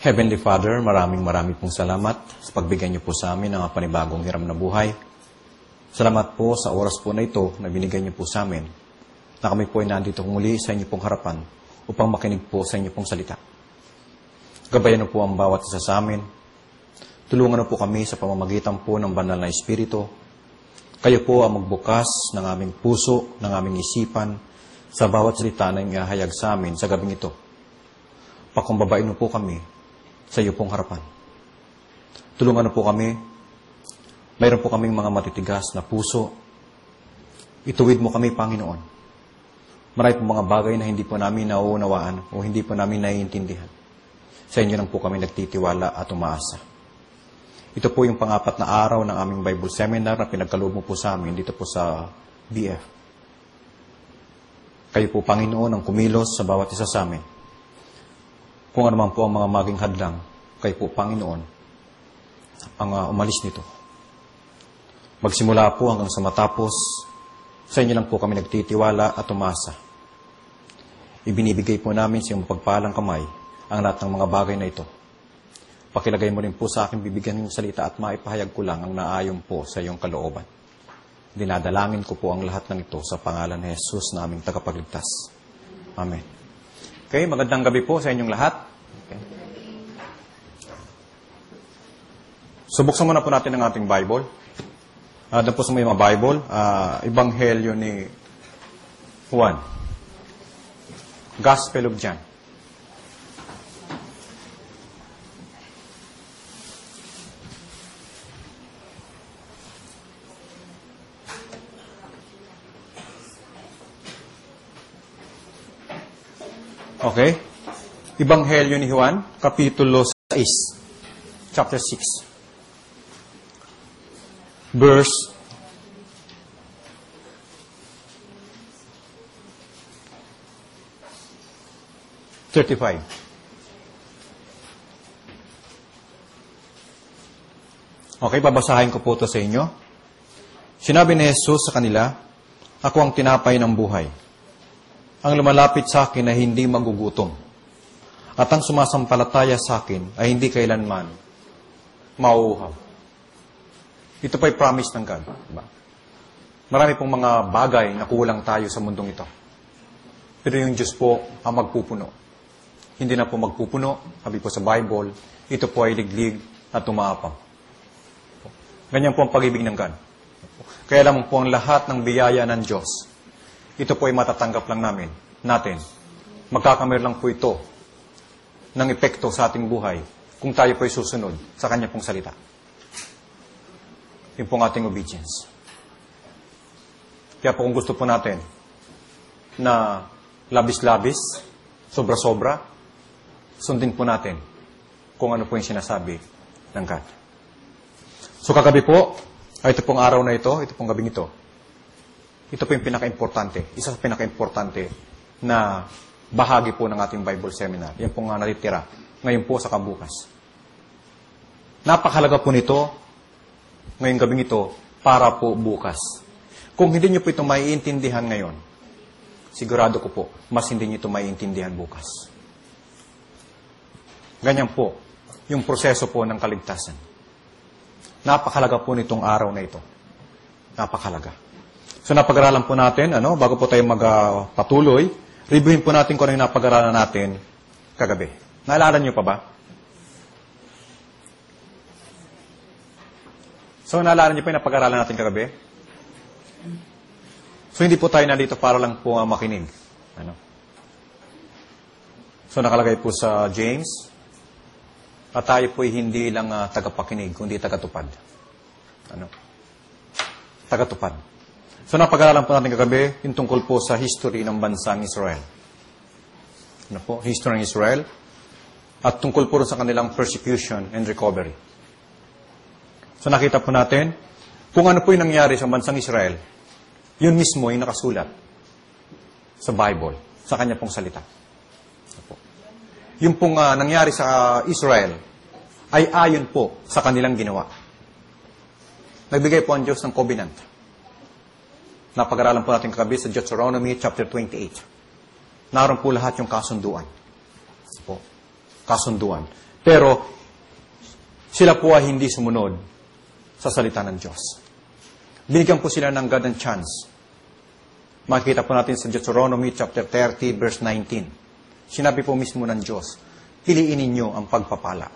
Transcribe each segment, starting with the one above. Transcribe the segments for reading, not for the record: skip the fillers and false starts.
Heavenly Father, maraming pong salamat sa pagbigyan niyo po sa amin ng panibagong hiram na buhay. Salamat po sa oras po na ito na binigay niyo po sa amin, na kami po ay nandito muli sa inyo pong harapan upang makinig po sa inyo pong salita. Gabayan niyo po ang bawat isa sa amin. Tulungan niyo po kami sa pamamagitan po ng banal na Espiritu. Kayo po ang magbukas ng aming puso, ng aming isipan, sa bawat salita na ihahayag sa amin sa gabing ito. Pakumbabain niyo po kami sa iyo pong harapan. Tulungan niyo po kami. Mayroon po kaming mga matitigas na puso. Ituwid mo kami, Panginoon. Marami po mga bagay na hindi po namin nauunawaan o hindi po namin naiintindihan. Sa inyo lang po kami nagtitiwala at umaasa. Ito po yung pang-apat na araw ng aming Bible Seminar na pinagkaloob mo po sa amin dito po sa BF. Kayo po, Panginoon, ang kumilos sa bawat isa sa amin. Kung ano man po ang mga maging hadlang, kayo po, Panginoon, ang umalis nito. Magsimula po hanggang sa matapos, sa inyo lang po kami nagtitiwala at umasa. Ibinibigay po namin sa iyong mapagpalang kamay ang lahat ng mga bagay na ito. Pakilagay mo rin po sa akin bibigyan ng salita at maipahayag ko lang ang naayon po sa iyong kalooban. Dinadalangin ko po ang lahat ng ito sa pangalan ni Jesus na aming tagapagligtas. Amen. Okay, magandang gabi po sa inyong lahat. Okay. So, buksan muna po natin ang ating Bible. Doon po sa may mga Bible, Ebanghelyo ni Juan. Gospel of John. Okay? Ebanghelyo ni Juan, Kapitulo 6, chapter 6. Verse 35. Okay, babasahin ko po ito sa inyo. Sinabi ni Jesus sa kanila, "Ako ang tinapay ng buhay. Ang lumalapit sa akin ay hindi magugutom. At ang sumasampalataya sa akin ay hindi kailanman mauuhaw." Ito pa'y promise ng God. Diba? Marami pong mga bagay na kulang tayo sa mundong ito. Pero yung Diyos po ang magpupuno. Hindi na po magpupuno, sabi po sa Bible, ito po ay liglig at tumaapaw. Ganyan po ang pag-ibig ng God. Kaya lamang po ang lahat ng biyaya ng Diyos, ito po ay matatanggap lang natin. Magkakamere lang po ito ng epekto sa ating buhay kung tayo po ay susunod sa Kanya pong salita. Yung pong ating obedience. Kaya po kung gusto po natin na labis-labis, sobra-sobra, sundin po natin kung ano po yung sinasabi ng God. So kagabi po, ito pong araw na ito pong gabing ito po yung pinaka-importante, isa sa pinaka-importante na bahagi po ng ating Bible Seminar. Yan pong natitira ngayon po sa kabukas. Napakahalaga po nito ngayong gabing ito para po bukas. Kung hindi niyo po ito maiintindihan ngayon, sigurado ko po, mas hindi niyo ito maiintindihan bukas. Ganyan po, yung proseso po ng kaligtasan. Napakahalaga po nitong araw na ito. Napakahalaga. So napag-aralan po natin, bago po tayo magpatuloy, reviewin po natin kung ano yung napag-aralan natin kagabi. Naalala niyo pa ba? So, naalala niyo pa yung napag-aralan natin kagabi? So, hindi po tayo nandito para lang po makinig. So, nakalagay po sa James, at tayo po hindi lang tagapakinig, kundi tagatupad. Tagatupad. So, napag-aralan po natin kagabi, yung tungkol po sa history ng bansang Israel. History ng Israel, at tungkol po sa kanilang persecution and recovery. So nakita po natin, kung ano po yung nangyari sa bansang Israel, yun mismo yung nakasulat sa Bible, sa kanya pong salita. Yung pong nangyari sa Israel ay ayon po sa kanilang ginawa. Nagbigay po ang Diyos ng covenant. Napag-aralan po natin kagabi sa Deuteronomy chapter 28. Naroon po lahat yung kasunduan. Kasunduan. Pero, sila po ay hindi sumunod sa salita ng Diyos. Binigyan po sila ng God and chance. Makikita po natin sa Deuteronomy chapter 30, verse 19. Sinabi po mismo ng Diyos, piliin ninyo ang pagpapala.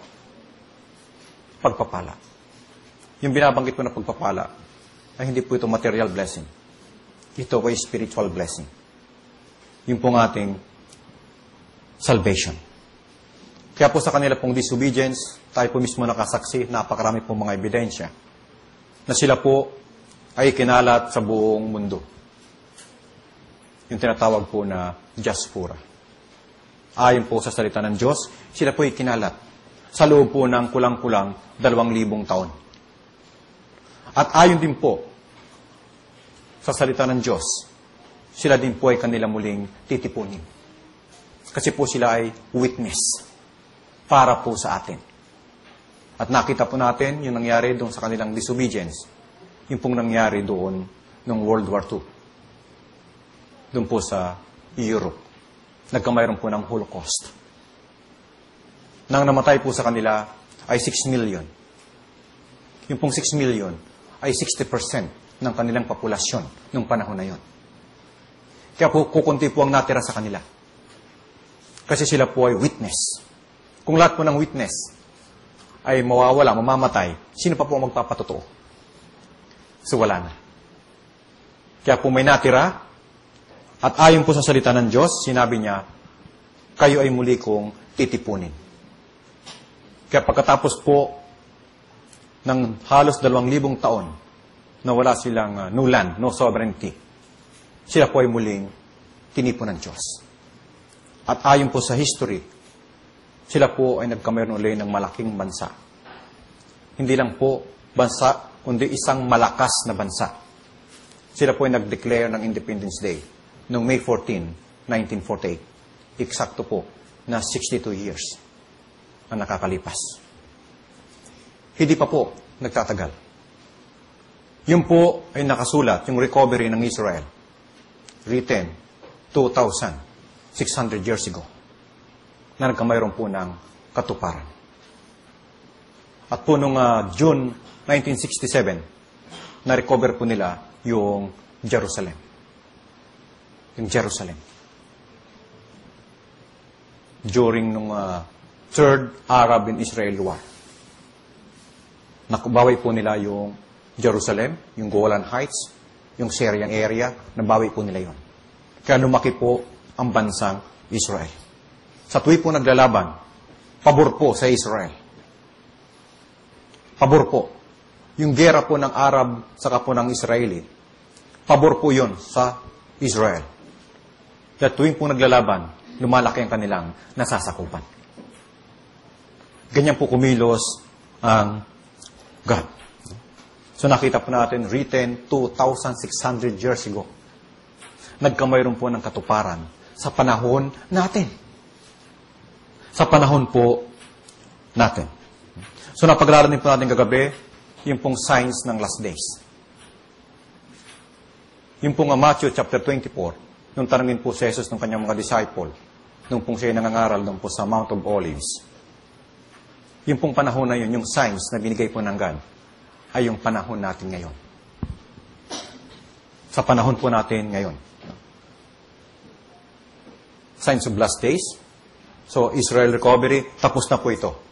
Pagpapala. Yung binabanggit po na pagpapala, ay hindi po ito material blessing. Ito ay spiritual blessing. Yung pong ating salvation. Kaya po sa kanila pong disobedience, tayo po mismo nakasaksi, napakarami pong mga ebidensya, na sila po ay kinalat sa buong mundo. Yung tinatawag po na diaspora. Ayon po sa salita ng Diyos, sila po ay kinalat sa loob po ng kulang-kulang 2,000 taon. At ayon din po sa salita ng Diyos, sila din po ay kanila muling titipunin. Kasi po sila ay witness para po sa atin. At nakita po natin yung nangyari doon sa kanilang disobedience, yung pong nangyari doon noong World War II. Doon po sa Europe. Nagkamayroon po ng Holocaust. Nang namatay po sa kanila ay 6 million. Yung pong 6 million ay 60% ng kanilang populasyon noong panahon na yon. Kaya po kukunti po ang natira sa kanila. Kasi sila po ay witness. Kung lahat po ng witness ay mawawala, mamamatay, sino pa po ang magpapatotoo? So wala na. Kaya po may natira. At ayon po sa salita ng Diyos, sinabi niya, kayo ay muli kong titipunin. Kaya pagkatapos po ng halos 2,000 taon na wala silang no land, no sovereignty, sila po ay muling tinipon ng Diyos. At ayon po sa history, sila po ay nagkameron ulit ng malaking bansa. Hindi lang po bansa, kundi isang malakas na bansa. Sila po ay nag-declare ng Independence Day noong May 14, 1948. Eksakto po na 62 years ang nakakalipas. Hindi pa po nagtatagal. Yun po ay nakasulat, yung recovery ng Israel, written 2,600 years ago, na nagkamayroon po ng katuparan. At po noong June 1967, na-recover po nila yung Jerusalem. Yung Jerusalem. During nung Third Arab and Israeli War. Nakubawi po nila yung Jerusalem, yung Golan Heights, yung Syrian area, nabawi po nila yon. Kaya lumaki po ang bansang Israel. Sa tuwi po naglalaban, pabor po sa Israel. Pabor po. Yung gera po ng Arab saka po ng Israeli, pabor po yon sa Israel. Kaya tuwing po naglalaban, lumalaki ang kanilang nasasakupan. Ganyan po kumilos ang God. So nakita po natin, written 2,600 years ago, nagkamayroon po ng katuparan sa panahon natin. Sa panahon po natin. So napag-aralan din po natin kagabi, yung pong signs ng last days. Yung pong Matthew chapter 24, nung tanungin po si Jesus ng kanyang mga disciple, nung pong siya nangangaral nung po sa Mount of Olives. Yung pong panahon na yun, yung signs na binigay po ng God, ay yung panahon natin ngayon. Sa panahon po natin ngayon. Signs of last days. So, Israel recovery, tapos na po ito.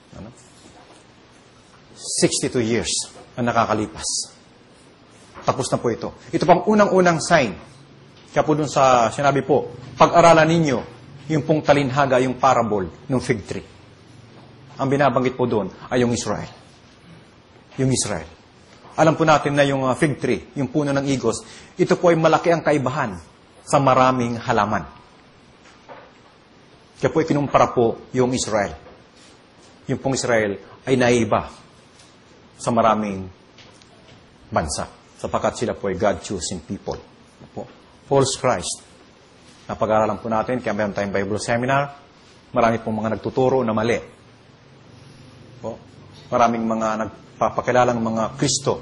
62 years ang nakakalipas. Tapos na po ito. Ito pang unang-unang sign. Kaya po dun sa sinabi po, pag-aralan ninyo yung pong talinhaga, yung parable ng fig tree. Ang binabanggit po doon ay yung Israel. Yung Israel. Alam po natin na yung fig tree, yung puno ng igos, ito po ay malaki ang kaibahan sa maraming halaman. Kaya po ikinumpara po yung Israel. Yung pong Israel ay naiba sa maraming bansa. Sapagkat sila po ay God-choosing people. Po. False Christ. Napag-aralan po natin, kaya meron tayong Bible seminar. Marami pong mga nagtuturo na mali. Po. Maraming mga nagpapakilalang mga Kristo.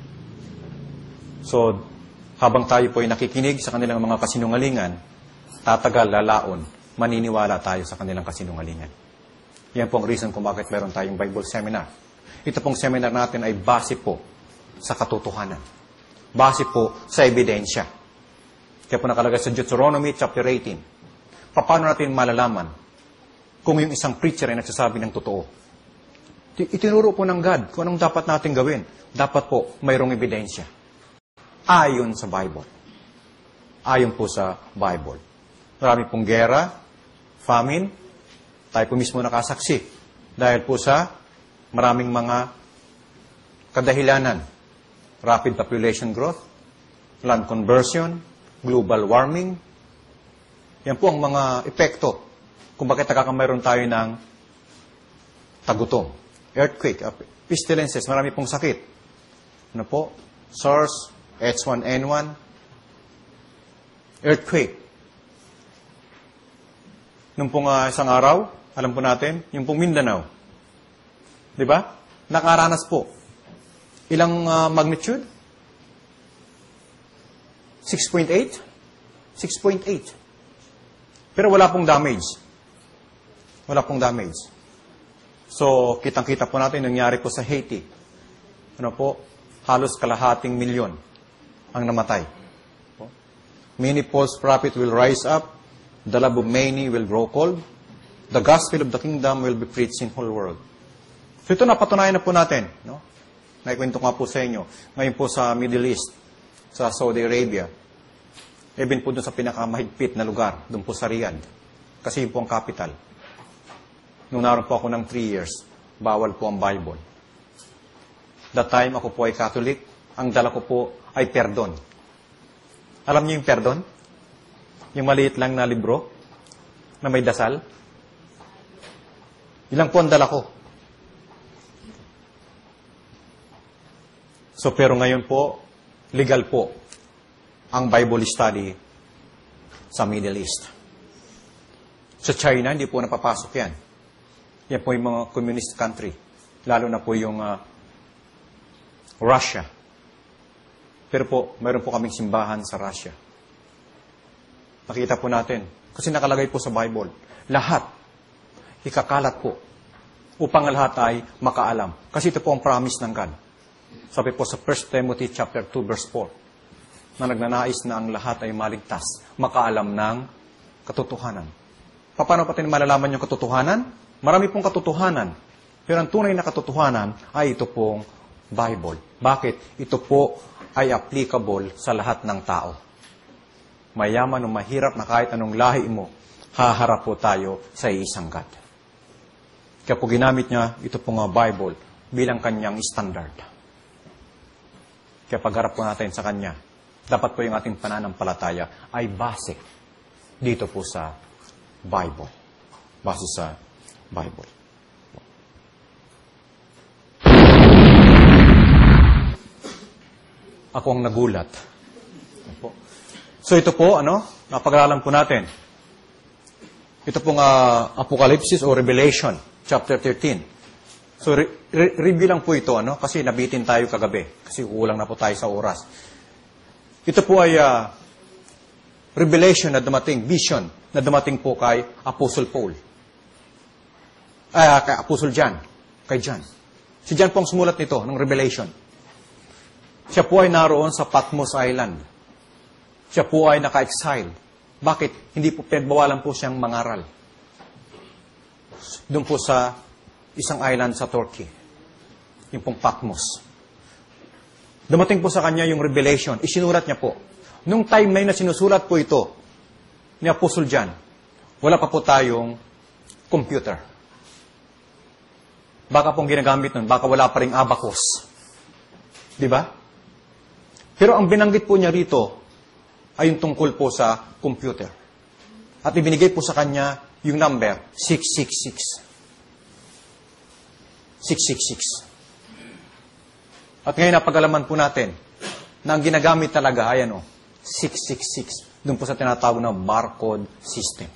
So, habang tayo po ay nakikinig sa kanilang mga kasinungalingan, tatagal, lalaon, maniniwala tayo sa kanilang kasinungalingan. Yan po ang reason kung bakit meron tayong Bible seminar. Ito pong seminar natin ay base po sa katotohanan. Base po sa ebidensya. Kaya po nakalagay sa Deuteronomy chapter 18. Paano natin malalaman kung yung isang preacher ay nagsasabi ng totoo? Itinuro po ng God kung anong dapat natin gawin. Dapat po mayroong ebidensya. Ayon sa Bible. Ayon po sa Bible. Marami pong gera, famine, tayo po mismo nakasaksi. Dahil po sa maraming mga kadahilanan. Rapid population growth, land conversion, global warming. Yan po ang mga epekto kung bakit nakakamayroon tayo ng tagutom. Earthquake, pestilences, marami pong sakit. Ano po? SARS, H1N1, earthquake. Nung pong isang araw, alam po natin, yung pong Mindanao. Di ba? Nakaranas po. Ilang magnitude? 6.8? 6.8. Pero wala pong damage. Wala pong damage. So, kitang-kita po natin nangyari po sa Haiti. Ano po? Halos kalahating milyon ang namatay. Many false prophets will rise up. The love of many will grow cold. The gospel of the kingdom will be preached in whole world. So ito napatunayan na po natin. No? Naikwento nga po sa inyo. Ngayon po sa Middle East, sa Saudi Arabia, even po doon sa pinakamahigpit na lugar, doon po sa Riyadh. Kasi yun po ang capital. Nung naroon po ako ng 3 years, bawal po ang Bible. That time ako po ay Catholic. Ang dala ko po ay perdon. Alam niyo yung perdon? Yung maliit lang na libro na may dasal. Ilang po ang dala ko. So, pero ngayon po, legal po ang Bible study sa Middle East. Sa China, hindi po napapasok yan. Yan po yung mga communist country. Lalo na po yung Russia. Pero po, mayroon po kaming simbahan sa Russia. Nakita po natin. Kasi nakalagay po sa Bible. Lahat, ikakalat po. Upang lahat ay makaalam. Kasi ito po ang promise ng God. Sabi po sa 1 Timothy chapter 2 verse 4, na nagnanais na ang lahat ay maligtas, makaalam ng katotohanan. Paano pa malalaman yung katotohanan? Marami pong katotohanan. Pero ang tunay na katotohanan ay ito pong Bible. Bakit? Ito po ay applicable sa lahat ng tao. Mayaman o mahirap na kahit anong lahi mo, haharap po tayo sa isang God. Kaya po ginamit niya ito pong Bible bilang kanyang standard. Kaya pagharap po natin sa kanya, dapat po yung ating pananampalataya ay base dito po sa Bible. Base sa Bible. Ako ang nagulat. So ito po, napag-aralan po natin. Ito pong Apocalypse o Revelation, chapter 13. So review lang po ito, kasi nabitin tayo kagabi. Kasi kulang na po tayo sa oras. Ito po ay revelation na dumating, vision na dumating po kay Apostle Paul. Kay Apostle John. Kay John. Si John po ang sumulat nito, ng Revelation. Siya po ay naroon sa Patmos Island. Siya po ay naka-exile. Bakit? Hindi po pinagbawalan po siyang mangaral. Doon po sa isang island sa Turkey. Yung pong Patmos. Dumating po sa kanya yung revelation. Isinulat niya po. Nung time na yun na sinusulat po ito ni Apostle John, wala pa po tayong computer. Baka pong ginagamit nun, baka wala pa ring abacus. Di ba? Pero ang binanggit po niya rito, ay yung tungkol po sa computer. At ibinigay po sa kanya yung number 666. 666. At ngayon napag-alaman po natin na ang ginagamit talaga ay 666. Doon po sa tinatawag na barcode system.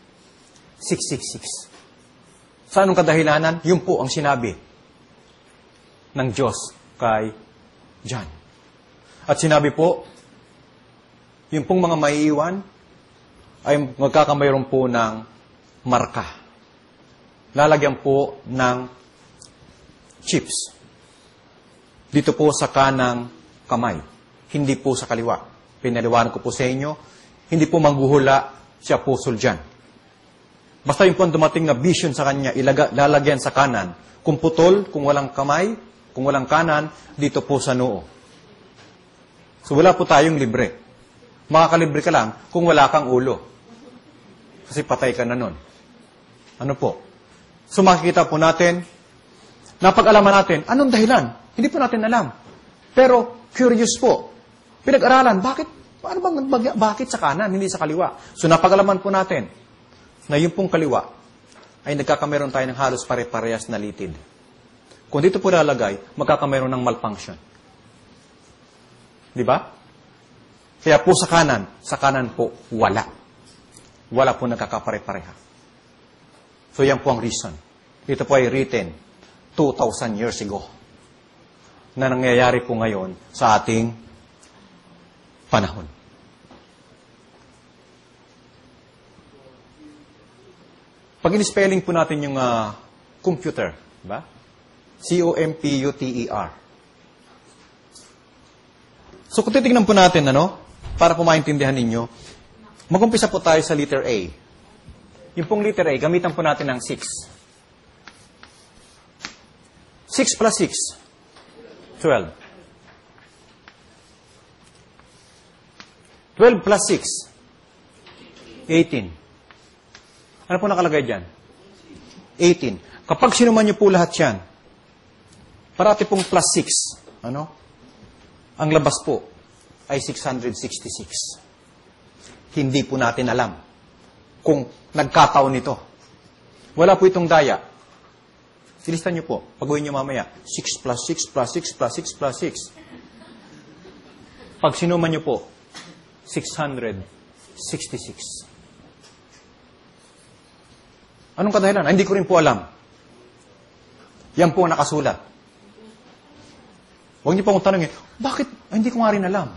666. Sa anong kadahilanan? Yun po ang sinabi ng Diyos kay John. At sinabi po, yung pong mga maiiwan ay magkakamayroon po ng marka. lalagyan po ng chips. Dito po sa kanang kamay. Hindi po sa kaliwa. Pinaliwanag ko po sa inyo, hindi po mangguhula si Apostol John. Basta yung po dumating na vision sa kanya, lalagyan sa kanan. Kung putol, kung walang kamay, kung walang kanan, dito po sa noo. So wala po tayong libre. Makakalibre ka lang kung wala kang ulo. Kasi patay ka na nun. Ano po? So makikita po natin, napag-alaman natin, anong dahilan? Hindi po natin alam. Pero curious po. Pinag-aralan, bakit sa kanan, hindi sa kaliwa? So napag-alaman po natin na yung pong kaliwa ay nagkakameron tayo ng halos pare-parehas na litid. Kung dito po lalagay, magkakameron ng malfunction. Di ba? Kaya po sa kanan po, wala. Wala po nagkakapare-pareha. So yan po ang reason. Ito po ay written 2,000 years ago na nangyayari po ngayon sa ating panahon. Pag in-spelling po natin yung computer, ba? C-O-M-P-U-T-E-R. So kung titignan po natin, para po maintindihan ninyo, mag-umpisa po tayo sa letter A. Yung pong letter A, gamitan po natin ng 6. 6 plus 6, 12. 12 plus 6, 18. Ano po nakalagay dyan? 18. Kapag sinuman niyo po lahat yan, parati pong plus 6, ang labas po ay 666. Hindi po natin alam kung nagkataon ito. Wala po itong daya. Silistan niyo po. Pag-uwi niyo mamaya. 6 plus 6 plus 6 plus 6 plus 6. Pag sinuman niyo po, 666. Anong kadahilan? Hindi ko rin po alam. Yan po ang nakasulat. Huwag niyo po akong tanongin, bakit? Hindi ko nga rin alam.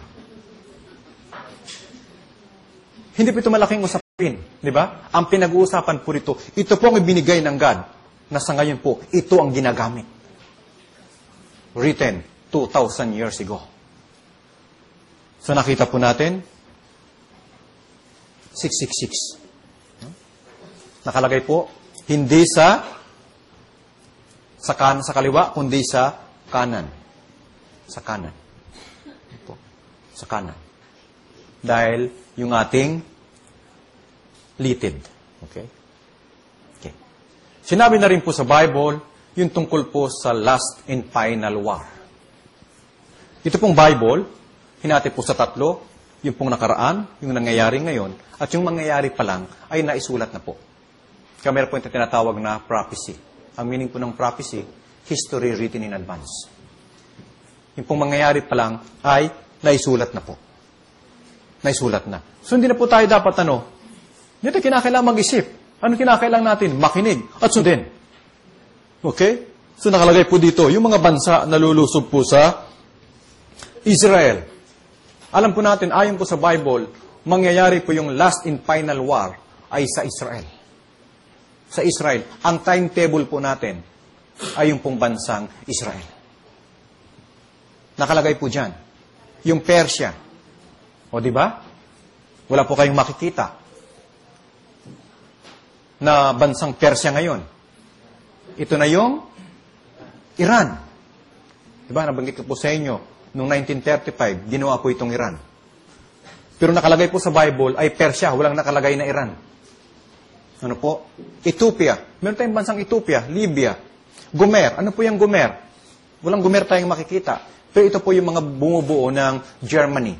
Hindi po ito malaking usapin. Di ba? Ang pinag-uusapan po rito, ito po ang ibinigay ng God na sa ngayon po, ito ang ginagamit. Written 2,000 years ago. So nakita po natin, 666. Nakalagay po, hindi sa kaliwa, kundi sa kanan. Sa kanan. Ito. Sa kanan. Dahil yung ating litid. Okay? Okay. Sinabi na rin po sa Bible, yung tungkol po sa last and final war. Ito pong Bible, hinati po sa 3, yung pong nakaraan, yung nangyayari ngayon, at yung mangyayari pa lang ay naisulat na po. Kaya meron po yung tinatawag na prophecy. Ang meaning po ng prophecy, history written in advance. Yung pong mangyayari pa lang ay naisulat na po. Naisulat na. So hindi na po tayo dapat hindi tayo kinakailangan mag-isip. Ano kinakailangan natin? Makinig at sundin. Okay? So nakalagay po dito, yung mga bansa na lulusob po sa Israel. Alam po natin, ayon po sa Bible, mangyayari po yung last and final war ay sa Israel. Sa Israel. Ang timetable po natin ay yung pong bansang Israel. Nakalagay po dyan. Yung Persia. O di ba? Wala po kayong makikita na bansang Persia ngayon. Ito na yung Iran. Di ba? Nabanggit ko po sa inyo, noong 1935, ginawa po itong Iran. Pero nakalagay po sa Bible ay Persia, walang nakalagay na Iran. Ano po? Ethiopia. Meron tayong bansang Ethiopia, Libya. Gomer. Ano po yung Gomer? Walang Gomer tayong makikita. Pero ito po yung mga bumubuo ng Germany.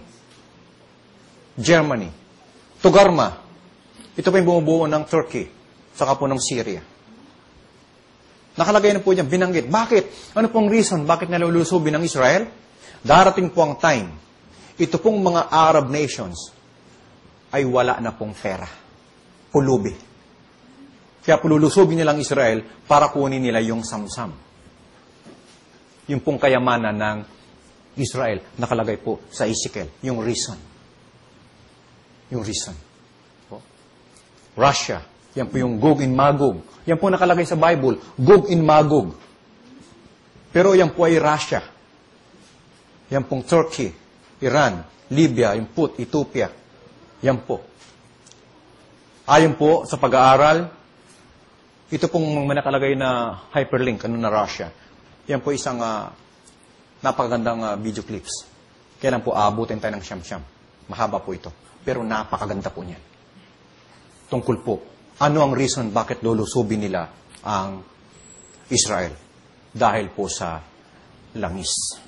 Togarma. Ito po yung bumubuo ng Turkey. Saka po ng Syria. Nakalagay na po dyan, binanggit. Bakit? Ano pong reason? Bakit nalulusobin ng Israel? Darating po ang time. Ito pong mga Arab nations ay wala na pong pera. Pulubi. Kaya pululusobin nilang Israel para kunin nila yung samsam. Yung pong kayamanan ng Israel, nakalagay po sa Ezekiel, yung reason. Yung reason. Russia, Yan po yung Gog and Magog. Yan po nakalagay sa Bible, Gog and Magog. Pero yan po ay Russia. Yan pong Turkey, Iran, Libya, yung Put, Ethiopia. Yan po. Ayon po sa pag-aaral, ito pong nakalagay na hyperlink, na Russia. Yan po isang napakagandang video clips. Kailan po aabutin tayo ng siyam-siyam. Mahaba po ito. Pero napakaganda po niyan. Tungkol po, ano ang reason bakit lulusubin nila ang Israel? Dahil po sa langis.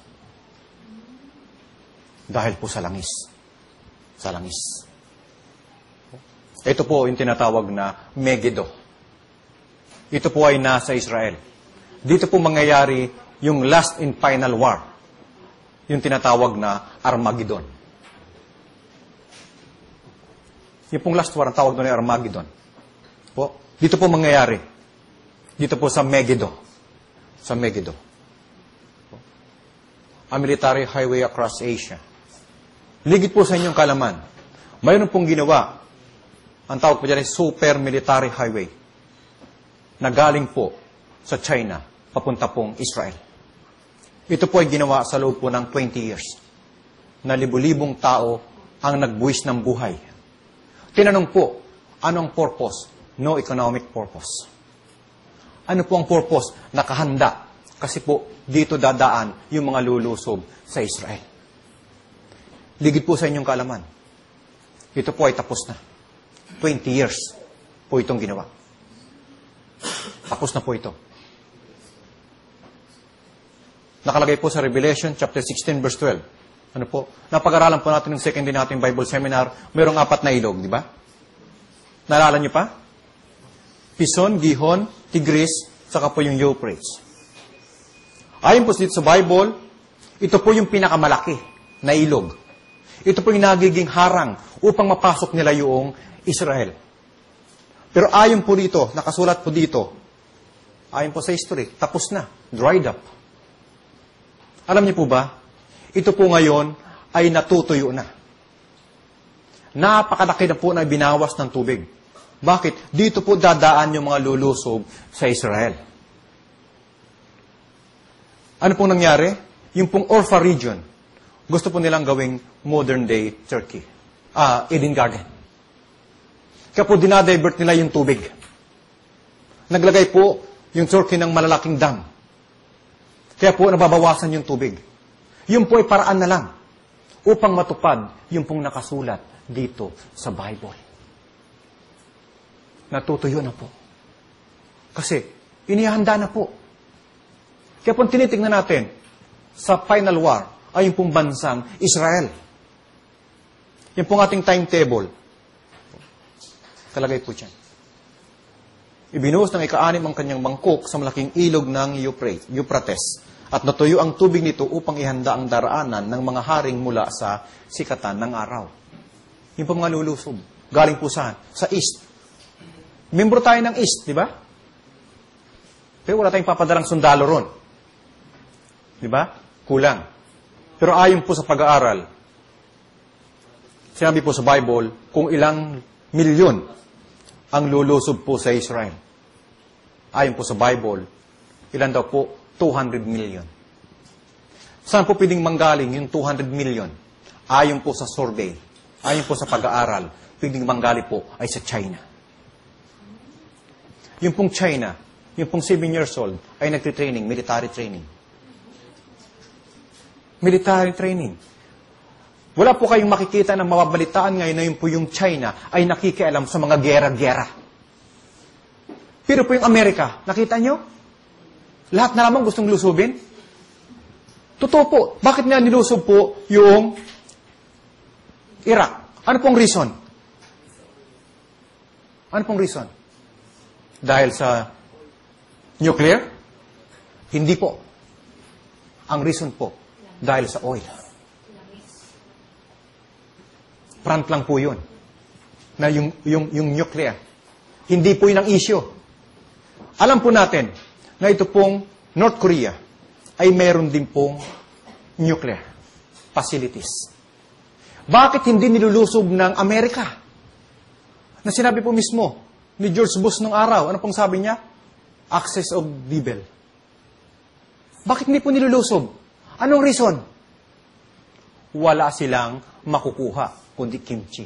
Dahil po sa langis. Sa langis. Ito po yung tinatawag na Megiddo. Ito po ay nasa Israel. Dito po mangyayari yung last and final war. Yung tinatawag na Armageddon. Yung pong last war, ang tawag doon ay Armageddon. Po, dito po mangyayari. Dito po sa Megiddo. Sa Megiddo. A military highway across Asia. Ligid po sa inyong kalaman. Mayroon pong ginawa. Ang tawag po dyan ay super military highway. Na galing po sa China, papunta pong Israel. Ito po ay ginawa sa loob po ng 20 years. Na libu-libong tao ang nagbuwis ng buhay. Tinanong po, ano ang purpose? No economic purpose. Ano po ang purpose? Nakahanda. Kasi po, dito dadaan yung mga lulusob sa Israel. Ligid po sa inyong kaalaman. Ito po ay tapos na. 20 years po itong ginawa. Tapos na po ito. Nakalagay po sa Revelation chapter 16 verse 12. Ano po? Napag-aralan po natin ng second day nating Bible seminar. Mayroong 4 na ilog, di ba? Naalala niyo pa? Pison, Gihon, Tigris, saka po yung Euphrates. Ayon po dito sa Bible, ito po yung pinakamalaki na ilog. Ito po yung nagiging harang upang mapasok nila yung Israel. Pero ayon po dito, nakasulat po dito, ayon po sa history, tapos na, dried up. Alam niyo po ba, ito po ngayon ay natutuyo na. Napakalaki na po na binawas ng tubig. Bakit? Dito po dadaan yung mga lulusob sa Israel. Ano pong nangyari? Yung pong Orpha region, gusto po nilang gawing modern day Turkey. Eden Garden. Kaya po dinadivert nila yung tubig. Naglagay po yung Turkey ng malalaking dam. Kaya po nababawasan yung tubig. Yun po ay paraan na lang upang matupad yung pong nakasulat dito sa Bible. Natutuyo na po. Kasi inihanda na po. Kaya po tinitingnan natin sa final war ay yung pong bansang Israel. Yung pong ating timetable. Kalagay po dyan. Ibinuhos ng ika-6 ang kanyang mangkok sa malaking ilog ng Euphrates at natuyo ang tubig nito upang ihanda ang daraanan ng mga haring mula sa sikatan ng araw. Yung po mga lulusob. Galing po saan? Sa east. Membro tayo ng east, di ba? Pero wala tayong papadalang sundalo ron. Di ba? Kulang. Pero ayon po sa pag-aaral, sinabi po sa Bible, kung ilang milyon ang lulusob po sa Israel. Ayon po sa Bible, ilan daw po? 200 million. Saan po pwedeng manggaling yung 200 million? Ayon po sa survey, ayon po sa pag-aaral, pwedeng manggaling po ay sa China. Yung pong China, yung pong 7 years old, ay nagtitraining, military training. Military training. Wala po kayong makikita na mababalitaan ngayon na yun po yung China ay nakikialam sa mga gera-gera. Pero po yung Amerika, nakita nyo? Lahat na lamang gustong lusubin. Totoo po. Bakit nga nilusob po yung Iraq? Ano pong reason? Ano pong reason? Dahil sa nuclear? Hindi po. Ang reason po, dahil sa oil. Front lang po yun. Na yung nuclear. Hindi po yun ang issue. Alam po natin na ito pong North Korea ay meron din pong nuclear facilities. Bakit hindi nilulusob ng Amerika? Na sinabi po mismo, ni George Bush nung araw. Ano pong sabi niya? Access of devil. Bakit hindi po nilulusob? Anong reason? Wala silang makukuha, kundi kimchi.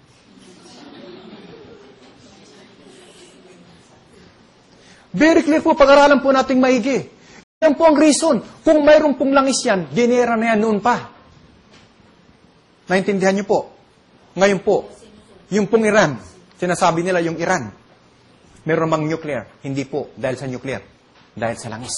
Very clear po, pag-aralan po nating maigi. Yan po ang reason. Kung mayroon pong langis yan, ginera na yan noon pa. Naintindihan niyo po? Ngayon po, yung pong Iran, sinasabi nila yung Iran, meron mang nuclear. Hindi po, dahil sa nuclear. Dahil sa langis.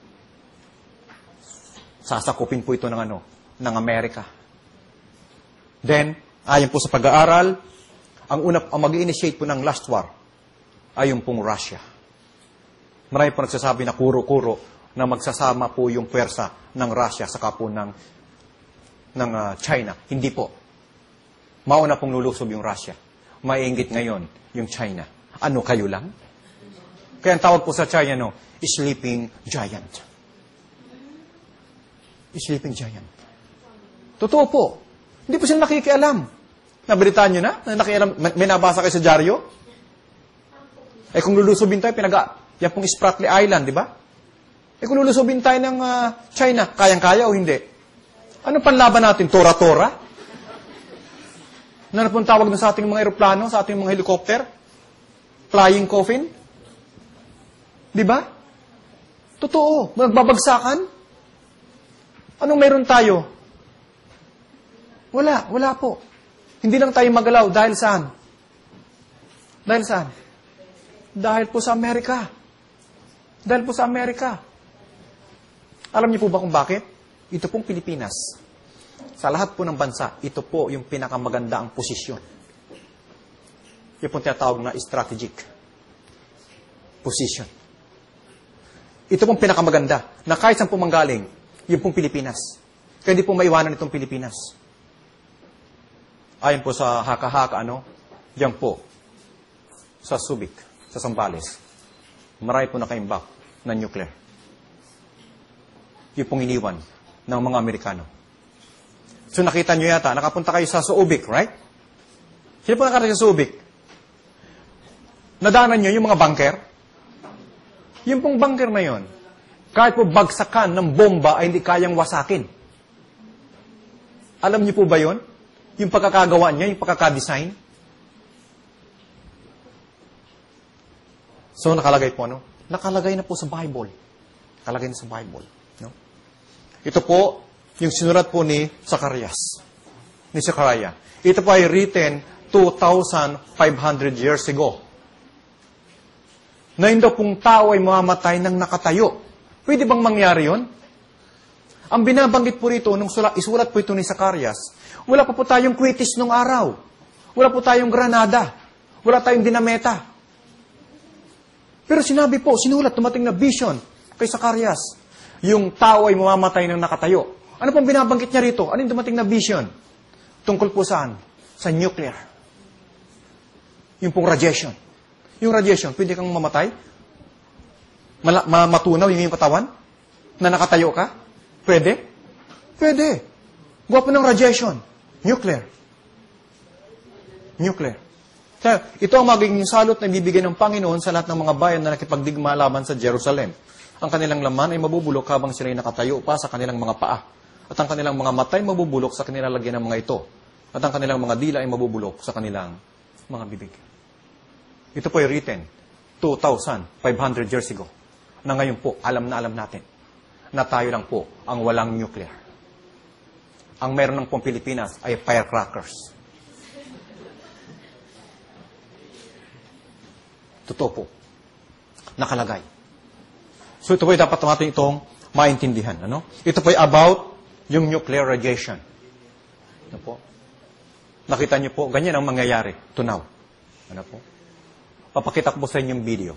Sasakupin po ito ng Amerika. Then, ayon po sa pag-aaral, ang mag-initiate po ng last war ay yung pong Russia. Marami po nagsasabi na kuro-kuro na magsasama po yung puwersa ng Russia saka po ng China. Hindi po. Mauna pong lulusob yung Russia. Maiinggit ngayon yung China. Ano kayo lang? Kaya ang tawag po sa China, sleeping giant. Sleeping giant. Totoo po. Hindi po sila nakikialam. Nabalitaan nyo na? May nabasa kayo sa dyaryo? Kung lulusobin tayo, yan pong Spratly Island, di ba? Kung lulusobin tayo ng China, kayang-kaya o hindi? Ano panlaban natin? Tora-tora? Ano pong tawag na sa ating mga aeroplano, sa ating mga helicopter? Flying coffin? Di ba? Totoo. Magbabagsakan? Anong meron tayo? Wala po. Hindi lang tayo magalaw. Dahil saan? Dahil saan? Dahil po sa Amerika. Dahil po sa Amerika. Alam niyo po ba kung bakit? Ito pong Pilipinas. Sa lahat po ng bansa, ito po yung pinakamaganda ang posisyon. Yung pong tinatawag na strategic position. Ito pong pinakamaganda na kahit saan po manggaling, yung pong Pilipinas. Kaya hindi po maiwanan itong Pilipinas. Ayon po sa haka-haka, diyan po, sa Subic, sa Zambales, marami po nakaimbak na nuclear. Yung pong iniwan ng mga Amerikano. So nakita nyo yata, nakapunta kayo sa Subic, right? Sino po nakarating sa Subic? Nadaanan nyo yung mga bunker? Yung pong bunker na yon, kahit po bagsakan ng bomba ay hindi kayang wasakin. Alam niyo po ba yon? Yung pagkakagawa niya, yung pagkakadesign? So, nakalagay po, Nakalagay na po sa Bible. Nakalagay na sa Bible. Ito po, yung sinulat po ni Zacarias. Ni Zechariah. Ito po ay written 2,500 years ago. Na hindi pong tao ay mamamatay ng nakatayo. Pwede bang mangyari yon? Ang binabanggit po rito, nung isulat po ito ni Zacarias, wala pa po tayong kwitis nung araw. Wala po tayong granada. Wala tayong dinameta. Pero sinabi po, sinulat, tumating na vision kay Zacarias, yung tao ay mamamatay ng nakatayo. Ano pong binabanggit niya rito? Ano yung dumating na vision? Tungkol po saan? Sa nuclear. Yung pong radiation. Yung radiation, pwede kang mamatay? Matunaw yung iyong katawan? Na nakatayo ka? Pwede? Pwede. Gwapo ng radiation. Nuclear. Nuclear. Kaya, ito ang magiging salot na ibibigay ng Panginoon sa lahat ng mga bayan na nakipagdigma laban sa Jerusalem. Ang kanilang laman ay mabubulok habang sila'y nakatayo pa sa kanilang mga paa. At ang kanilang mga mata ay mabubulok sa kanilang lagyan ng mga ito. At ang kanilang mga dila ay mabubulok sa kanilang mga bibig. Ito po ay written 2,500 years ago. Na ngayon po, alam na alam natin na tayo lang po ang walang nuclear. Ang meron ng pong Pilipinas ay firecrackers. Totoo po. Nakalagay. So ito po ay dapat natin itong maintindihan. Ito po ay about yung nuclear radiation. Ano po? Nakita niyo po, ganyan ang mangyayari. Tunaw. Ano po? Papakita ko po sa inyo yung video.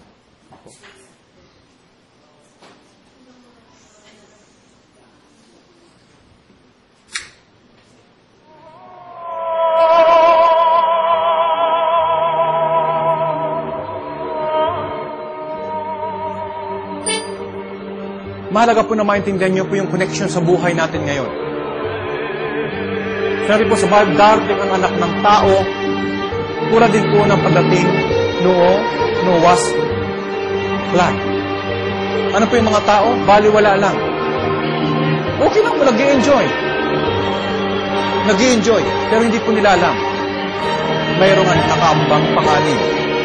Mahalaga po na maintindihan niyo po yung connection sa buhay natin ngayon. Sabi po sa Bible, darating ang anak ng tao, pura din po ng pagdating noong Noah's flood. Ano po yung mga tao? Baliwala lang. Okay lang po, nag-i-enjoy. Nag-i-enjoy, pero hindi po nila alam. Mayroong nakambang panganib.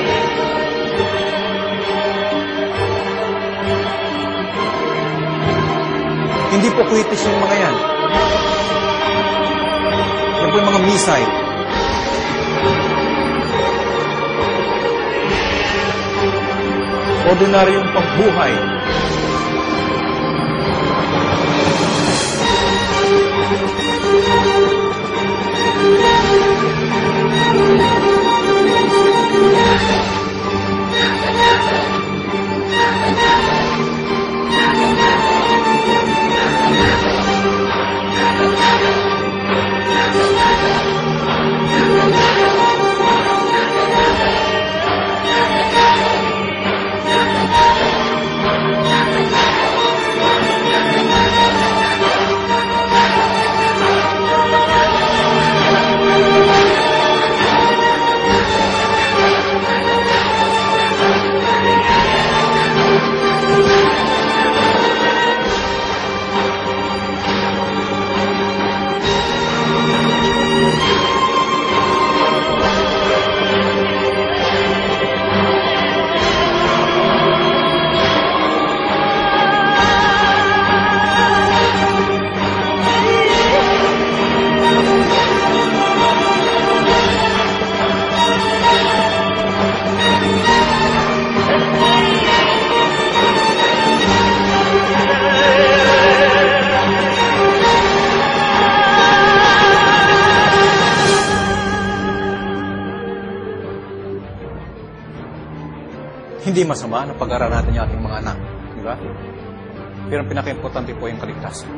Hindi po kwitis yung mga yan. Yan po yung mga missile. Ordinaryong pagbuhay. Hindi masama na pag-aralan natin yung ating mga anak. Di ba? Pero ang pinaka-importante po yung kaligtasan.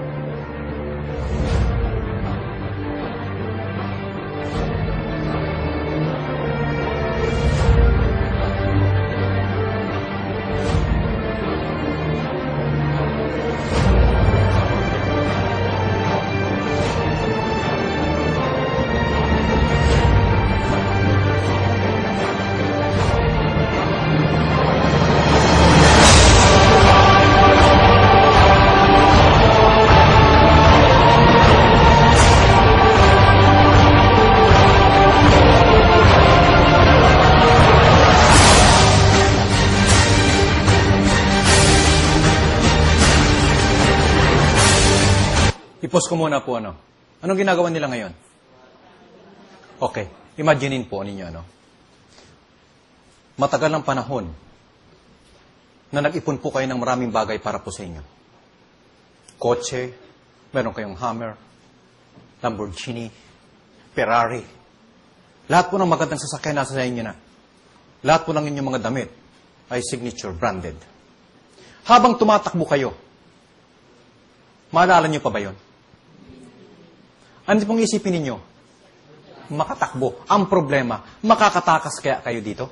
I-pause ko muna po, ano? Anong ginagawa nila ngayon? Okay. Imaginein po ninyo, ano? Matagal ng panahon na nag-ipon po kayo ng maraming bagay para po sa inyo. Kotse, meron kayong Hummer, Lamborghini, Ferrari. Lahat po ng magandang sasakyan nasa sa inyo na. Lahat po ng inyong mga damit ay signature branded. Habang tumatakbo kayo, maalala niyo pa ba yun? Ano pong isipin ninyo? Makatakbo. Ang problema, makakatakas kaya kayo dito?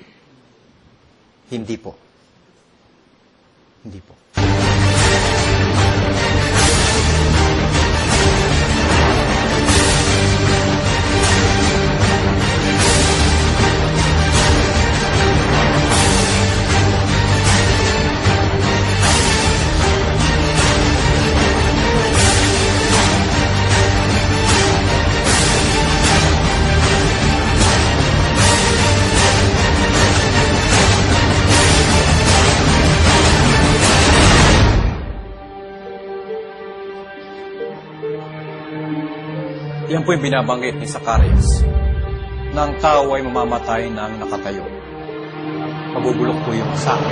Hindi po. Hindi po. Yan po yung binabanggit ni Zacarias, na ang tao ay mamamatay ng nakatayo. Mabubulok po yung sakit.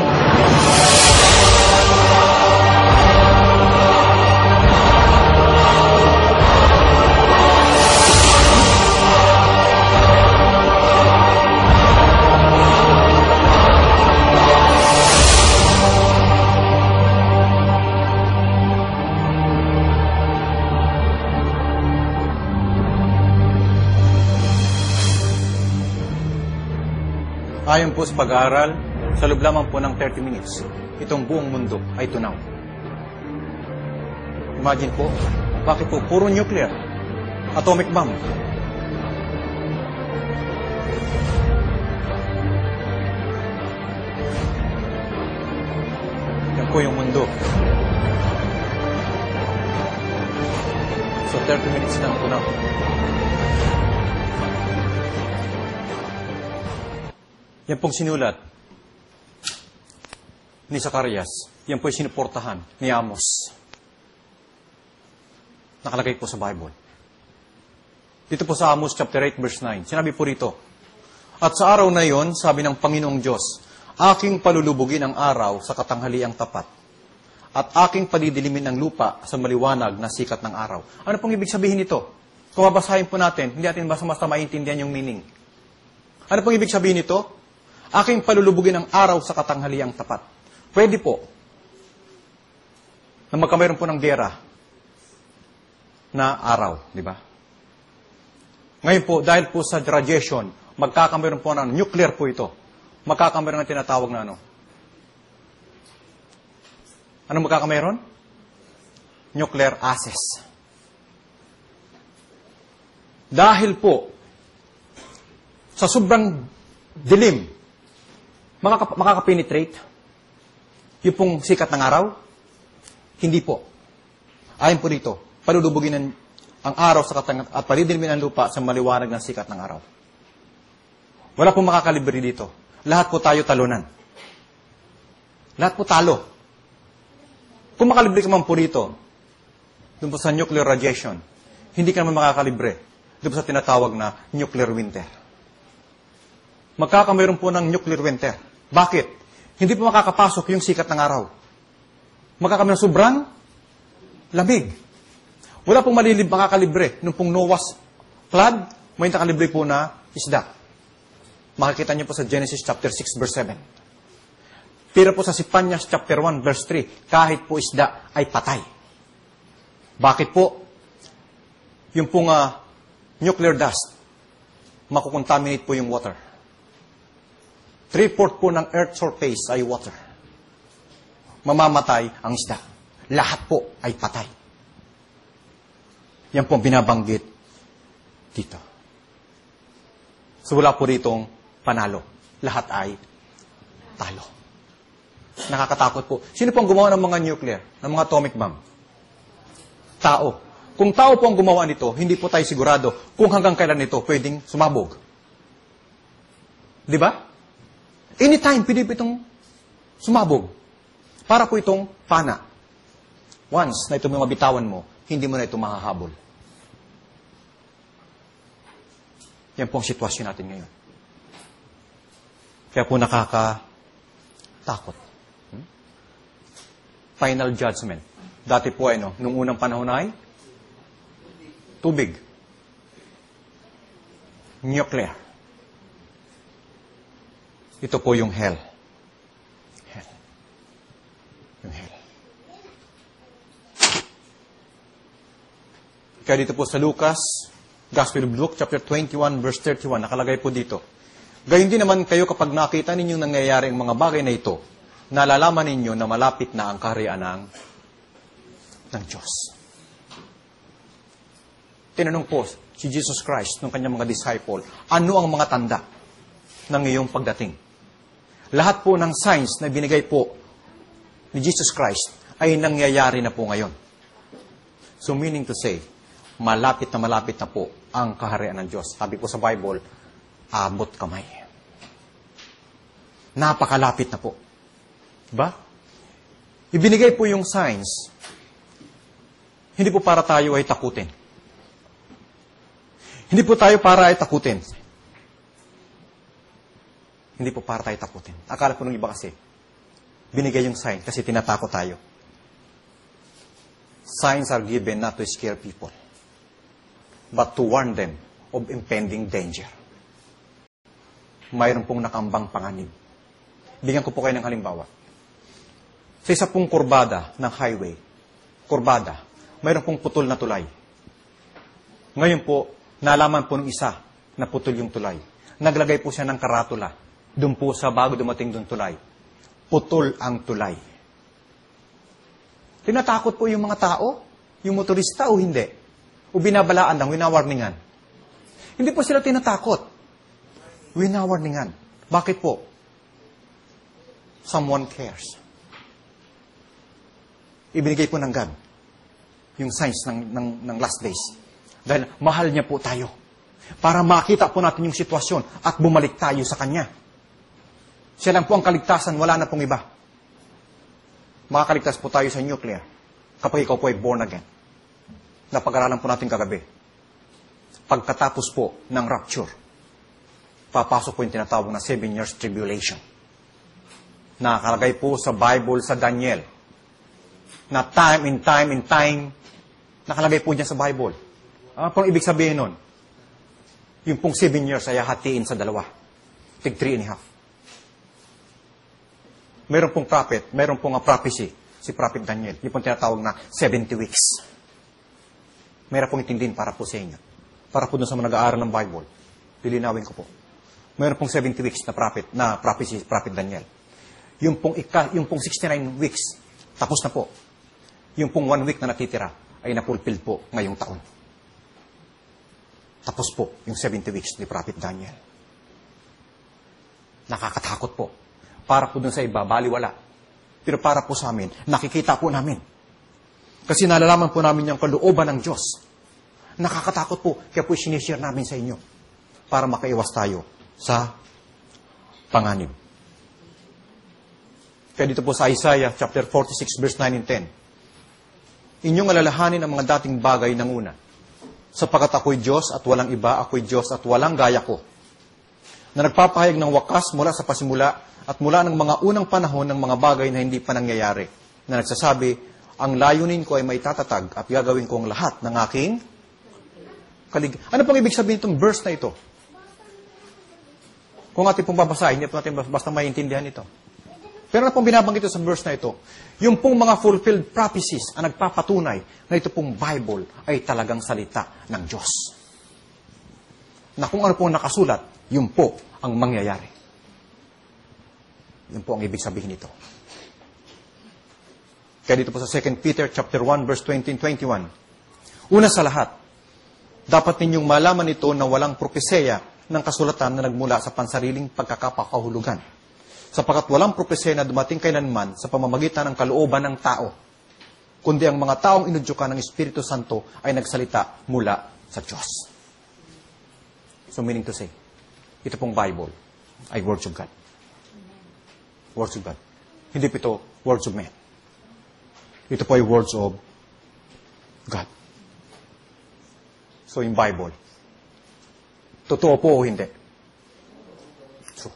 Ayon po sa pag-aaral, sa loob lamang po ng 30 minutes, itong buong mundo ay tunaw. Imagine po, bakit po? Puro nuclear, atomic bomb. po yung mundo. So 30 minutes lang po na. Yan pong sinulat ni Zacarias. Yan po yung sinuportahan ni Amos. Nakalagay po sa Bible. Dito po sa Amos chapter 8 verse 9. Sinabi po rito, at sa araw na yon, sabi ng Panginoong Diyos, aking palulubugin ang araw sa katanghaliang tapat, at aking padidilimin ang lupa sa maliwanag na sikat ng araw. Ano pong ibig sabihin nito? Kung babasahin po natin, hindi natin basta maintindihan yung meaning. Ano pong ibig sabihin nito? Aking palulubugin ang araw sa katanghaliang tapat. Pwede po na magkamayroon po ng gera na araw, di ba? Ngayon po, dahil po sa radiation, magkakamayroon po ng nuclear po ito. Magkakamayroon ng tinatawag na ano? Ano magkakamayroon? Nuclear aces. Dahil po, sa sobrang dilim, makakapenetrate yung pong sikat ng araw? Hindi po. Ayon po dito, palulubugin ang araw sa at palidilimin ang lupa sa maliwanag ng sikat ng araw. Wala pong makakalibre dito. Lahat po tayo talunan. Lahat po talo. Kung makalibre ka man po dito, doon po sa nuclear radiation, hindi ka naman makakalibre. Doon po sa tinatawag na nuclear winter. Magkakamayroon po ng nuclear winter. Bakit? Hindi po makakapasok yung sikat ng araw. Magkakamayroon sobrang lamig. Wala pong makakalibre. Nung pong Noah's flood, may nakalibre po na isda. Makikita niyo po sa Genesis chapter 6 verse 7. Pero po sa Sipanyas chapter 1 verse 3, kahit po isda ay patay. Bakit po? Yung pong nuclear dust, makukontaminate po yung water. 3/4 po ng earth surface ay water. Mamamatay ang isda. Lahat po ay patay. Yan po binabanggit dito. So wala po ditong panalo. Lahat ay talo. Nakakatakot po. Sino po ang gumawa ng mga nuclear, ng mga atomic bomb? Tao. Kung tao po ang gumawa nito, hindi po tayo sigurado kung hanggang kailan ito pwedeng sumabog. Di ba? Anytime, pwede po itong sumabog. Para po itong pana. Once na ito may mabitawan mo, hindi mo na ito mahahabol. Yan po ang sitwasyon natin ngayon. Kaya po nakakatakot. Final judgment. Dati po ay, nung unang panahon ay tubig. Nuclear. Ito po yung hell. Hell. Yung hell. Kaya dito po sa Lucas, Gospel of Luke, chapter 21, verse 31, nakalagay po dito. Gayon din naman kayo kapag nakita ninyo nangyayari ang mga bagay na ito, nalalaman ninyo na malapit na ang kaharian ng Diyos. Tinanong po si Jesus Christ ng kanyang mga disciple, ano ang mga tanda ng iyong pagdating? Lahat po ng signs na binigay po ni Jesus Christ ay nangyayari na po ngayon. So meaning to say, malapit na po ang kaharian ng Diyos. Sabi po sa Bible, abot kamay. Napakalapit na po. Diba? Ibinigay po yung signs, hindi po para tayo ay takutin. Hindi po tayo para ay takutin. Hindi po para tayo takutin. Akala po nung iba kasi, binigay yung sign kasi tinatakot tayo. Signs are given not to scare people, but to warn them of impending danger. Mayroon pong nakambang panganib. Bigyan ko po kayo ng halimbawa. Sa isa pong kurbada ng highway, mayroon pong putol na tulay. Ngayon po, nalaman po ng isa na putol yung tulay. Naglagay po siya ng karatula. Doon po sa bago dumating doon tulay. Putol ang tulay. Tinatakot po yung mga tao, yung motorista o hindi. O binabalaan lang, winawarningan. Hindi po sila tinatakot. Winawarningan. Bakit po? Someone cares. ibinigay po ng God yung signs ng last days. Dahil mahal niya po tayo. Para makita po natin yung sitwasyon at bumalik tayo sa Kanya. Siya lang po ang kaligtasan, wala na pong iba. Makakaligtas po tayo sa nuclear kapag ikaw po ay born again. Napag-aralan po natin kagabi. Pagkatapos po ng rapture, papasok po yung tinatawag na 7 years tribulation. Nakalagay po sa Bible sa Daniel na time and time, nakalagay po dyan sa Bible. Ano pong ibig sabihin nun? Yung pong 7 years ay hatiin sa dalawa. Tig 3.5. Meron pong prophet, meron pong prophecy, si Prophet Daniel. Yung pong tinatawag na 70 weeks. Meron pong itindihin para po sa inyo. Para po dun sa mga nag-aaral ng Bible. Lilinawin ko po. Meron pong 70 weeks na prophecy, Prophet Daniel. Yung pong 69 weeks, tapos na po. Yung pong 1 week na natitira, ay napulpilled po ngayong taon. Tapos po, yung 70 weeks ni Prophet Daniel. Nakakatakot po. Para po dun sa iba, baliwala. Pero para po sa amin, nakikita po namin. Kasi nalalaman po namin yung kalooban ng Diyos. Nakakatakot po, kaya po sinishare namin sa inyo. Para makaiwas tayo sa panganib. Kaya dito po sa Isaiah chapter 46 verse 9 and 10. Inyong alalahanin ang mga dating bagay ng una. Sapagkat ako'y Diyos at walang iba, ako'y Diyos at walang gaya ko. Na nagpapahayag ng wakas mula sa pasimula at mula ng mga unang panahon ng mga bagay na hindi pa nangyayari. Na nagsasabi, ang layunin ko ay may tatatag at gagawin ko ang lahat ng aking Ano pong ibig sabihin itong verse na ito? Kung ating pong babasahin, hindi po natin basta maintindihan ito. Pero ano pong binabanggit ito sa verse na ito? Yung pong mga fulfilled prophecies ang nagpapatunay na ito pong Bible ay talagang salita ng Diyos. Na kung ano pong nakasulat, yun po ang mangyayari. Yun po ang ibig sabihin nito. Kaya dito po sa 2 Peter chapter 1 verse 20 and 21. Una sa lahat, dapat ninyong malaman ito na walang propesya ng kasulatan na nagmula sa pansariling pagkakapakahulugan. Sapagkat walang propesya na dumating kailanman sa pamamagitan ng kalooban ng tao, kundi ang mga taong inudyukan ng Espiritu Santo ay nagsalita mula sa Diyos. So meaning to say, ito pong Bible ay words of God. Words of God. Hindi po ito words of men. Ito po ay words of God. So, yung Bible, totoo po o hindi? True.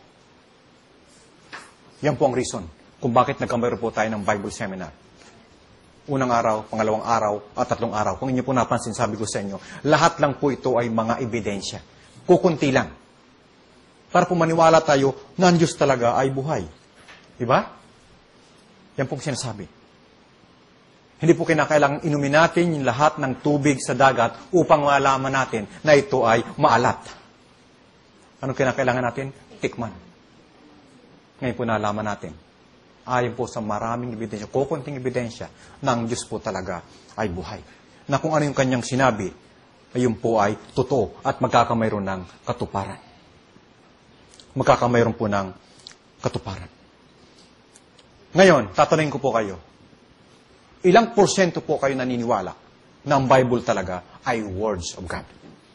Yan po ang reason kung bakit nagkamayroon po tayo ng Bible seminar. Unang araw, pangalawang araw, at tatlong araw. Kung inyo po napansin, sabi ko sa inyo, lahat lang po ito ay mga ebidensya. Kukunti lang. Para po maniwala tayo na ang Diyos talaga ay buhay. Diba? Yan pong sinasabi. Hindi po kinakailangang inumin natin yung lahat ng tubig sa dagat upang malaman natin na ito ay maalat. Anong kinakailangan natin? Tikman. Ngayon po nalaman natin. Ayon po sa maraming ebidensya, kukunting ebidensya, na ang Diyos po talaga ay buhay. Na kung ano yung kanyang sinabi, ayun po ay totoo at magkakamayroon ng katuparan. Magkakamayroon po ng katuparan. Ngayon, tatanungin ko po kayo, ilang porsyento po kayo naniniwala na ang Bible talaga ay words of God?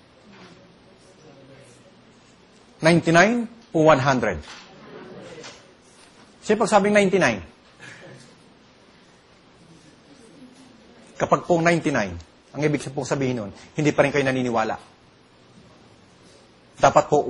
99 o 100? Kasi pag sabing 99, kapag pong 99, ang ibig pong sabihin nun, hindi pa rin kayo naniniwala. Dapat po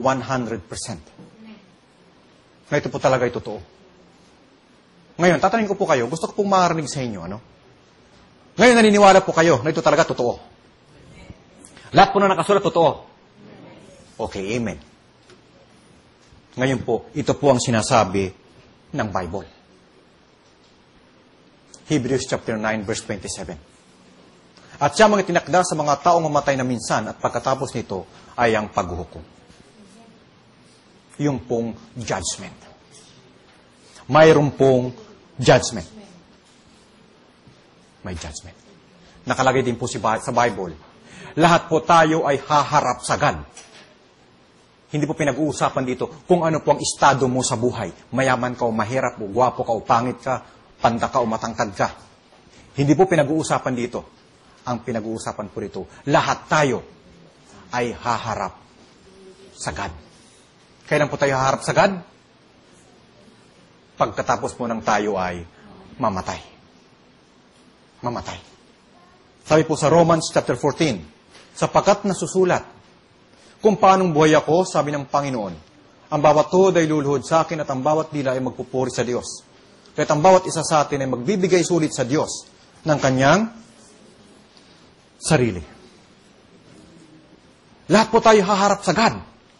100%. Na ito po talaga ay totoo. Ngayon, tatanungin ko po kayo, gusto ko pong makarinig sa inyo, ano? Ngayon, naniniwala po kayo na ito talaga totoo. Lahat po na nakasulat, totoo. Okay, amen. Ngayon po, ito po ang sinasabi ng Bible. Hebrews chapter 9, verse 27. At siya mga tinakda sa mga taong mamatay na minsan at pagkatapos nito ay ang paghuhukom. Yung pong judgment. Mayroon pong judgment. May judgment. Nakalagay din po sa Bible. Lahat po tayo ay haharap sa God. Hindi po pinag-uusapan dito kung ano po ang estado mo sa buhay. Mayaman ka o mahirap o gwapo ka o pangit ka, panda ka o matangkad ka. Hindi po pinag-uusapan dito. Ang pinag-uusapan po dito, lahat tayo ay haharap sa God. Kailan po tayo haharap sa God? Pagkatapos po ng tayo ay mamatay. Mamatay. Sabi po sa Romans chapter 14, sapagkat nasusulat, kung paanong buhay ako, sabi ng Panginoon, ang bawat tuod ay luluhod sa akin at ang bawat dila ay magpupuri sa Diyos. Kaya't ang bawat isa sa atin ay magbibigay sulit sa Diyos ng kanyang sarili. Lahat po tayo haharap sa God.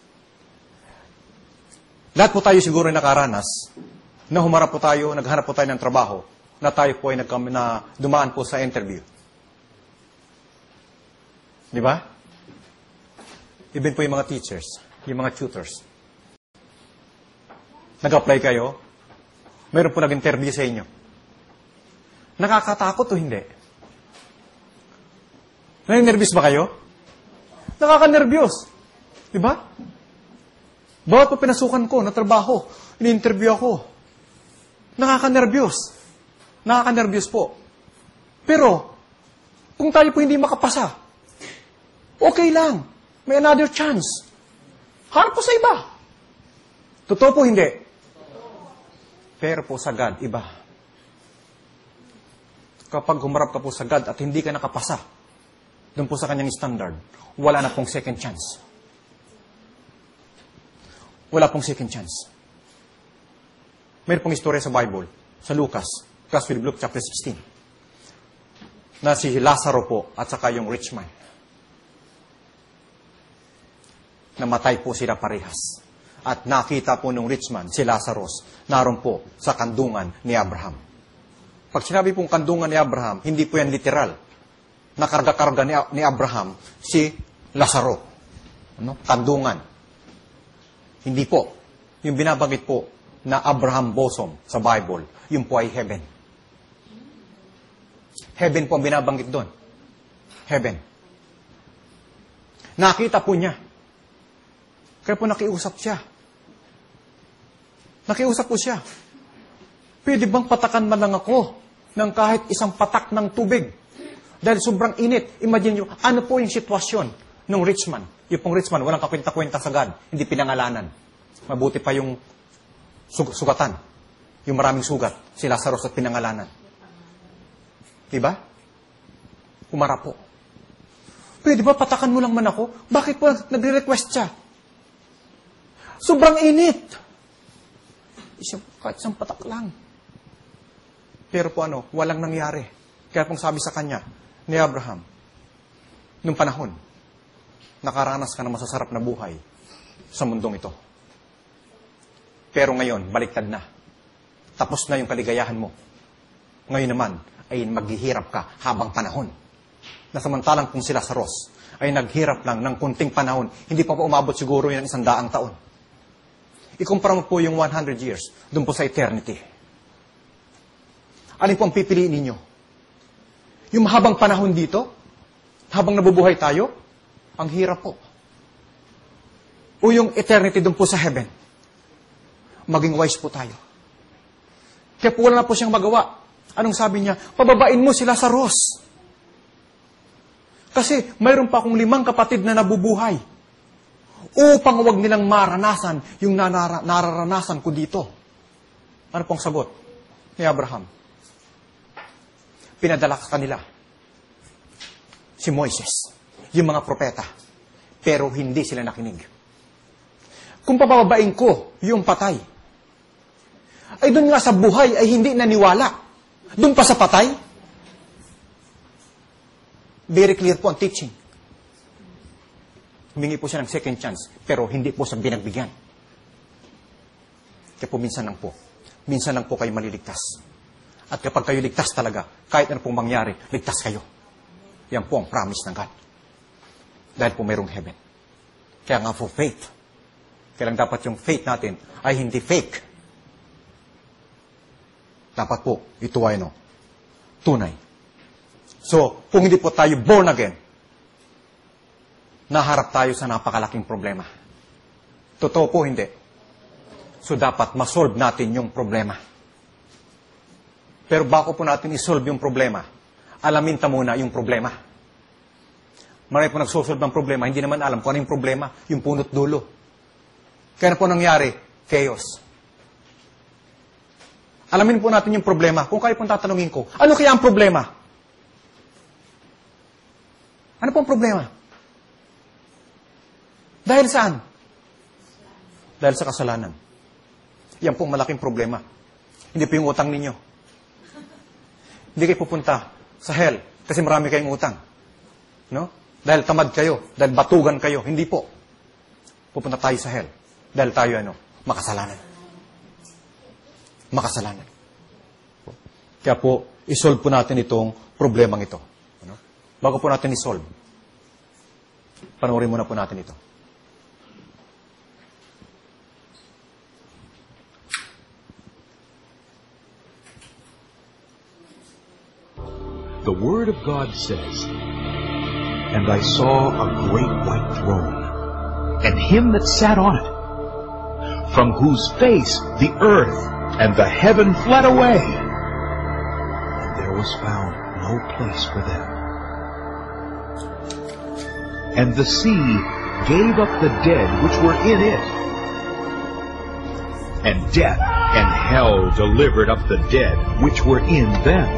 Lahat po tayo siguro nakaranas na humarap po tayo, naghanap po tayo ng trabaho, na tayo po ay dumaan po sa interview. Di ba? Even po yung mga teachers, yung mga tutors. Nag-apply kayo, mayroon po nag-interview sa inyo. Nakakatakot o hindi? Nai-nervous ba kayo? Nakaka-nervyos. Di ba? Bawat po pinasukan ko na trabaho, ini-interview ako. Nakaka-nervyos. Nakaka-nervyos po. Pero, kung tayo po hindi makapasa, okay lang. May another chance. Harap po sa iba. Totoo po hindi. Pero po sa God, iba. Kapag humarap ka po sa God at hindi ka nakapasa, doon po sa kanyang standard, wala na pong second chance. Wala pong second chance. Mayroon pong istorya sa Bible, sa Lucas, Gospel of Luke chapter 16, na si Lazaro po at saka yung rich man. Namatay po sila parehas. At nakita po nung rich man, si Lazarus, naroon po sa kandungan ni Abraham. Pag sinabi pong kandungan ni Abraham, hindi po yan literal. Nakarga-karga ni Abraham si Lazaro. Ano? Kandungan. Hindi po. Yung binabanggit po na Abraham bosom sa Bible, yun po ay heaven. Heaven po ang binabanggit doon. Heaven. Nakita po niya. Kaya po nakiusap siya. Nakiusap po siya. Pwede bang patakan man lang ako ng kahit isang patak ng tubig? Dahil sobrang init. Imagine nyo, ano po yung sitwasyon ng rich man? Yung pong rich man, walang kakwenta-kwenta sa God. Hindi pinangalanan. Mabuti pa yung sugatan. Yung maraming sugat. Si Lazarus at pinangalanan. Diba? Umara po. Pwede ba patakan mo lang man ako? Bakit po nagre-request siya? Sobrang init. Kahit isang patak lang. Pero po walang nangyari. Kaya pong sabi sa kanya, ni Abraham, nung panahon, nakaranas ka ng masasarap na buhay sa mundong ito. Pero ngayon, baliktad na. Tapos na yung kaligayahan mo. Ngayon naman, ay maghihirap ka habang panahon. Na samantalang kung sila sa Lazarus ay naghirap lang ng kunting panahon, hindi pa umabot siguro yung 100 taon. Ikumpara mo po yung 100 years, doon po sa eternity. Alin po ang pipiliin ninyo? Yung mahabang panahon dito, habang nabubuhay tayo, ang hirap po. O yung eternity doon po sa heaven, maging wise po tayo. Kaya po wala na po siyang magawa. Anong sabi niya? Pababain mo sila sa Lazarus. Kasi mayroon pa akong 5 kapatid na nabubuhay. Upang huwag nilang maranasan yung nararanasan ko dito. Ano pong sagot ni Abraham? Pinadala sa kanila si Moises, yung mga propeta. Pero hindi sila nakinig. Kung pababain ko yung patay, ay doon nga sa buhay ay hindi naniwala. Doon pa sa patay, very clear po ang teaching. Humingi po siya ng second chance, pero hindi po sa binagbigyan. Kaya po minsan lang po kayo maliligtas. At kapag kayo ligtas talaga, kahit ano pong mangyari, ligtas kayo. Yan po ang promise ng God. Dahil po mayroong heaven. Kaya nga for faith. Kaya lang dapat yung faith natin ay hindi fake. Dapat po, ito ay tunay. So, kung hindi po tayo born again, naharap tayo sa napakalaking problema. Totoo po, hindi. So, dapat masolve natin yung problema. Pero bago po natin isolve yung problema, alamin ta muna yung problema. Marami po nagsusolve ng problema, hindi naman alam kung ano yung problema, yung punot dulo. Kaya na po nangyari, chaos. Alamin po natin yung problema. Kung kayo pong tatanungin ko, ano kaya ang problema? Ano pong problema? Dahil saan? Dahil sa kasalanan. Yan pong malaking problema. Hindi po yung utang ninyo. Hindi kayo pupunta sa hell kasi marami kayong utang. No? Dahil tamad kayo, dahil batugan kayo. Hindi po. Pupunta tayo sa hell. Dahil tayo makasalanan. Makasalanan. Kaya po, isolve po natin itong problemang ito. Ano? Bago po natin isolve, panoorin muna po natin ito. The Word of God says, "And I saw a great white throne, and him that sat on it, from whose face the earth and the heaven fled away, and there was found no place for them. And the sea gave up the dead which were in it, and death and hell delivered up the dead which were in them.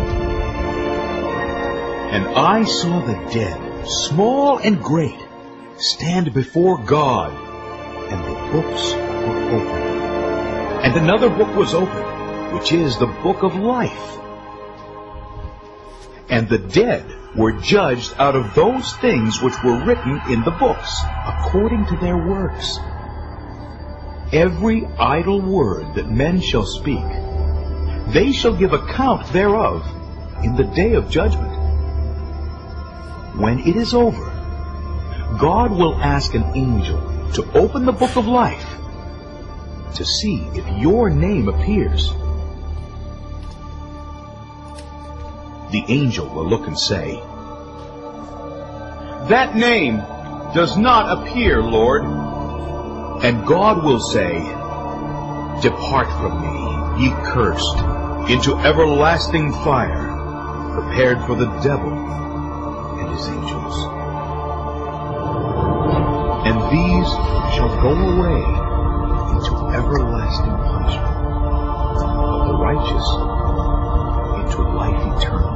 And I saw the dead, small and great, stand before God, and the books were opened. And another book was opened, which is the book of life. And the dead were judged out of those things which were written in the books, according to their works. Every idle word that men shall speak, they shall give account thereof in the day of judgment. When it is over, God will ask an angel to open the book of life to see if your name appears. The angel will look and say, "That name does not appear, Lord." And God will say, "Depart from me, ye cursed, into everlasting fire, prepared for the devil and his angels. And these shall go away into everlasting punishment, but the righteous into life eternal."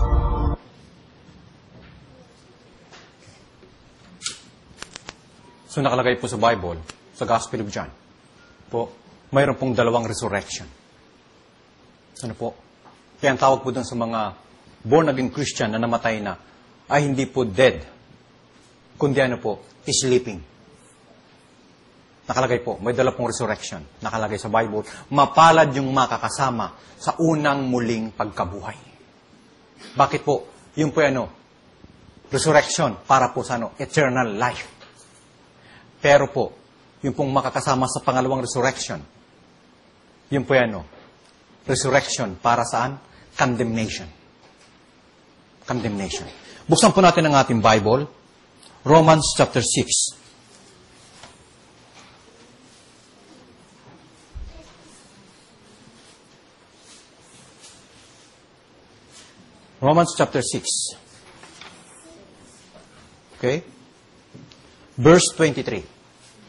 So nakalagay po sa Bible, sa Gospel of John, po, mayroon pong dalawang resurrection. Ano po? Kaya ang tawag po dun sa mga born-again Christian na namatay na, ay hindi po dead, kundi ano po, sleeping. Nakalagay po, may dala pong resurrection. Nakalagay sa Bible, mapalad yung makakasama sa unang muling pagkabuhay. Bakit po? Yung po resurrection para po sa eternal life. Pero po, yung pong makakasama sa pangalawang resurrection, yung po resurrection para saan? Condemnation. Condemnation. Buksan po natin ang ating Bible, Romans chapter 6. Romans chapter 6. Okay? Verse 23.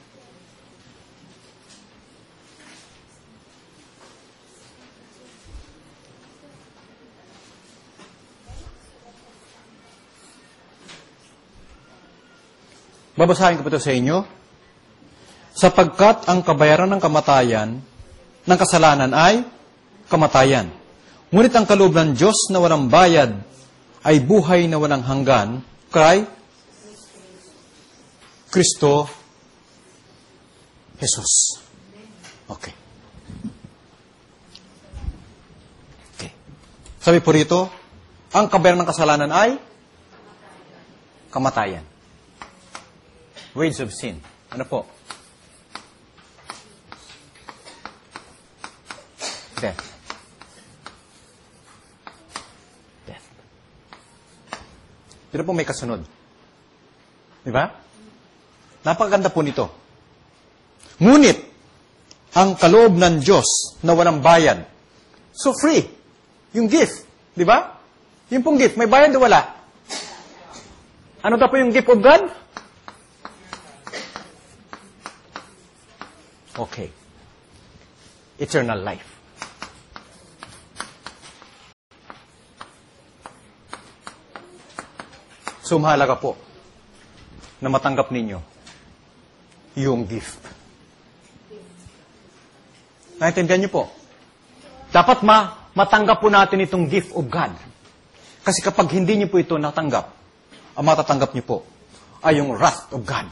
Babasahin ko po ito sa inyo. Sapagkat ang kabayaran ng kamatayan, ng kasalanan ay kamatayan. Ngunit ang kaloob ng Diyos na walang bayad ay buhay na walang hanggan kay Kristo Jesus. Okay. Okay. Sabi po rito, ang kabayaran ng kasalanan ay kamatayan. Wages of sin. Ano po? Death. Death. Dito po may kasunod. Di ba? Napakaganda po nito. Ngunit, ang kaloob ng Diyos na walang bayad. So free. Yung gift. Di ba? Yung pong gift, may bayad o wala? Ano daw po yung gift of God? Okay. Eternal life. So, mahalaga po na matanggap ninyo yung gift. Naintindihan niyo po? Dapat matanggap po natin itong gift of God. Kasi kapag hindi niyo po ito natanggap, ang matatanggap niyo po ay yung wrath of God.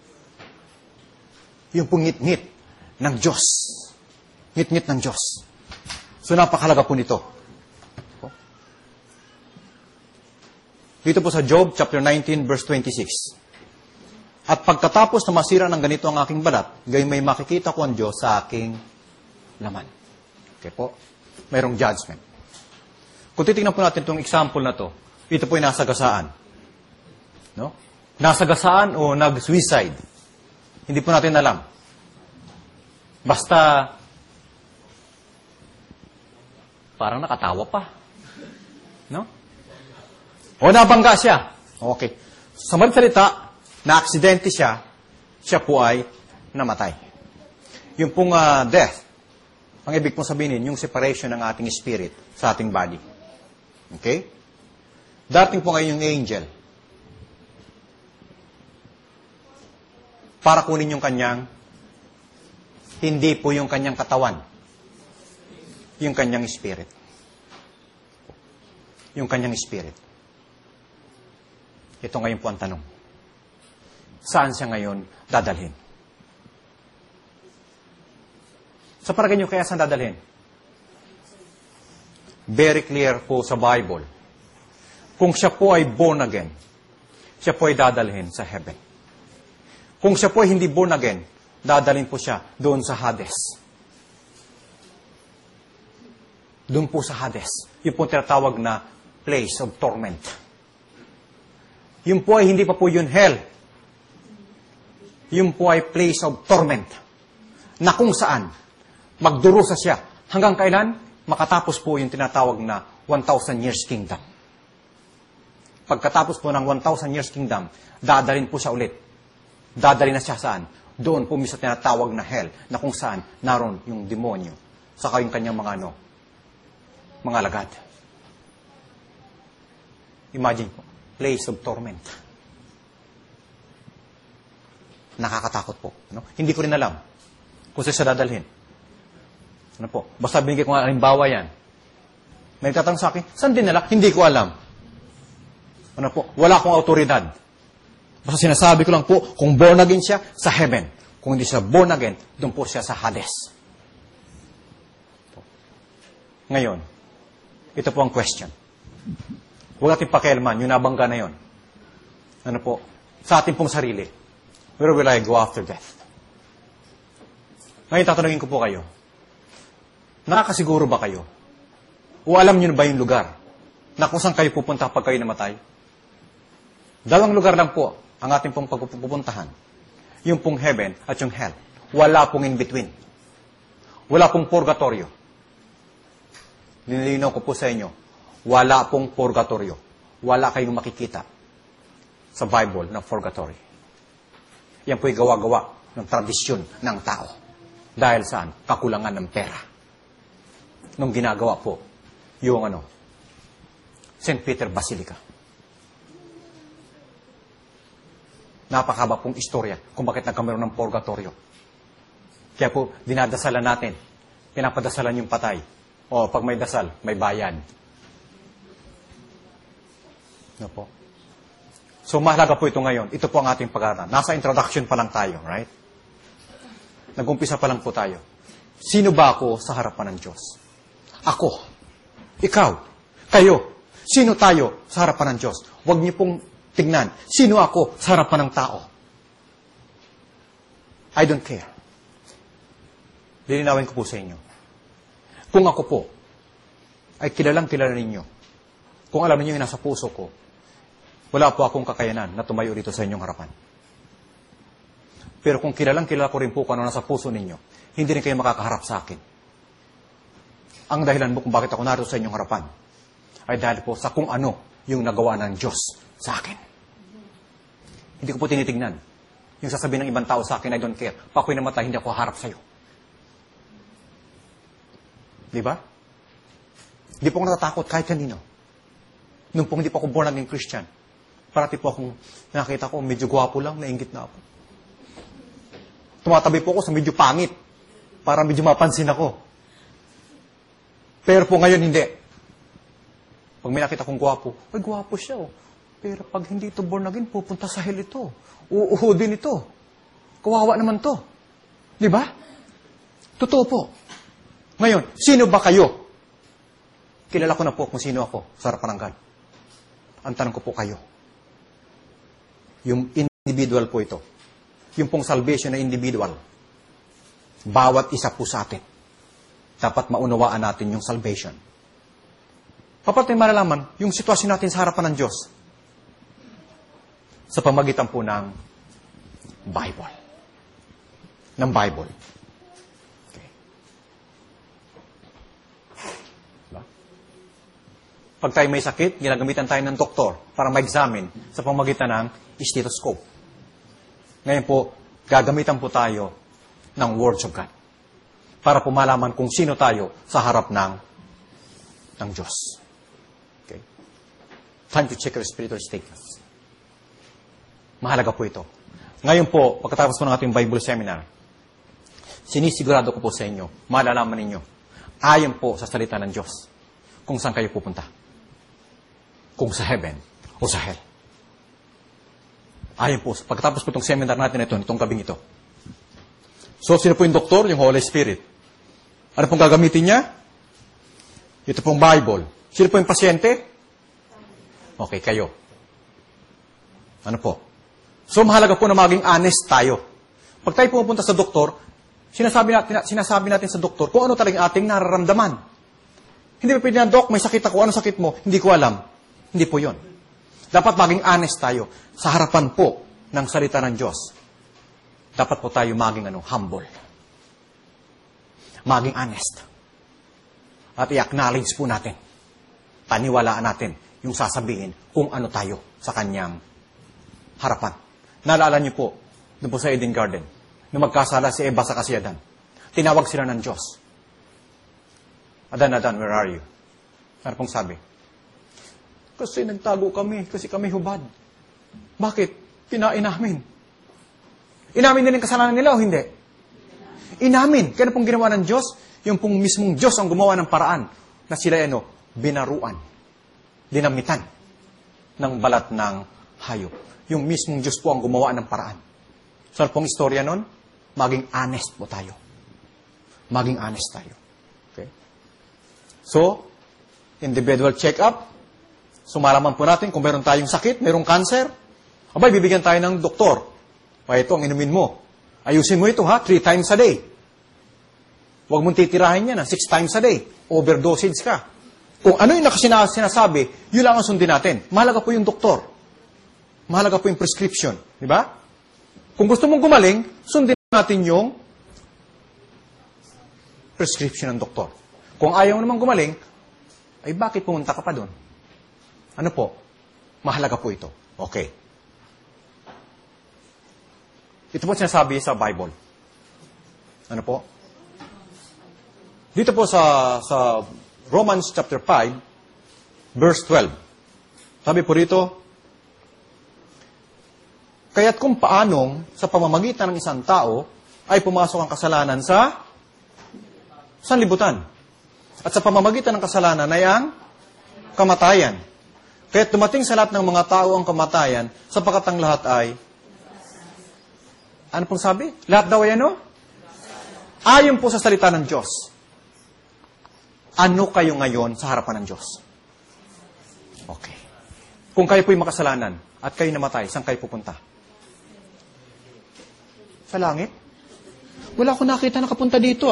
Yung pungit-ngit ng Diyos. Ngit-ngit ng Diyos. So, napakahalaga po nito. Dito po sa Job, chapter 19, verse 26. At pagkatapos na masira ng ganito ang aking balat, gayon may makikita ko ang Diyos sa aking laman. Okay po? Mayroong judgment. Kung titignan po natin itong example na to, ito po ay nasagasaan. No? Nasagasaan o nag-suicide. Hindi po natin alam. Basta, parang nakatawa pa. No? O nabangga siya. Okay. Sa madaling salita, na-aksidente siya, siya po ay namatay. Yung pong death, ang ibig pong sabihin, yung separation ng ating spirit sa ating body. Okay? Dating po ngayon yung angel para kunin yung kanyang, hindi po yung kanyang katawan, yung kanyang spirit. Yung kanyang spirit. Ito ngayon po ang tanong. Saan siya ngayon dadalhin? Sa paragay nyo, kaya saan dadalhin? Very clear po sa Bible. Kung siya po ay born again, siya po ay dadalhin sa heaven. Kung siya po ay hindi born again, dadalhin po siya doon sa Hades. Doon po sa Hades. Yung po tinatawag na place of torment. Yung po ay hindi pa po yun hell. Yung po ay place of torment. Na kung saan, magdurusa siya. Hanggang kailan? Makatapos po yung tinatawag na 1,000 years kingdom. Pagkatapos po ng 1,000 years kingdom, dadalhin po siya ulit. Dadalhin na siya saan? Doon po mismo tinatawag na hell, na kung saan naroon yung demonyo. Saka yung kanyang mga lagad. Imagine po, place of torment. Nakakatakot po. No? Hindi ko rin alam kung saan siya dadalhin. Ano po? Basta binigay ko nga halimbawa yan. May tatanong sa akin, saan din nila? Hindi ko alam. Ano po? Wala akong autoridad. Basta sinasabi ko lang po, kung born again siya, sa heaven. Kung hindi siya born again, doon po siya sa Hades. Ngayon, ito po ang question. Huwag natin pakialaman, yung nabangga na yon. Ano po? Sa ating pong sarili. Where will I go after death? Ngayon, tatanungin ko po kayo. Nakakasiguro ba kayo? O alam niyo na ba yung lugar na kung saan kayo pupunta pag kayo namatay? Dalawang lugar lang po ang ating pong pagpupuntahan. Yung pong heaven at yung hell. Wala pong in between. Wala pong purgatorio. Nililinaw ko po sa inyo, wala pong purgatorio. Wala kayong makikita sa Bible na purgatory. Yan po'y gawa-gawa ng tradisyon ng tao. Dahil saan? Kakulangan ng pera. Nung ginagawa po, yung St. Peter Basilica. Napakahaba pong istorya kung bakit nagkameron ng purgatorio. Kaya po, dinadasalan natin. Pinapadasalan yung patay. O, pag may dasal, may bayad. No po? So, mahalaga po ito ngayon. Ito po ang ating pag-aaral. Nasa introduction pa lang tayo, right? Nag-umpisa pa lang po tayo. Sino ba ako sa harapan ng Diyos? Ako. Ikaw. Kayo. Sino tayo sa harapan ng Diyos? Huwag niyo pong tignan. Sino ako sa harapan ng tao? I don't care. Lilinawin ko po sa inyo. Kung ako po ay kilalang-kilala ninyo, kung alam niyo yung nasa puso ko, wala po akong kakayanan na tumayo dito sa inyong harapan. Pero kung kilalang-kilala ko rin po kung ano nasa puso ninyo, hindi rin kayo makakaharap sa akin. Ang dahilan mo kung bakit ako narito sa inyong harapan ay dahil po sa kung ano yung nagawa ng Diyos sa akin. Hindi ko po tinitignan. Yung sasabihin ng ibang tao sa akin, I don't care. Pa ako'y namatay, hindi ako harap sa'yo. Di ba? Hindi po ako natatakot kahit kanino. Nung po hindi po ako born again Christian, parati po akong nakita ko, medyo gwapo lang, nainggit na ako. Tumatabi po ako sa medyo pangit, para medyo mapansin ako. Pero po ngayon, hindi. Pag may nakita kong gwapo, ay gwapo siya, oh. Pero pag hindi ito born again, pupunta sa hell ito. Uuhudin ito. Kawawa naman to. Di ba? Totoo po. Ngayon, sino ba kayo? Kilala ko na po kung sino ako sa harapan ng God. Ang tanong ko po kayo. Yung individual po ito. Yung pong salvation na individual. Bawat isa po sa atin. Dapat maunawaan natin yung salvation. Papat tayo malalaman yung sitwasyon natin sa harapan ng Diyos sa pamagitan po ng Bible. Ng Bible. Okay. Diba? Pag tayo may sakit, ginagamitan tayo ng doktor para ma-examine sa pamagitan ng stethoscope. Ngayon po, gagamitan po tayo ng Words of God para po malaman kung sino tayo sa harap ng Diyos. Okay? Time to check your spiritual status. Mahalaga po ito. Ngayon po, pagkatapos po ng ating Bible seminar, sinisigurado ko po sa inyo, malalaman ninyo, ayon po sa salita ng Diyos, kung saan kayo pupunta. Kung sa heaven o sa hell. Ayon po, pagkatapos po itong seminar natin ito, itong gabing ito. So, sino po yung doktor? Yung Holy Spirit. Ano pong gagamitin niya? Ito pong Bible. Sino po yung pasyente? Okay, kayo. Ano po? So, mahalaga po na maging honest tayo. Pag tayo pupunta sa doktor, sinasabi natin sa doktor kung ano talagang ating nararamdaman. Hindi pa pwede na, Dok, may sakit ako. Ano sakit mo? Hindi ko alam. Hindi po yon. Dapat maging honest tayo sa harapan po ng salita ng Diyos. Dapat po tayo maging humble. Maging honest. At i-acknowledge po natin. Paniwalaan natin yung sasabihin kung ano tayo sa kanyang harapan. Naalala niyo po, doon po sa Eden Garden, nung magkasala si Eva sa si Adan, tinawag sila ng Diyos. Adan, where are you? Ano pong sabi? Kasi nagtago kami, kasi kami hubad. Bakit? Kinain namin. Inamin nila yung kasalanan nila o hindi? Inamin. Kaya pong ginawa ng Diyos, yung pong mismong Diyos ang gumawa ng paraan na sila binaruan, dinamitan ng balat ng hayop. Yung mismong Diyos po ang gumawa ng paraan. So, pong istorya nun, maging honest po tayo. Maging honest tayo. Okay? So, individual check-up. So, malaman po natin kung meron tayong sakit, merong cancer. Abay, bibigyan tayo ng doktor. O, ito ang inumin mo. Ayusin mo ito, 3 times a day. Huwag mong titirahin yan, 6 times a day. Overdosage ka. Kung ano yung sinasabi, yun lang ang sundin natin. Mahalaga po yung doktor. Mahalaga po yung prescription. Di ba? Kung gusto mong gumaling, sundin natin yung prescription ng doktor. Kung ayaw mo naman gumaling, ay bakit pumunta ka pa doon? Ano po? Mahalaga po ito. Okay. Ito po sinasabi sa Bible. Ano po? Dito po sa Romans chapter 5, verse 12. Sabi po rito, kaya't kung paanong sa pamamagitan ng isang tao ay pumasok ang kasalanan sa sanlibutan. At sa pamamagitan ng kasalanan ay ang kamatayan. Kaya't dumating sa lahat ng mga tao ang kamatayan, sapagkat ang lahat ay, ano pong sabi? Lahat daw ay ano? Ayon po sa salita ng Diyos. Ano kayo ngayon sa harapan ng Diyos? Okay. Kung kayo po'y makasalanan at kayo namatay, saan kayo pupunta? Sa langit? Wala akong nakita nakapunta dito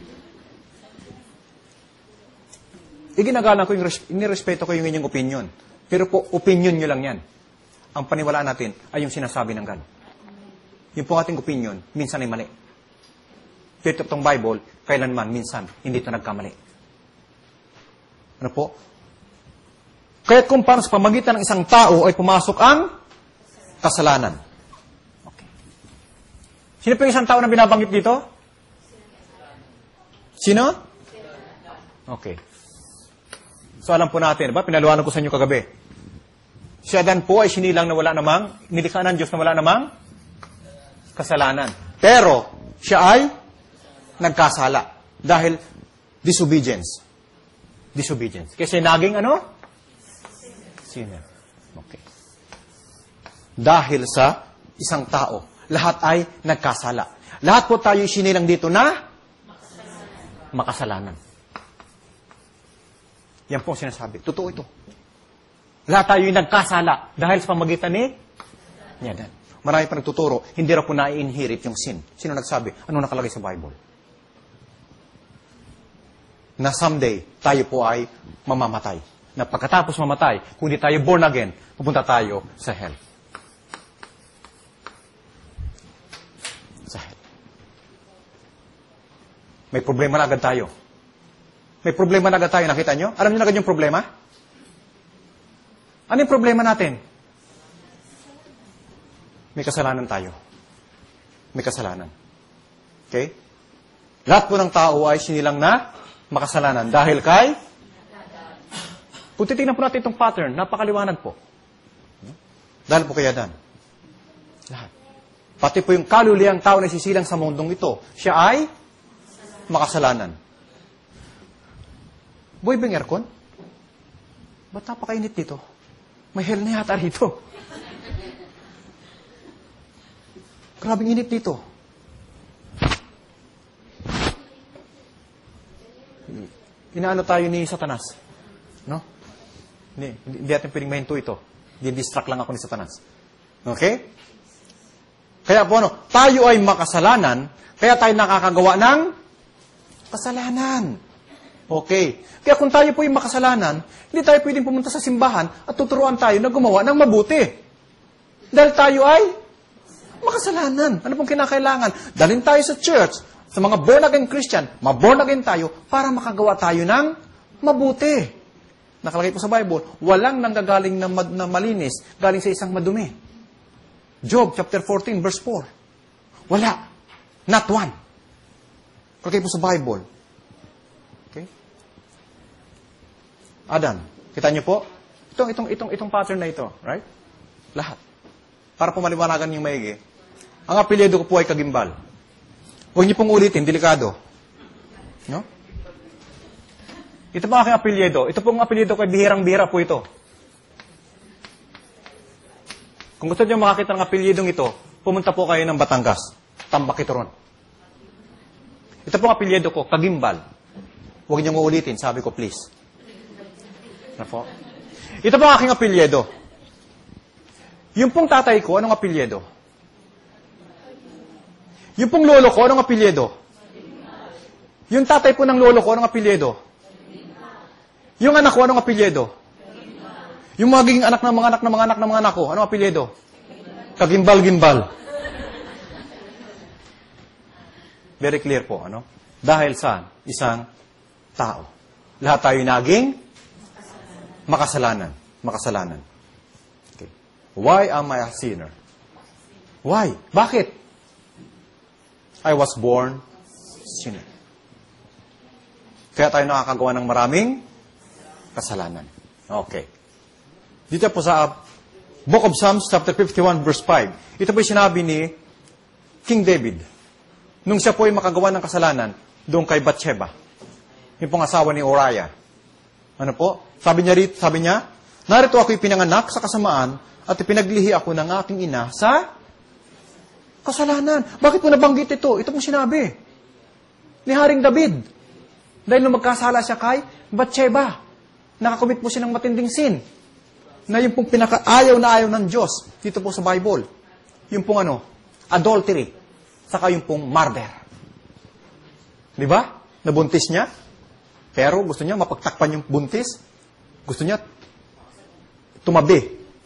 Iginagalang ko inirespeto ko yung inyong opinion. Pero po, opinion nyo lang yan. Ang paniwalaan natin ay yung sinasabi ng God. Yung po ating opinion, minsan ay mali. Pero itong Bible, kailanman, minsan, hindi ito nagkamali. Ano po? Kaya't kung paano sa pamagitan ng isang tao ay pumasok ang kasalanan. Okay. Sino po yung isang tao na binabanggit dito? Sino? Okay. So alam po natin, ba? Pinaluwanan ko sa inyo kagabi. Si Adan po ay sinilang na wala namang, nilikha ng Diyos na wala namang kasalanan. Pero, siya ay nagkasala. Dahil disobedience. Disobedience. Kasi naging ano? Sinner. Okay. Dahil sa isang tao, lahat ay nagkasala. Lahat po tayo sinilang dito na makasalanan. Yan po ang sinasabi. Totoo ito. Lahat tayo nagkasala dahil sa pamagitan ni Adan. Marami pa nagtuturo, hindi raw po na-inherit yung sin. Sino nagsabi? Ano nakalagay sa Bible? Na someday, tayo po ay mamamatay. Na pagkatapos mamatay, kung hindi tayo born again, pupunta tayo sa hell. Sa hell. May problema na agad tayo. May problema na agad tayo. Nakita nyo? Alam nyo na agad yung problema? Ano yung problema natin? May kasalanan tayo. May kasalanan. Okay? Lahat po ng tao ay sinilang na makasalanan. Dahil kay kung titignan po natin itong pattern, napakaliwanag po. Dahil po kay Adan. Lahat. Pati po yung kalulihang tao na sisilang sa mundong ito, siya ay makasalanan. Boy, bang aircon? Ba't napakainit dito? May hell na yata rito. Grabing init dito. Inaano tayo ni Satanas? No? Hindi natin pwedeng mahinto ito. Di-distract lang ako ni Satanas. Okay? Kaya po tayo ay makasalanan, kaya tayo nakakagawa ng kasalanan. Okay. Kaya kung tayo po ay makasalanan, hindi tayo pwedeng pumunta sa simbahan at tuturuan tayo na gumawa ng mabuti. Dahil tayo ay makasalanan. Ano pong kinakailangan? Dalhin tayo sa church, sa mga born-again Christian, ma-born again tayo para makagawa tayo ng mabuti. Nakalagay po sa Bible, walang nanggagaling na malinis, galing sa isang madumi. Job chapter 14 verse 4. Wala. Not one. Nakalagay po sa Bible. Okay? Adan, kita niyo po? Itong pattern na ito, right? Lahat. Para po maliwanagan yung maigi. Ang apelyido ko po ay Kagimbal. Huwag niyo pong ulitin, delikado. No? Ito po ang aking apelyido. Ito po ang apelyido ko ay bihirang-bihira po ito. Kung gusto niyo makakita ng apelyidong ito, pumunta po kayo ng Batangas. Tambak ito ron. Ito po ang apelyido ko, Kagimbal. Huwag niyo uulitin, sabi ko please. Ano po? Ito po ang aking apelyido. Yung pong tatay ko, anong apelyido? Yung pong lolo ko, anong apelyido? Yung tatay po ng lolo ko, anong apelyido? Yung anak ko, anong apelyido? Yung magiging anak ng mga anak ng mga anak ng mga anak ko, anong apelyido? Kagimbal-gimbal. Very clear po, ano? Dahil sa isang tao. Lahat tayo naging makasalanan. Makasalanan. Okay. Why am I a sinner? Why? Bakit? I was born sinner. Kaya tayo nakakagawa ng maraming kasalanan. Okay. Dito po sa Book of Psalms, chapter 51, verse 5. Ito po yung sinabi ni King David. Nung siya po ay makagawa ng kasalanan, doon kay Bathsheba. Yung pong asawa ni Uriah. Ano po? Sabi niya, narito ako'y pinanganak sa kasamaan at ipinaglihi ako ng aking ina sa kasalanan. Bakit po nabanggit ito? Ito pong sinabi ni Haring David. Dahil nung magkasala siya kay Bathsheba, nakakumit po siya ng matinding sin. Na yung pong pinakaayaw na ayaw ng Diyos dito po sa Bible. Yung pong adultery. Saka yung pong murder. Di ba? Nabuntis niya. Pero gusto niya mapagtakpan yung buntis. Gusto niya tumabi.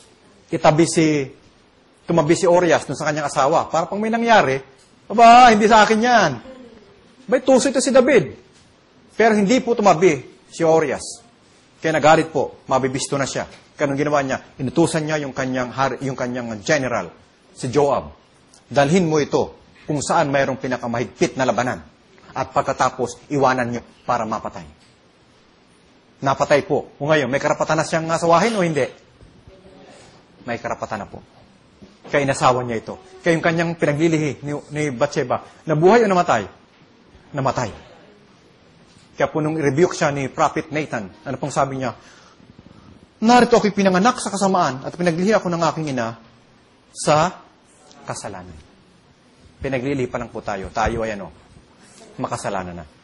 Tumabi si Orias dun sa kanyang asawa. Para pang may nangyari, aba, hindi sa akin yan. Bay, tuso ito si David. Pero hindi po tumabi si Orias Kaya nagalit po, mabibisto na siya. Kaya anong ginawa niya? Inutusan niya yung kanyang general, si Joab. Dalhin mo ito kung saan mayroong pinakamahigpit na labanan. At pagkatapos, iwanan niyo para mapatay. Napatay po. O ngayon, may karapatan na siyang asawahin o hindi? May karapatan na po. Kaya inasawa niya ito. Kaya yung kanyang pinaglilihi ni Bathsheba, nabuhay o namatay? Namatay. Kaya po nung rebuke siya ni Prophet Nathan, ano pong sabi niya? Narito ako'y pinanganak sa kasamaan at pinaglilihi ako ng aking ina sa kasalanan. Pinaglilihi pa lang po tayo. Tayo ay makasalanan na.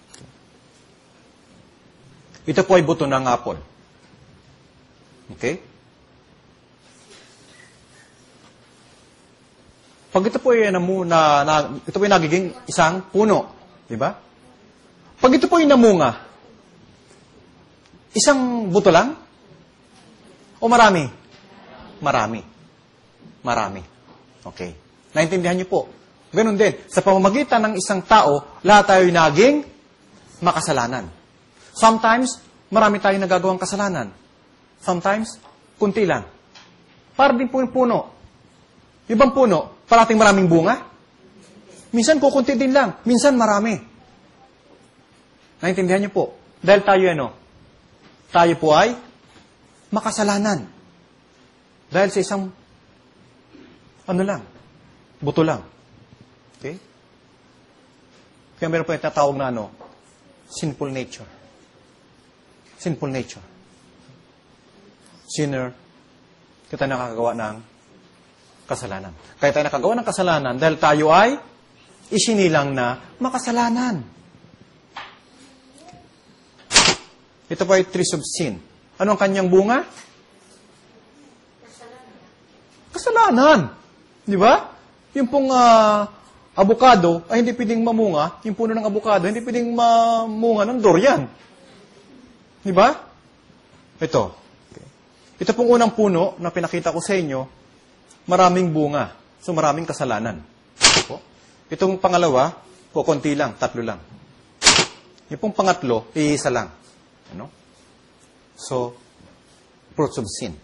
Ito po ay buto ng apple. Okay? Pag ito po ay ito po ay nagiging isang puno, di ba? Pag ito po ay namunga, isang buto lang? O marami? Marami. Marami. Okay. Naintindihan niyo po. Ganun din. Sa pamamagitan ng isang tao, lahat tayo ay naging makasalanan. Sometimes, marami tayong nagagawang kasalanan. Sometimes, kunti lang. Para din po yung puno. Yung bang puno, parating maraming bunga? Minsan kukunti din lang. Minsan marami. Naintindihan niyo po. Dahil tayo tayo po ay makasalanan. Dahil sa isang buto lang. Okay? Kaya meron po yung tatawag na sinful nature. Sinful nature. Sinner, kaya tayo nakakagawa ng kasalanan. Kaya tayo nakagawa ng kasalanan dahil tayo ay isinilang na makasalanan. Ito po ay trees of sin. Ano ang kanyang bunga? Kasalanan. Di ba? Yung pong avocado ay hindi pwedeng mamunga. Yung puno ng avocado, hindi pwedeng mamunga ng durian. Di ba? Ito. Okay. Ito pong unang puno na pinakita ko sa inyo, maraming bunga. So maraming kasalanan. Itong pangalawa, konti lang, 3 lang. Yung pong pangatlo, iisa lang. So, fruits of sin.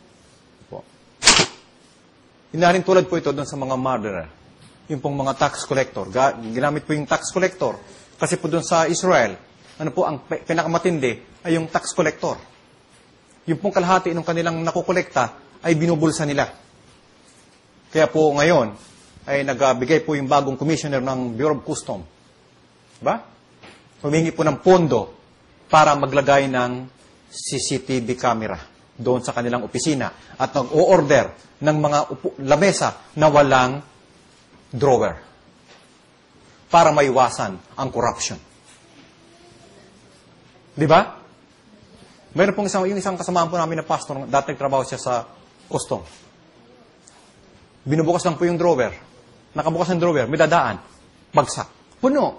Inarin tulad po ito doon sa mga murderer. Yung pong mga tax collector. Ginamit po yung tax collector. Kasi po doon sa Israel, ang pinakamatindi ay yung tax collector. Yung pong kalahati ng kanilang nakukolekta ay binubulsa nila. Kaya po ngayon, ay nagbigay po yung bagong commissioner ng Bureau of Customs. Diba? Humingi po ng pondo para maglagay ng CCTV camera doon sa kanilang opisina at nag-o-order ng mga lamesa na walang drawer para maiwasan ang corruption. Di ba? Mayroon pong isang kasamaan po namin na pastor, dati nagtrabaho siya sa custom. Binubukas lang po yung drawer. Nakabukas ng drawer, may dadaan. Bagsak. Puno.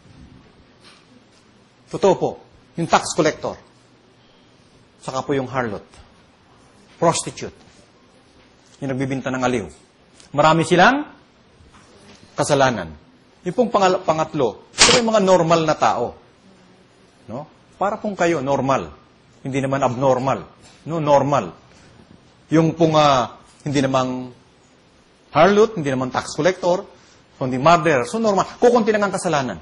Totoo po. Yung tax collector. Saka po yung harlot. Prostitute. Yung nagbibinta ng aliw. Marami silang kasalanan. Yung pong pangatlo, ito yung mga normal na tao. No? Para pong kayo, normal. Hindi naman abnormal. No, normal. Yung pong hindi namang harlot, hindi naman tax collector, kundi murderer. So normal. Kukunti lang ang kasalanan.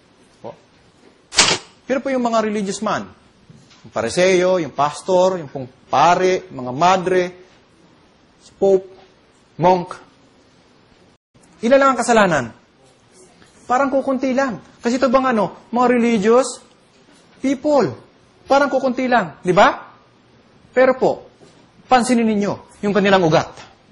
Pero po yung mga religious man, yung pariseo, yung pastor, yung pong pare, mga madre, pope, monk, ilan lang ang kasalanan? Parang kukunti lang. Kasi ito bang mga religious people. Parang kukunti lang. Di ba? Pero po, pansinin ninyo yung kanilang ugat.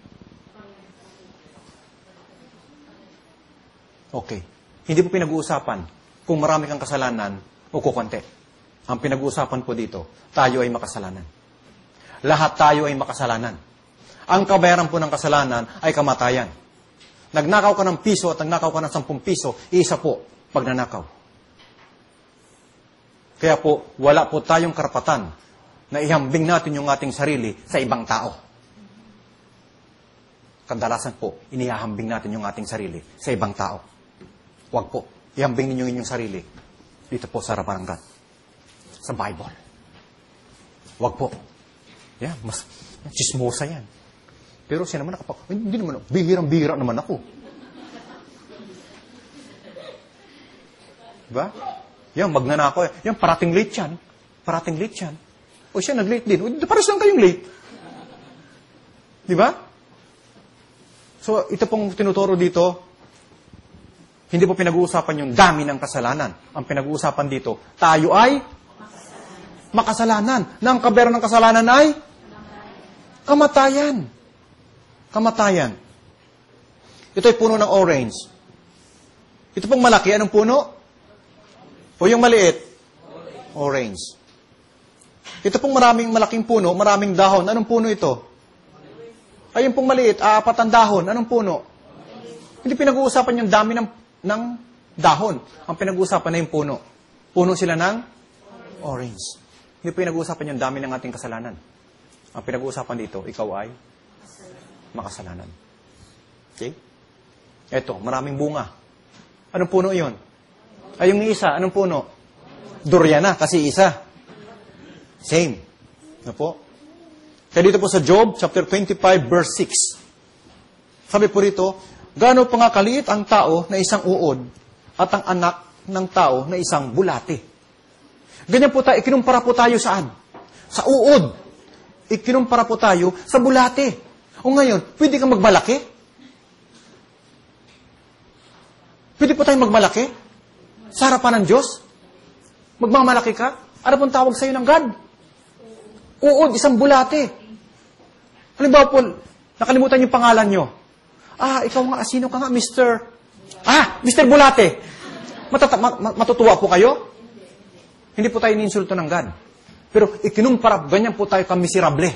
Okay. Hindi po pinag-uusapan kung marami kang kasalanan o kukunti. Ang pinag-uusapan po dito, tayo ay makasalanan. Lahat tayo ay makasalanan. Ang kabayaran po ng kasalanan ay kamatayan. Nagnakaw ka ng piso at nagnakaw ka ng 10 piso, isa po pag nanakaw. Kaya po, wala po tayong karapatan na ihambing natin yung ating sarili sa ibang tao. Kadalasan po, inihahambing natin yung ating sarili sa ibang tao. Huwag po. Ihambing ninyo inyong sarili dito po sa harapan ng God. Sa Bible. Wag po. Yan, mas chismosa yan. Pero siya naman hindi naman, bihirang-bihira naman ako. Diba? Yan, magnanakaw. Yan, parating late yan. Parating late yan. O siya, nag-late din. O, pares lang kayong late. Diba? So, ito pong tinuturo dito, hindi po pinag-uusapan yung dami ng kasalanan. Ang pinag-uusapan dito, tayo ay makasalanan. Na ang kabera ng kasalanan ay kamatayan. Kamatayan. Ito ay puno ng orange. Ito pong malaki, anong puno? O yung maliit? Orange. Ito pong malaking puno, maraming dahon. Anong puno ito? Ay, yung pong maliit, 4 dahon. Anong puno? Hindi pinag-uusapan yung dami ng dahon. Ang pinag-uusapan na yung puno. Puno sila ng orange. Hindi pinag-uusapan yung dami ng ating kasalanan. Ang pinag-uusapan dito, ikaw ay makasalanan. Okay? Ito, maraming bunga. Anong puno yun? Ay, yung isa, anong puno? Durian na, kasi isa. Same. Ano po? Kaya dito po sa Job, chapter 25, verse 6. Sabi po rito, gaano pa nga kaliit ang tao na isang uod at ang anak ng tao na isang bulate. Ganyan po tayo, ikinumpara po tayo saan? Sa uod. Ikinumpara po tayo sa bulate. O ngayon, pwede kang magmalaki? Pwede po tayong magmalaki? Sa harapan ng Diyos? Magmamalaki ka? Ano pong tawag sa'yo ng God? Uod, isang bulate. Halimbawa po, nakalimutan yung pangalan nyo. Ikaw nga, sino ka nga, Mr. Mr. Bulate. Matutuwa po kayo? Hindi po tayo ininsulto ng God. Pero ikinumpara, ganyan po tayo kamiserable.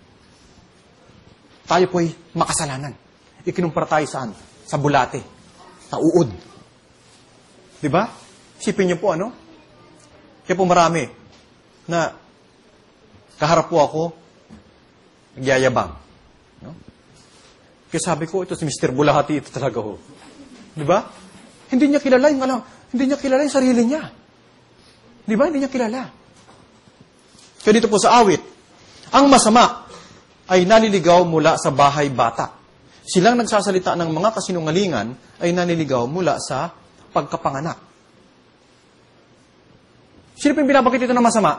Tayo po'y makasalanan. Ikinumpara tayo saan? Sa bulate. Sa uod. Diba? Isipin niyo po, ano? Kaya po marami na kaharap po ako, nagyayabang. No? Kaya sabi ko, ito si Mr. Bulahati, ito talaga ho. Diba? Hindi niya kilala yung sarili niya. Diba? Hindi niya kilala. Kaya dito po sa awit, ang masama ay naliligaw mula sa bahay bata. Silang nagsasalita ng mga kasinungalingan ay naliligaw mula sa pagkapanganak. Sino po yung binabanggit ito na masama?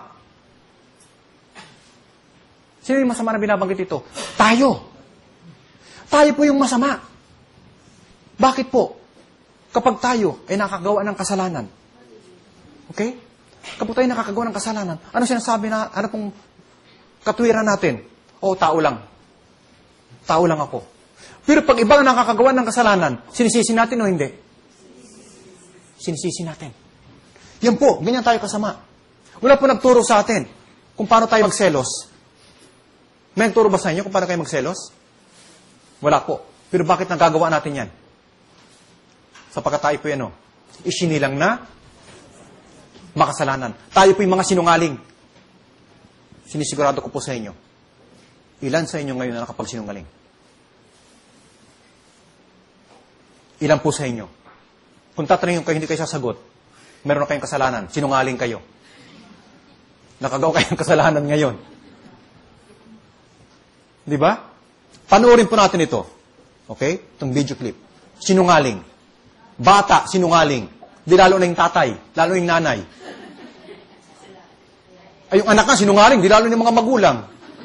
Sino yung masama na binabanggit ito? Tayo. Tayo po yung masama. Bakit po? Kapag tayo ay nakagawa ng kasalanan. Okay? Kapag tayo nakakagawa ng kasalanan, ano sinasabi na, ano pong katwiran natin? Tao lang. Tao lang ako. Pero pag ibang nakakagawa ng kasalanan, sinisisi natin o hindi? Sinisisi natin. Yan po, ganyan tayo kasama. Wala po nagturo sa atin kung paano tayo magselos. May nagturo ba sa inyo kung paano kayo magselos? Wala po. Pero bakit nagagawa natin yan? Sapagkat tayo po yan, isinilang na makasalanan. Tayo po yung mga sinungaling. Sinisigurado ko po sa inyo. Ilan sa inyo ngayon na nakapagsinungaling? Ilan po sa inyo? Kung tatanungin kayo, hindi kayo sasagot, meron na kayong kasalanan. Sinungaling kayo. Nakagawa kayong kasalanan ngayon. Di ba? Panoorin po natin ito. Okay? Itong video clip. Sinungaling. Bata, sinungaling. Di lalo na yung tatay, lalo yung nanay. Ay, yung anak nga, sinungaling. Di lalo yung mga magulang.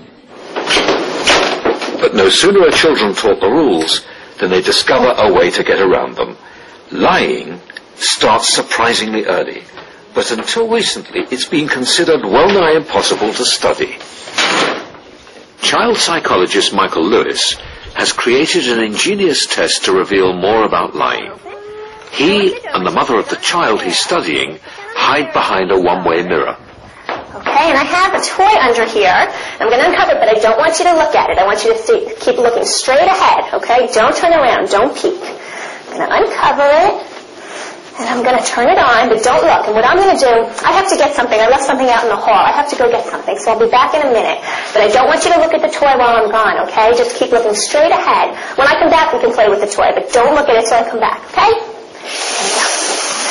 But no sooner are children taught the rules than they discover a way to get around them. Lying starts surprisingly early, but until recently it's been considered well-nigh impossible to study. Child psychologist Michael Lewis has created an ingenious test to reveal more about lying. He and the mother of the child he's studying hide behind a one-way mirror. Okay, and I have a toy under here. I'm going to uncover it, but I don't want you to look at it. I want you to keep looking straight ahead, okay? Don't turn around. Don't peek. I'm going to uncover it, and I'm going to turn it on, but don't look. And what I'm going to do, I have to get something. I left something out in the hall. I have to go get something, so I'll be back in a minute. But I don't want you to look at the toy while I'm gone, okay? Just keep looking straight ahead. When I come back, we can play with the toy, but don't look at it till I come back, okay? There we go.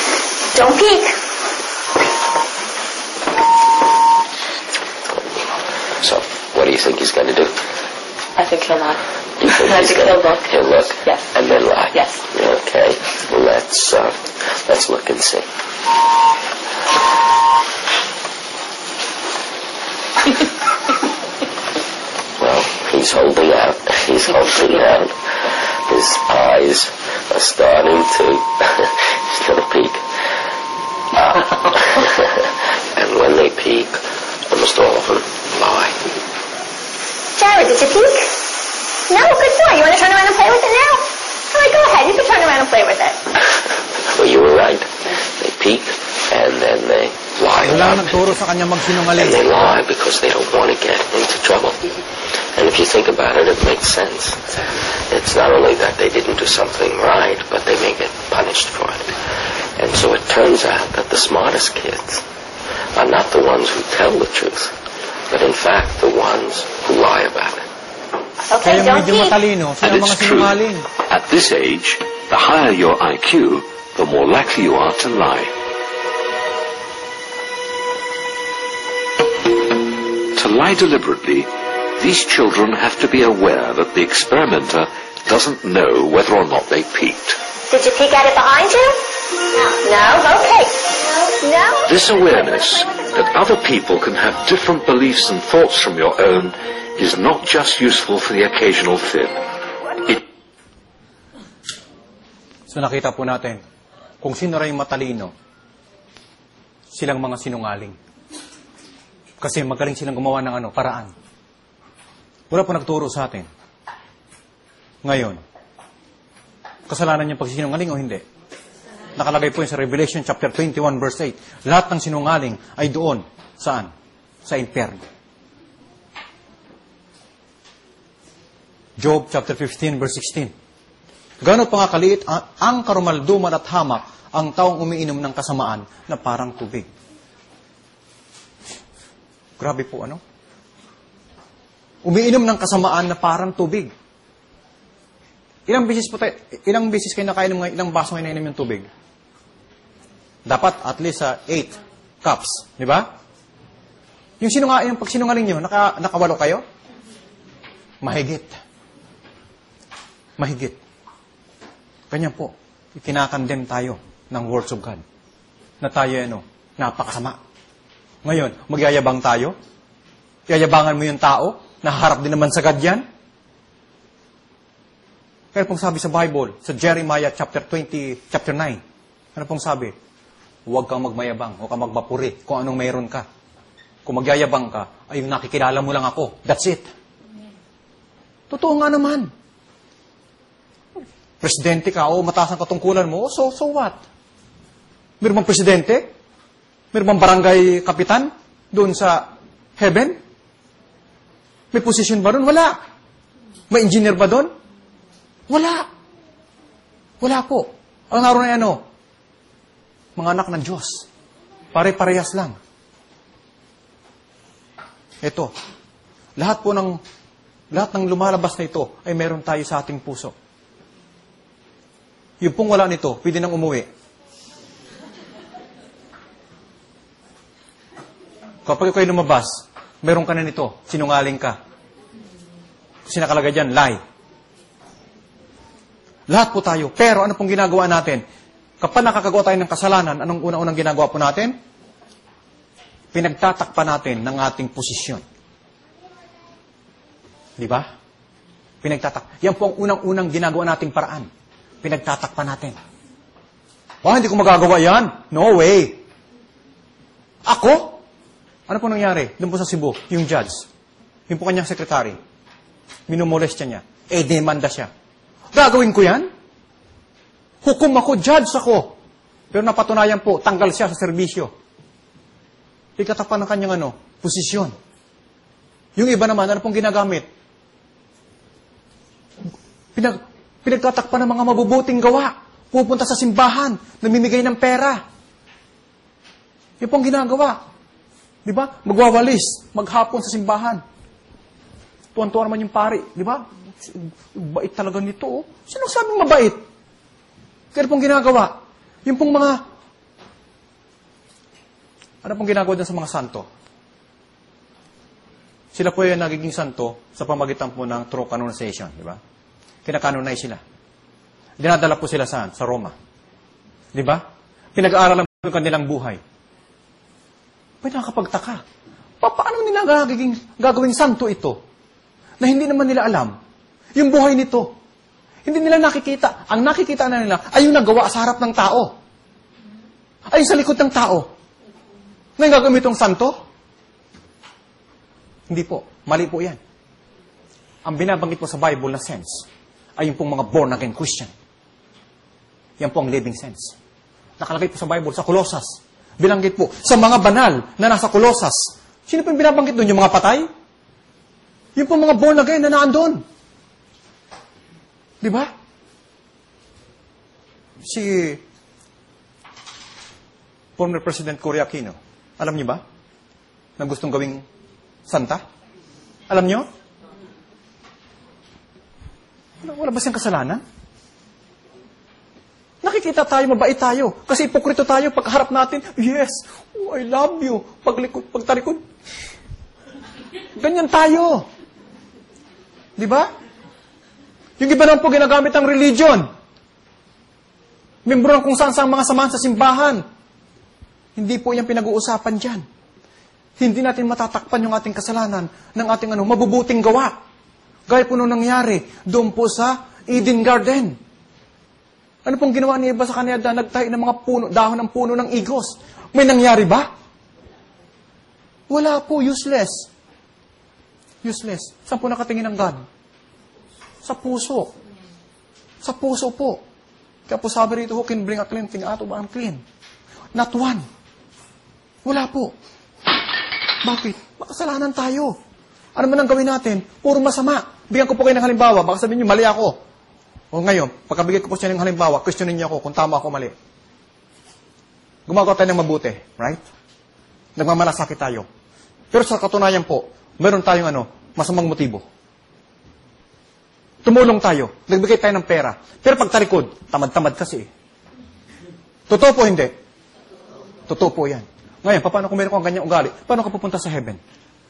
Don't peek. do you think he's going to do? I think he'll lie. You think I he's think gonna, he'll look. He'll look. Yes. And then lie. Yes. Okay. Well, let's look and see. Well, he's holding out. He's holding out. His eyes are starting to he's going to peek. And when they peek, almost all of them lie. Jared, did you peek? No? Good boy. You want to turn around and play with it now? All right, go ahead. You can turn around and play with it. Well, you were right. They peek, and then they lie. Wala about it. nagturo sa kanya And magsinungaling. they lie because they don't want to get into trouble. And if you think about it, it makes sense. It's not only that they didn't do something right, but they may get punished for it. And so it turns out that the smartest kids are not the ones who tell the truth, but in fact the ones who lie about it. Okay, Kaya don't medyo peek. matalino, sila And mga it's true. sinungaling. At this age, the higher your IQ, the more likely you are to lie. To lie deliberately, these children have to be aware that the experimenter doesn't know whether or not they peeked. Did you peek at it behind you? No. No? Okay. No? This awareness that other people can have different beliefs and thoughts from your own is not just useful for the occasional fib. So nakita po natin, kung sino rin matalino, silang mga sinungaling. Kasi magaling silang gumawa ng paraan. Wala po nagturo sa atin. Ngayon, kasalanan niya pagsinungaling o hindi? Nakalagay po yun sa Revelation chapter 21 verse 8. Lahat ng sinungaling ay doon. Saan? Sa impyerno. Job chapter 15 verse 16. Gano'n pa nga kaliit ang karumalduman at hamak ang taong umiinom ng kasamaan na parang tubig. Grabe po, ano? Umiinom ng kasamaan na parang tubig. Ilang beses kayo nakainom ng ilang baso kayo nainom yung tubig? Dapat at least 8 cups, di ba? Yung pag sinungaling nyo, nakawalo kayo? Mahigit. Mahigit. Ganyan po. Ikinakandem tayo ng words of God. Na tayo, napakasama. Ngayon, magyayabang tayo? Yayabangan mo yung tao? Naharap din naman sa God yan? Kaya pong sabi sa Bible, sa Jeremiah chapter 9, ano pong sabi? Huwag kang magmayabang, huwag kang magmapuri kung anong mayroon ka. Kung magyayabang ka, ay yung nakikilala mo lang ako. That's it. Totoo nga naman. Presidente ka, mataas ang katungkulan mo, so what? Meron bang presidente? Meron bang barangay kapitan doon sa heaven? May posisyon ba doon? Wala. May engineer ba doon? Wala. Wala po. Ang naroon ay mga anak ng Diyos. Pare-parehas lang. Ito. Lahat ng lumalabas na ito ay meron tayo sa ating puso. Yung pong wala nito, pwede nang umuwi. Kapag kayo lumabas, meron ka na nito, sinungaling ka. Kasi nakalagay dyan, lie. Lahat po tayo. Pero ano pong ginagawa natin? Kapag nakakagawa tayo ng kasalanan, anong unang ginagawa po natin? Pinagtatakpan natin ng ating posisyon. Di ba? Yan po ang unang-unang ginagawa nating paraan. Pinagtatakpan natin. Hindi ko magagawa yan. No way. Ako? Ano po nangyari? Doon po sa Cebu, yung judge. Yung po kanyang secretary. Minumolestya niya. Demanda siya. Gagawin ko yan? Hukom ako, judge ako. Pero napatunayan po, tanggal siya sa serbisyo. Ikatakpan ng kanyang posisyon. Yung iba naman, ano pong ginagamit? Pinagtatakpan ng mga mabubuting gawa. Pupunta sa simbahan, namimigay ng pera. Yung pong ginagawa. Di ba? Magwawalis, maghapon sa simbahan. Tuwan-tuwa naman yung pari. Di ba? Bait talaga nito. Oh. Sino sabing mabait? Kaya pong ginagawa? Yung pong mga... Ano pong ginagawa dyan sa mga santo? Sila po yung nagiging santo sa pamagitan po ng true canonization, di ba? Kinakanonize sila. Dinadala po sila saan? Sa Roma. Di ba? Pinag-aaralan po yung kanilang buhay. May nakakapagtaka. Paano nila gagawing santo ito? Na hindi naman nila alam. Yung buhay nito. Hindi nila nakikita. Ang nakikita na nila ay yung nagawa sa harap ng tao. Ay sa likod ng tao. Ngayon gagawin itong santo? Hindi po. Mali po yan. Ang binabanggit po sa Bible na sense ay yung pong mga born-again Christian. Yan po ang living sense. Nakalagay po sa Bible, sa Colossus. Bilanggit po, sa mga banal na nasa Colossus. Sino po yung binabanggit doon? Yung mga patay? Yung pong mga born-again na naandun. Di ba? Si former President Cory Aquino, alam niyo ba? Na gustong gawing santa? Alam niyo? Wala ba siyang kasalanan? Nakikita tayo, mabait tayo. Kasi ipokrito tayo pagharap natin. Yes, oh, I love you. Pagtalikod. Ganyan tayo. Di ba? Yung iba naman po ginagamit ang religion. Membro ng kung saan mga samahan sa simbahan. Hindi po yan pinag-uusapan dyan. Hindi natin matatakpan yung ating kasalanan ng ating mabubuting gawa. Gaya po nung nangyari doon po sa Eden Garden. Ano pong ginawa ni Eva sa kanya? Nagtahi ng mga puno, dahon ng puno ng igos. May nangyari ba? Wala po, useless. Useless. Saan po nakatingin ang God? Sa puso. Sa puso po. Kaya po sabi rito, who can bring a clean thing out of unclean? Not one. Wala po. Bakit? Makasalanan tayo. Ano man ang gawin natin? Puro masama. Bigyan ko po kayo ng halimbawa. Baka sabihin niyo, mali ako. O ngayon, pagkabigay ko po siya ng halimbawa, questionin niyo ako kung tama ako mali. Gumagawa tayo ng mabuti. Right? Nagmamalasakit tayo. Pero sa katunayan po, meron tayong masamang motibo. Tumulong tayo. Nagbigay tayo ng pera. Pero pag tarikod, tamad-tamad kasi. Totoo po hindi? Totoo po yan. Ngayon, paano kung meron kang ganyang ugali? Paano ka pupunta sa heaven?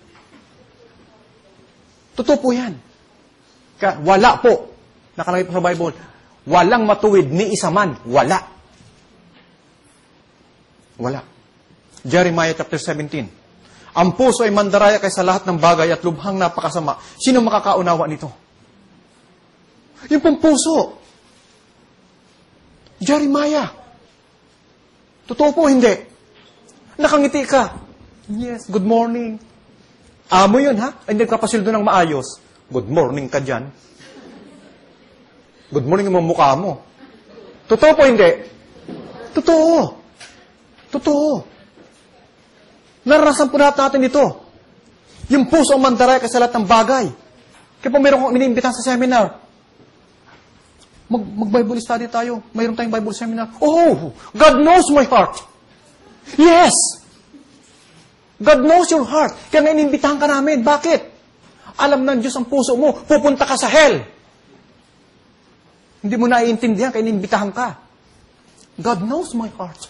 Totoo po yan. Kaya wala po. Nakalagay po sa Bible. Walang matuwid ni isa man. Wala. Wala. Jeremiah chapter 17. Ang puso ay mandaraya kaysa lahat ng bagay at lubhang napakasama. Sino makakaunawa nito? Yung pong puso. Jeremiah. Totoo po, hindi. Nakangiti ka. Yes, good morning. Amo yun, ha? Ay, hindi nagpapasildo ng maayos. Good morning ka dyan. Good morning yung mukha mo. Totoo po, hindi? Totoo. Totoo. Naranasan po natin ito. Yung puso ang mandaray kasi lahat ng bagay. Kaya po meron kong iniimbitahan sa seminar. Mag-Bible study tayo. Mayroon tayong Bible seminar. Oh, God knows my heart. Yes! God knows your heart. Kaya nga iniimbitahan ka namin. Bakit? Alam ng Diyos ang puso mo. Pupunta ka sa hell. Hindi mo naiintindihan kaya iniimbitahan ka. God knows my heart.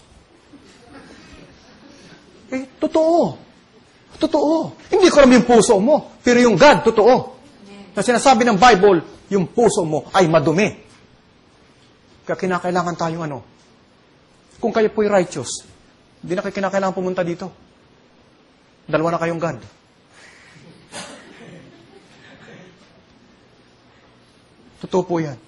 Totoo. Totoo. Hindi ko alam yung puso mo. Pero yung God, totoo. Na sinasabi ng Bible, yung puso mo ay madumi. Kaya kinakailangan tayong Kung kayo po'y righteous, hindi na kayo kinakailangan pumunta dito. Dalawa na kayong God. Totoo po yan.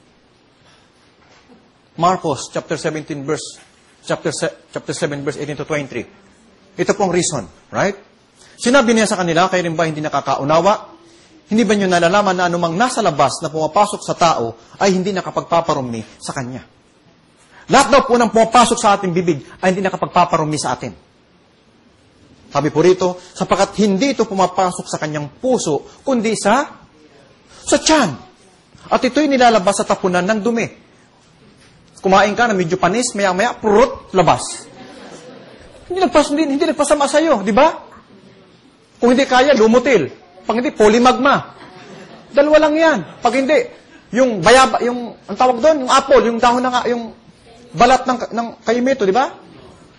Marcos chapter 7 verse 18 to 23. Ito pong reason, right? Sinabi niya sa kanila, kayo rin ba hindi nakakaunawa? Hindi ba niyo nalalaman na anumang nasa labas na pumapasok sa tao ay hindi nakapagpaparumi sa kanya? Lahat daw po nang pumapasok sa ating bibig ay hindi nakapagpaparumi sa atin. Sabi po rito, sapagkat hindi ito pumapasok sa kanyang puso, kundi sa tiyan. At ito'y nilalabas sa tapunan ng dumi. Kumain ka na medyo panis, maya-maya, purot, labas. Hindi nagpasama sa'yo, di ba? Kung hindi kaya, lumutil. Pag hindi, polymagma. Dalawa lang yan. Pag hindi, yung bayaba, ang tawag doon, yung apple, yung dahon yung balat ng kayumito, di ba?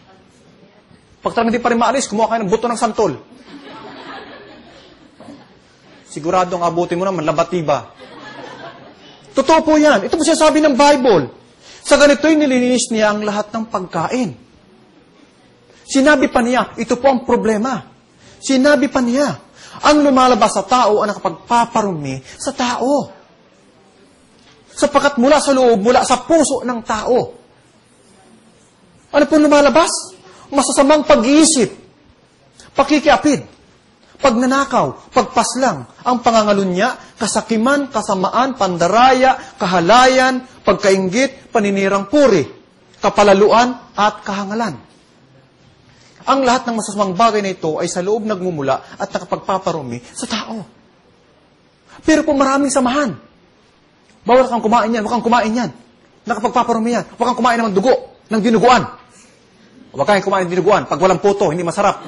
Pag talagang hindi pa rin maalis, kumuha kayo ng buto ng santol. Siguradong abutin mo naman, labatiba. Totoo po yan. Ito po sinasabi ng Bible. Sa ganito'y nililinis niya ang lahat ng pagkain. Sinabi pa niya, ito po ang problema. Sinabi pa niya, ang lumalabas sa tao ang nakapagpaparumi sa tao. Sapagkat mula sa loob, mula sa puso ng tao. Ano po lumalabas? Masasamang pag-iisip, pakikiapid, pagnanakaw, pagpaslang, ang pangangalunya, kasakiman, kasamaan, pandaraya, kahalayan, pagkainggit, paninirang puri, kapalaluan, at kahangalan. Ang lahat ng masasamang bagay na ito ay sa loob nagmumula at nakapagpaparumi sa tao. Pero po maraming samahan. Bawal kang kumain yan, huwag kang kumain yan. Nakapagpaparumi yan, huwag kang kumain ng dugo, ng dinuguan. Huwag kang kumain ng dinuguan, pag walang puto, hindi masarap.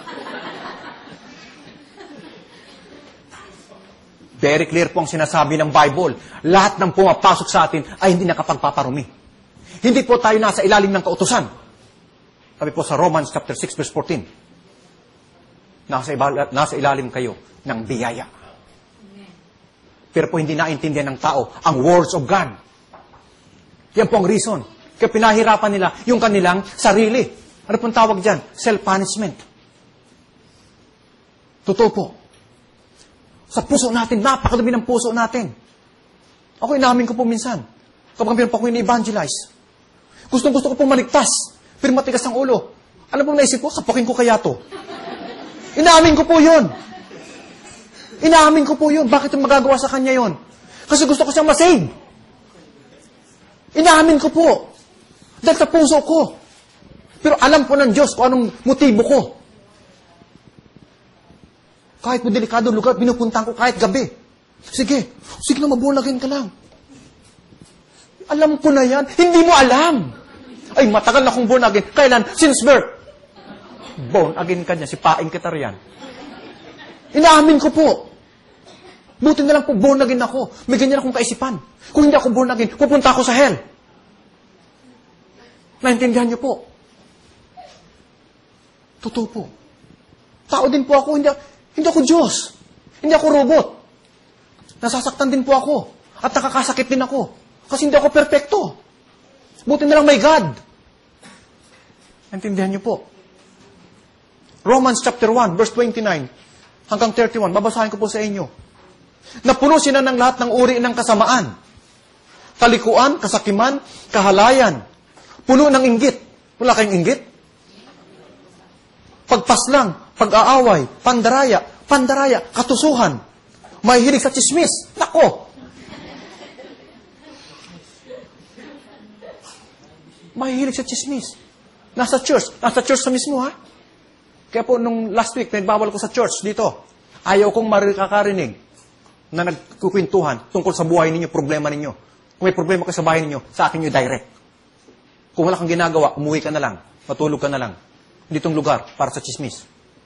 Very clear po ang sinasabi ng Bible. Lahat ng pumapasok sa atin ay hindi nakapagpaparumi. Hindi po tayo nasa ilalim ng kautusan. Sabi po sa Romans chapter 6 verse 14. Nasa ilalim kayo ng biyaya. Pero po hindi naintindihan ng tao ang words of God. Yan po ang reason. Kaya pinahirapan nila yung kanilang sarili. Ano pong tawag dyan? Self-punishment. Totoo po. Sa puso natin, napakadami ng puso natin. Ako inamin ko po minsan. Kapag meron pa ako ini-evangelize. Gustong-gusto ko pong maligtas. Pero matigas ang ulo. Ano pong naisip ko? Sapukin ko kaya to. Inamin ko po yun. Inamin ko po yun. Bakit yung magagawa sa kanya yun? Kasi gusto ko siyang masave. Inamin ko po. Dahil sa puso ko. Pero alam po ng Diyos kung anong motibo ko. Kahit po delikado lugar, pinupuntahan ko kahit gabi. Sige na mabunagin ka lang. Alam ko na yan. Hindi mo alam. Ay, matagal na akong born again. Kailan? Since birth. Born again ka niya. Si Paing Kitar yan. Inaamin ko po. Buti na lang po born again ako. May ganyan akong kaisipan. Kung hindi ako born again, pupunta ako sa hell. Naintindihan niyo po. Totoo po. Tao din po ako. Hindi ako Diyos. Hindi ako robot. Nasasaktan din po ako. At nakakasakit din ako. Kasi hindi ako perfecto. Buti na lang may God. Naintindihan niyo po. Romans chapter 1, verse 29 hanggang 31. Babasahin ko po sa inyo. Napuno sila ng lahat ng uri ng kasamaan. Kalikuan, kasakiman, kahalayan. Puno ng inggit. Wala kayong inggit? Pagpaslang, pag-aaway, pandaraya, katusuhan. Mahihilig sa chismis. Nako! Mahihilig sa chismis. Nasa church sa mismo, ha? Kaya po, nung last week, nagbawal ko sa church dito. Ayaw kong makakarinig na nagkukwentuhan tungkol sa buhay ninyo, problema ninyo. Kung may problema kayo sa bahay ninyo, sa akin nyo direct. Kung wala kang ginagawa, umuwi ka na lang. Matulog ka na lang. Ditong lugar, para sa chismis.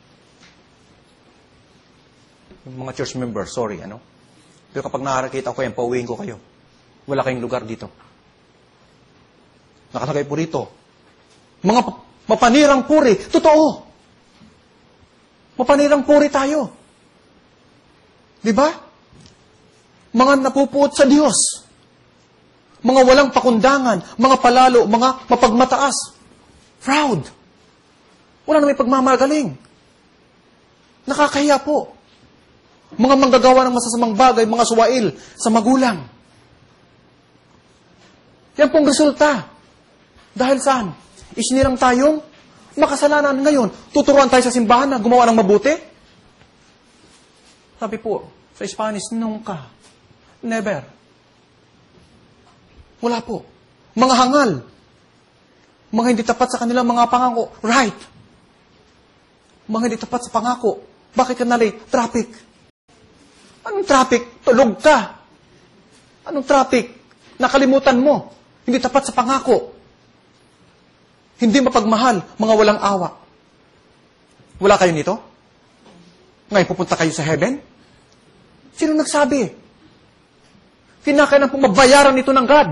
Yung mga church members, sorry, ano? Pero kapag nakakita ko yan, pauwiin ko kayo. Wala kayong lugar dito. Nakalagay po rito. Mga mapanirang puri. Totoo. Mapanirang puri tayo. Di ba? Mga napupuot sa Diyos. Mga walang pakundangan. Mga palalo. Mga mapagmataas. Proud. Wala na may pagmamagaling. Nakakahiya po. Mga manggagawa ng masasamang bagay. Mga suwail sa magulang. Yan pong resulta. Dahil saan? Isinirang tayong makasalanan ngayon. Tuturuan tayo sa simbahan na gumawa ng mabuti? Sabi po, sa Spanish, nunca. Never. Wala po. Mga hangal. Mga hindi tapat sa kanilang mga pangako. Right. Mga hindi tapat sa pangako. Bakit ka nalate? Traffic. Anong traffic? Tulog ka. Anong traffic? Nakalimutan mo. Hindi tapat sa pangako. Hindi mapagmahal, mga walang awa. Wala kayo nito? Ngayon pupunta kayo sa heaven? Sino nagsabi? Kinakailangan pong mabayaran ito ng God.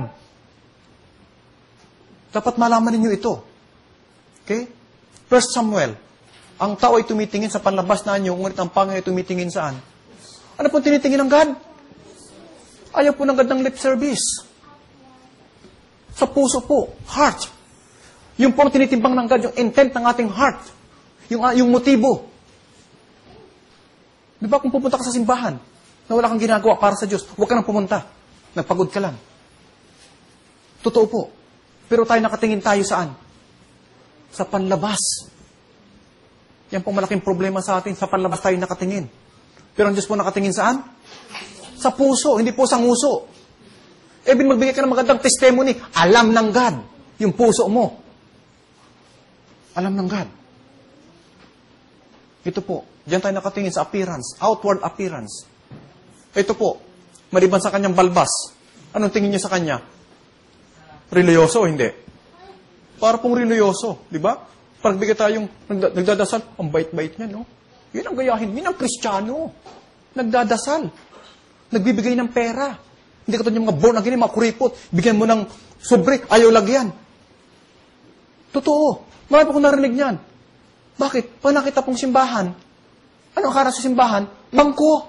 Dapat malaman ninyo ito. Okay? 1 Samuel. Ang tao ay tumitingin sa panlabas na anyo, ngunit ang Panginoon ay tumitingin saan? Ano po tinitingin ng God? Ayaw po ng God ng lip service. Sa puso po, heart. Yung po tinitimbang ng God, yung intent ng ating heart. Yung motibo. Di ba kung pupunta ka sa simbahan, na wala kang ginagawa para sa Diyos, huwag ka nang pumunta. Nagpagod ka lang. Totoo po. Pero tayo nakatingin tayo saan? Sa panlabas. Yan pong malaking problema sa atin. Sa panlabas tayo nakatingin. Pero ang Diyos po nakatingin saan? Sa puso, hindi po sa nguso. Even magbigay ka ng magandang testimony, alam ng God yung puso mo. Alam ng God. Ito po, diyan tayo nakatingin sa appearance, outward appearance. Ito po, maliban sa kanyang balbas, anong tingin niyo sa kanya? Religyoso o hindi? Para pong religyoso, di ba? Pagbigay tayong nagdadasal, ang bait-bait niya, no? Yun ang gayahin, yun ang Kristiyano. Nagdadasal. Nagbibigay ng pera. Hindi katulad yung mga born again, mga kuripot. Bigyan mo ng sobre, ayaw lagyan. Totoo. Marami po akong narinig niyan. Bakit? Pag nakita pong simbahan, ano akara sa simbahan? Bangko.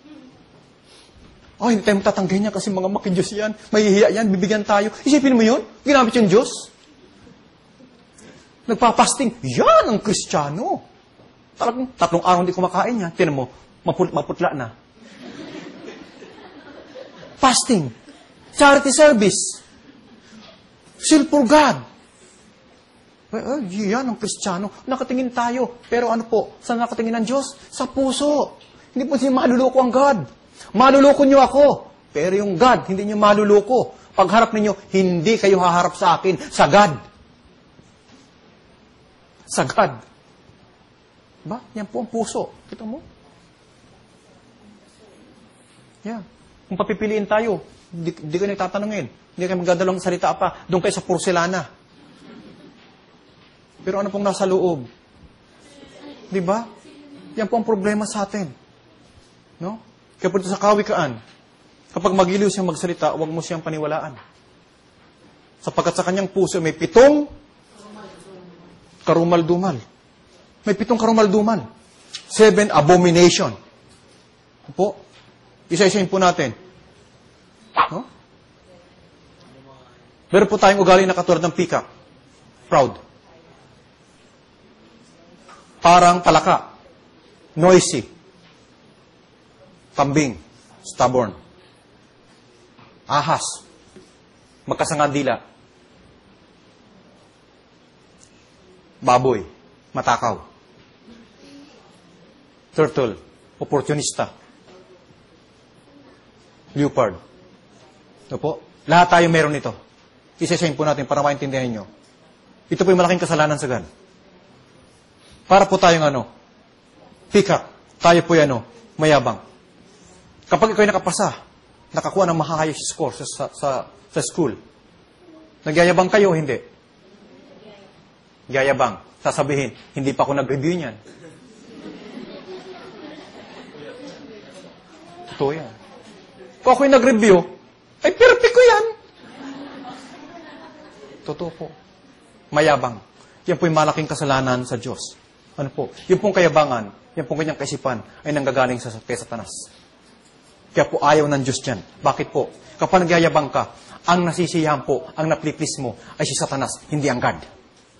Oh, hindi tayo matatanggi niya kasi mga makidiyos yan. Mahihiya yan, bibigyan tayo. Isipin mo yun? Ginamit yung Diyos. Nagpapasting. Yan ang Kristiyano. Talagang 3 araw hindi kumakain yan. Tinan mo, maputla na. Fasting. Charity service. Seal for God. Yan ang Kristiyano. Nakatingin tayo. Pero ano po? Saan nakatingin ang Diyos? Sa puso. Hindi po siya maluloko ang God. Maluloko niyo ako. Pero yung God, hindi niyo maluloko. Pagharap ninyo, hindi kayo haharap sa akin. Sa God. Sa God. Ba? Yan po ang puso. Kita mo? Yan. Kung papipiliin tayo, di kayo nagtatanungin. Hindi kayo magdadalawang salita pa. Doon kayo sa porselana. Pero ano pong nasa loob? Di ba? Yan po ang problema sa atin. No? Kaya po sa kawikaan, kapag magiliw siyang magsalita, huwag mo siyang paniwalaan. Sapagkat sa kanyang puso, may 7 karumal-dumal. May 7 karumal-dumal. 7 abomination. Po? Isa-isahin po natin. No? Meron po tayong ugali na katulad ng peacock. Proud. Parang palaka. Noisy. Kambing. Stubborn. Ahas. Magkasangad dila. Baboy. Matakaw. Turtle. Opportunista. Leopard. Ito po. Lahat tayo meron ito. Isa-isahin po natin para maintindihan nyo. Ito po yung malaking kasalanan sa God. Para po tayong peacock. Tayo po yung mayabang. Kapag ikaw ay nakapasa, nakakuha ng mahayos score sa school, nagyayabang kayo o hindi? Nagyayabang. Sasabihin, hindi pa ako nag-review niyan. Totoo yan. Kung ako'y nag-review, ay perfect ko yan. Totoo po. Mayabang. Yan po yung malaking kasalanan sa Diyos. Ano po? Yung pong kayabangan, yung pong kanyang kaisipan, ay nanggagaling kay Satanas. Kaya po ayaw ng Diyos yan. Bakit po? Kapag nagyayabang ka, ang nasisiyahan po, ang napli-please mo, ay si Satanas, hindi ang God.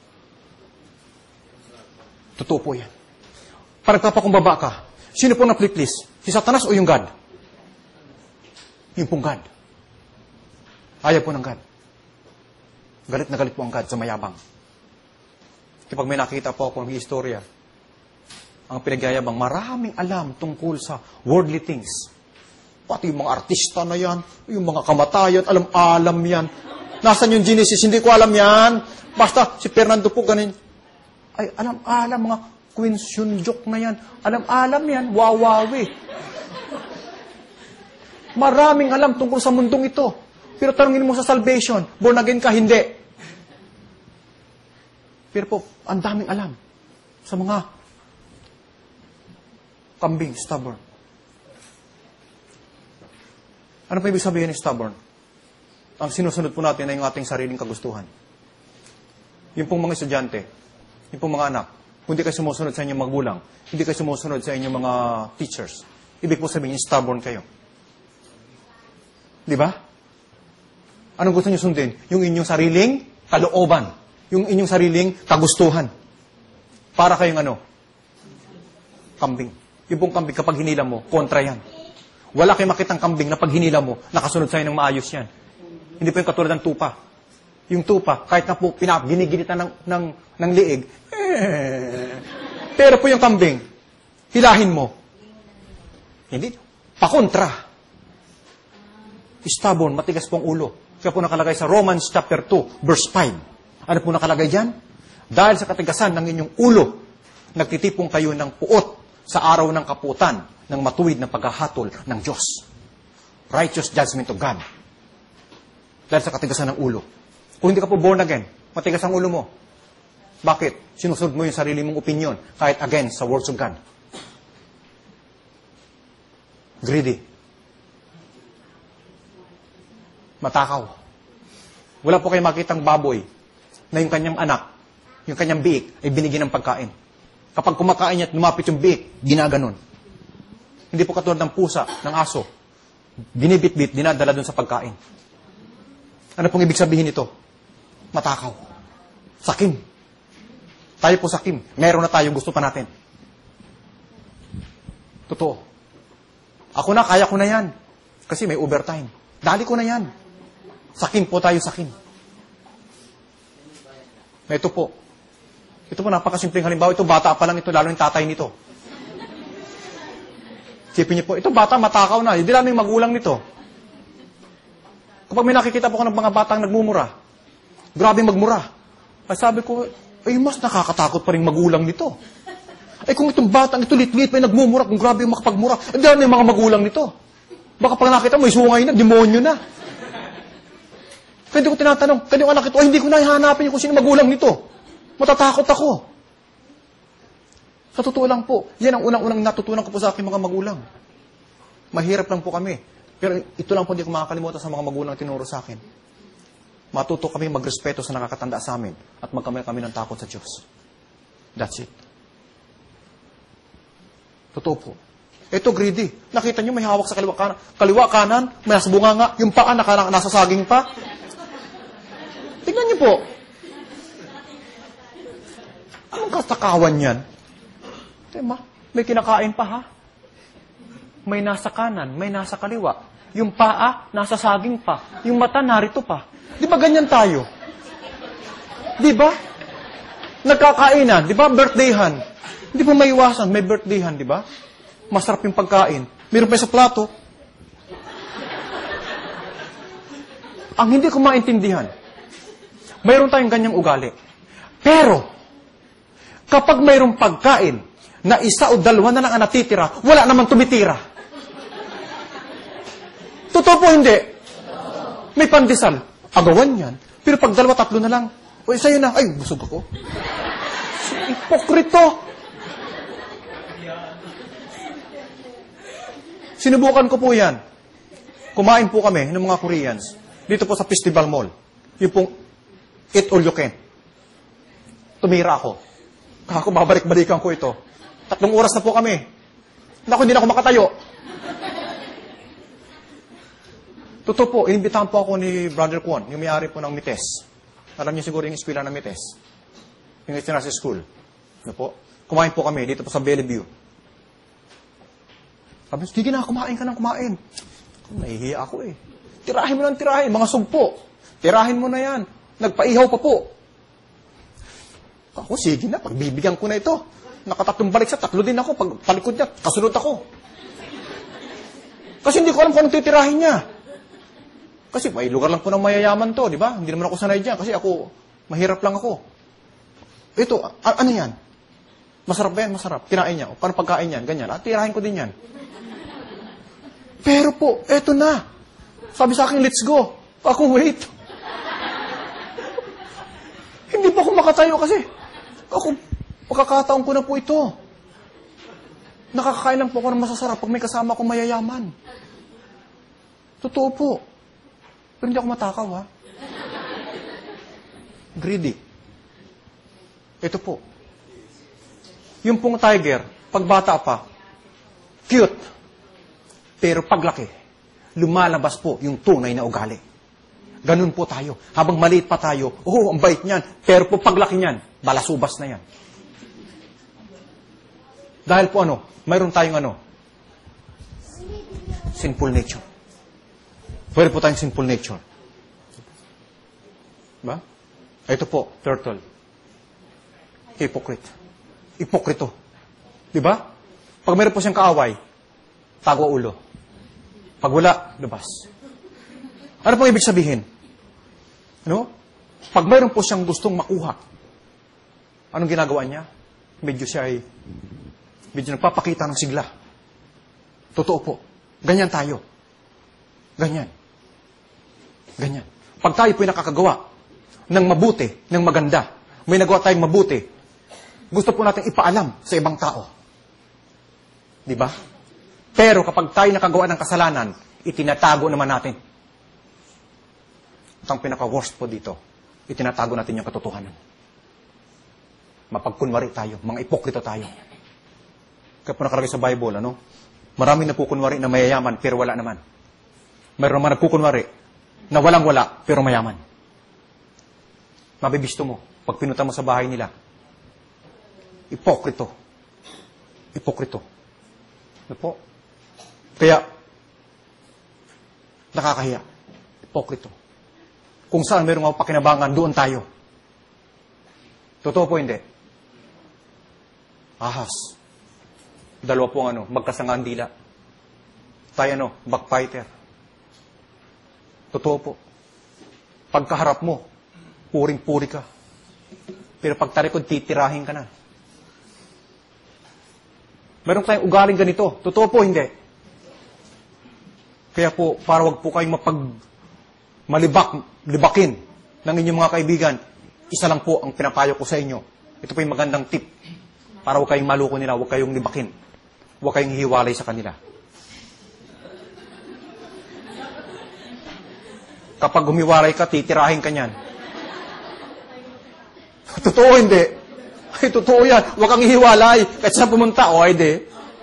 Totoo po yan. Parang papakumbaba ka, sino po napli-please? Si Satanas o yung God? Yung pong God. Ayaw po ng God. Galit na galit po ang God sa mayabang. Kapag may nakita po ako ng istorya, ang pinagyayabang, maraming alam tungkol sa worldly things. Pati yung mga artista na yan, yung mga kamatayan, alam yan. Nasaan yung Genesis? Hindi ko alam yan. Basta si Fernando po ganin. Ay, alam, mga Queen Syunjok na yan. Alam yan. Wawawi. Maraming alam tungkol sa mundong ito. Pero tanungin mo sa salvation, born again ka, hindi. Pero po, ang daming alam sa mga kambing, stubborn. Ano pa ibig sabihin ng stubborn? Ang sinusunod po natin ay yung ating sariling kagustuhan. Yung pong mga estudyante, yung pong mga anak, kung hindi kayo sumusunod sa inyong magulang, hindi kayo sumusunod sa inyong mga teachers, Ibig po sabihin, stubborn kayo. Di ba? Anong gusto niyo sundin? Yung inyong sariling kalooban. Yung inyong sariling kagustuhan. Para kayong ano? Kambing. Yung pong kambing, kapag hinila mo, kontra yan. Wala kayong makitang kambing na pag hinila mo, nakasunod sa'yo ng maayos yan. Hindi po yung katulad ng tupa. Yung tupa, kahit na po giniginitan ng liig, pero po yung kambing, hilahin mo. Hindi. Pakontra. Stubborn, matigas pong ulo. Kaya po nakalagay sa Romans chapter 2, verse 5. Ano po nakalagay dyan? Dahil sa katigasan ng inyong ulo, nagtitipong kayo ng puot sa araw ng kaputan ng matuwid na paghahatol ng Diyos. Righteous judgment of God. Dahil sa katigasan ng ulo. Kung hindi ka po born again, matigas ang ulo mo. Bakit? Sinusunod mo yung sarili mong opinion kahit against sa words of God. Greedy. Matakaw. Wala po kayo makitang baboy na yung kanyang anak, yung kanyang biik, ay binigyan ng pagkain. Kapag kumakain niya at lumapit yung biik, ginaganon. Hindi po katulad ng pusa, ng aso. Binibit-bit, dinadala dun sa pagkain. Ano pong ibig sabihin nito? Matakaw. Sakim. Tayo po sakim. Meron na tayo, gusto pa natin. Totoo. Ako na, kaya ko na yan. Kasi may overtime. Dali ko na yan. Sakim po tayo, sakim. Ito po. Ito po, napakasimpleng halimbawa. Ito, bata pa lang ito, lalo yung tatay nito. Sipin niyo po, ito bata, matakaw na. Hindi lang yung magulang nito. Kapag may nakikita po ko ng mga batang nagmumura, grabe magmura. Ay sabi ko, ay mas nakakatakot pa rin magulang nito. Ay kung itong batang ito lit-lit pa yung nagmumura, kung grabe yung makapagmura, hindi lang yung mga magulang nito. Baka pag nakita mo, may sungay na, demonyo na. Kaya hindi ko tinatanong, kaya yung anak ito, ay hindi ko na ihanapin kung sino magulang nito. Matatakot ako. Sa totoo lang po, yan ang unang-unang natutunan ko po sa aking mga magulang. Mahirap lang po kami. Pero ito lang po hindi ko makakalimutan sa mga magulang tinuro sa akin. Matuto kami magrespeto sa nakakatanda sa amin at magkamay kami ng takot sa Diyos. That's it. Totoo po. Ito greedy. Nakita nyo may hawak sa kaliwa kanan, may nasa bunganga, yung paa nasa saging pa. Tingnan nyo po. Anong katakawan yan? Diba? May kinakain pa ha? May nasa kanan, may nasa kaliwa. Yung paa, nasa saging pa. Yung mata, narito pa. Di ba ganyan tayo? Di ba? Nagkakainan, di ba? Birthdayhan. Hindi po maiwasan, may birthdayhan, di ba? Masarap yung pagkain. Meron pa sa plato. Ang hindi ko maintindihan, mayroon tayong ganyang ugali. Pero, kapag mayroong pagkain, na isa o dalawa na lang ang natitira, wala naman tumitira. Totoo po hindi. May pandesal. Agawan yan. Pero pag dalawa, tatlo na lang. O sa'yo na. Ay, busog ako. Hipokrito. Sinubukan ko po yan. Kumain po kami ng mga Koreans. Dito po sa Festival Mall. Yung pong eat all you can. Tumira ako. Kako, babalik-balikan ko ito. 3 oras na po kami. Naku, hindi na ako makatayo. Totoo po, inimbitahan po ako ni Brother Kwon, yung may-ari po ng Mites. Alam niyo siguro yung eskwela ng Mites. Yung International School. Ano po? Kumain po kami dito po sa Bellevue. Sabi, sige na, kumain ka ng kumain. Nahihiya ako eh. Tirahin mo ng tirahin, mga sugpo. Tirahin mo na yan. Nagpaihaw pa po. Ako, sige na, pagbibigyan ko na ito. Nakatatlong balik sa 3 din ako. Pag palikod niya, kasunod ako. Kasi hindi ko alam kung anong titirahin niya. Kasi may lugar lang po ng mayayaman to, di ba? Hindi naman ako sanay dyan. Kasi ako, mahirap lang ako. Ito, ano yan? Masarap ba yan? Masarap. Kinain niya. O, paano pagkain yan? Ganyan. At tirahin ko din yan. Pero po, eto na. Sabi sa akin, let's go. Ako, wait. Hindi pa ako makatayo kasi. Ako, pagkakataon ko na po ito. Nakakakain lang po ako ng masasarap pag may kasama akong mayayaman. Totoo po. Pero hindi ako matakaw, ha? Greedy. Ito po. Yung pong tiger, pag bata pa, cute. Pero paglaki, lumalabas po yung tunay na ugali. Ganun po tayo. Habang maliit pa tayo, ang bait niyan. Pero po paglaki niyan, balasubas na yan. Dahil po mayroon tayong sinful nature. Pwede po tayong sinful nature. Diba? Ito po, turtle. Hypocrite. Ipokrito. Diba? Pag meron po siyang kaaway, tago ulo. Pag wala, labas. Ano pong ibig sabihin? Pag meron po siyang gustong makuha, anong ginagawa niya? Medyo nagpapakita ng sigla. Totoo po. Ganyan tayo. Ganyan. Pag tayo po'y nakakagawa ng mabuti, ng maganda, may nagawa tayong mabuti, gusto po natin ipaalam sa ibang tao. Di ba? Pero kapag tayo nakagawa ng kasalanan, itinatago naman natin. At ang pinaka-worst po dito, itinatago natin yung katotohanan. Mapagkunwari tayo, mga ipokrito tayo. Kaya po nakalagay sa Bible, maraming napukunwari na mayayaman, pero wala naman. Mayroon naman nagkukunwari na walang-wala, pero mayaman. Mabibisto mo, pag pinuta mo sa bahay nila, ipokrito. Ano po? Kaya, nakakahiya. Ipokrito. Kung saan mayroong pakinabangan, doon tayo. Totoo po hindi. Ahas. Dalawa po magkasangaan dila. Tayo backfighter. Totoo po. Pagkaharap mo, puring-puri ka. Pero pag talikod, titirahin ka na. Meron tayong ugaling ganito. Totoo po, hindi. Kaya po, para wag po kayong libakin ng inyong mga kaibigan, isa lang po ang pinapayo ko sa inyo. Ito po yung magandang tip. Para wag kayong maluko nila, wag kayong libakin. Wag kayong hiwalay sa kanila. Kapag humiwalay ka, titirahin ka niyan. Totoo, hindi. Ay, totoo yan. Huwag kang hiwalay. Kahit saan pumunta, hindi.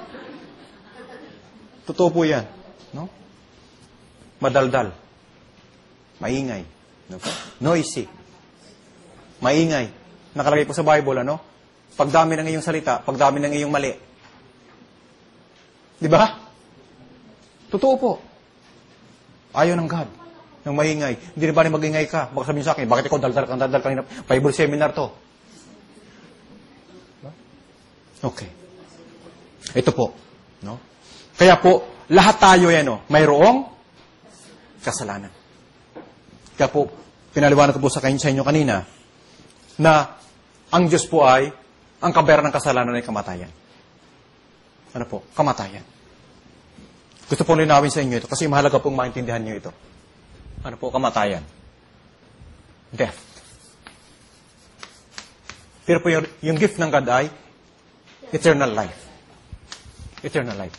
Totoo po yan. No? Madaldal. Maingay. Noisy. Maingay. Nakalagay po sa Bible, Pagdami ng iyong salita, pagdami ng iyong mali. Di ba? Totoo po. Ayaw ng God. Ng maingay. Hindi na ba rin magingay ka? Baka sabihin sa akin, bakit ikaw daldal kanina? Bible seminar to. Okay. Ito po. Kaya po, lahat tayo mayroong kasalanan. Kaya po, pinaliwanag ko po sa inyo kanina, na ang Diyos po ay, ang kabayaran ng kasalanan ay kamatayan. Ano po? Kamatayan. Gusto pong linawin sa inyo ito, kasi mahalaga pong maintindihan nyo ito. Ano po? Kamatayan. Death. Pero po yung gift ng God ay eternal life. Eternal life.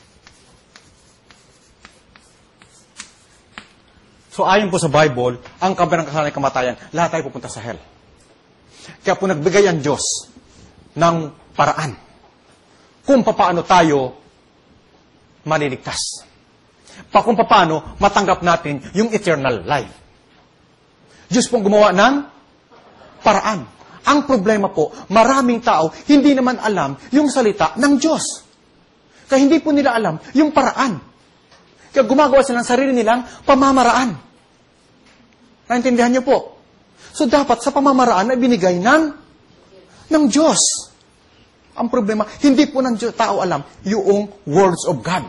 So ayon po sa Bible, ang kabayaran ng kasalanan ay kamatayan. Lahat tayo pupunta sa hell. Kaya po nagbigay ang Diyos ng paraan kung paano tayo maliligtas. Kung paano matanggap natin yung eternal life. Diyos pong gumawa ng paraan. Ang problema po, maraming tao hindi naman alam yung salita ng Diyos. Kaya hindi po nila alam yung paraan. Kaya gumagawa sila ng sarili nilang pamamaraan. Naintindihan niyo po? So dapat sa pamamaraan na binigay ng Diyos. Ang problema, hindi po ng tao alam yung words of God.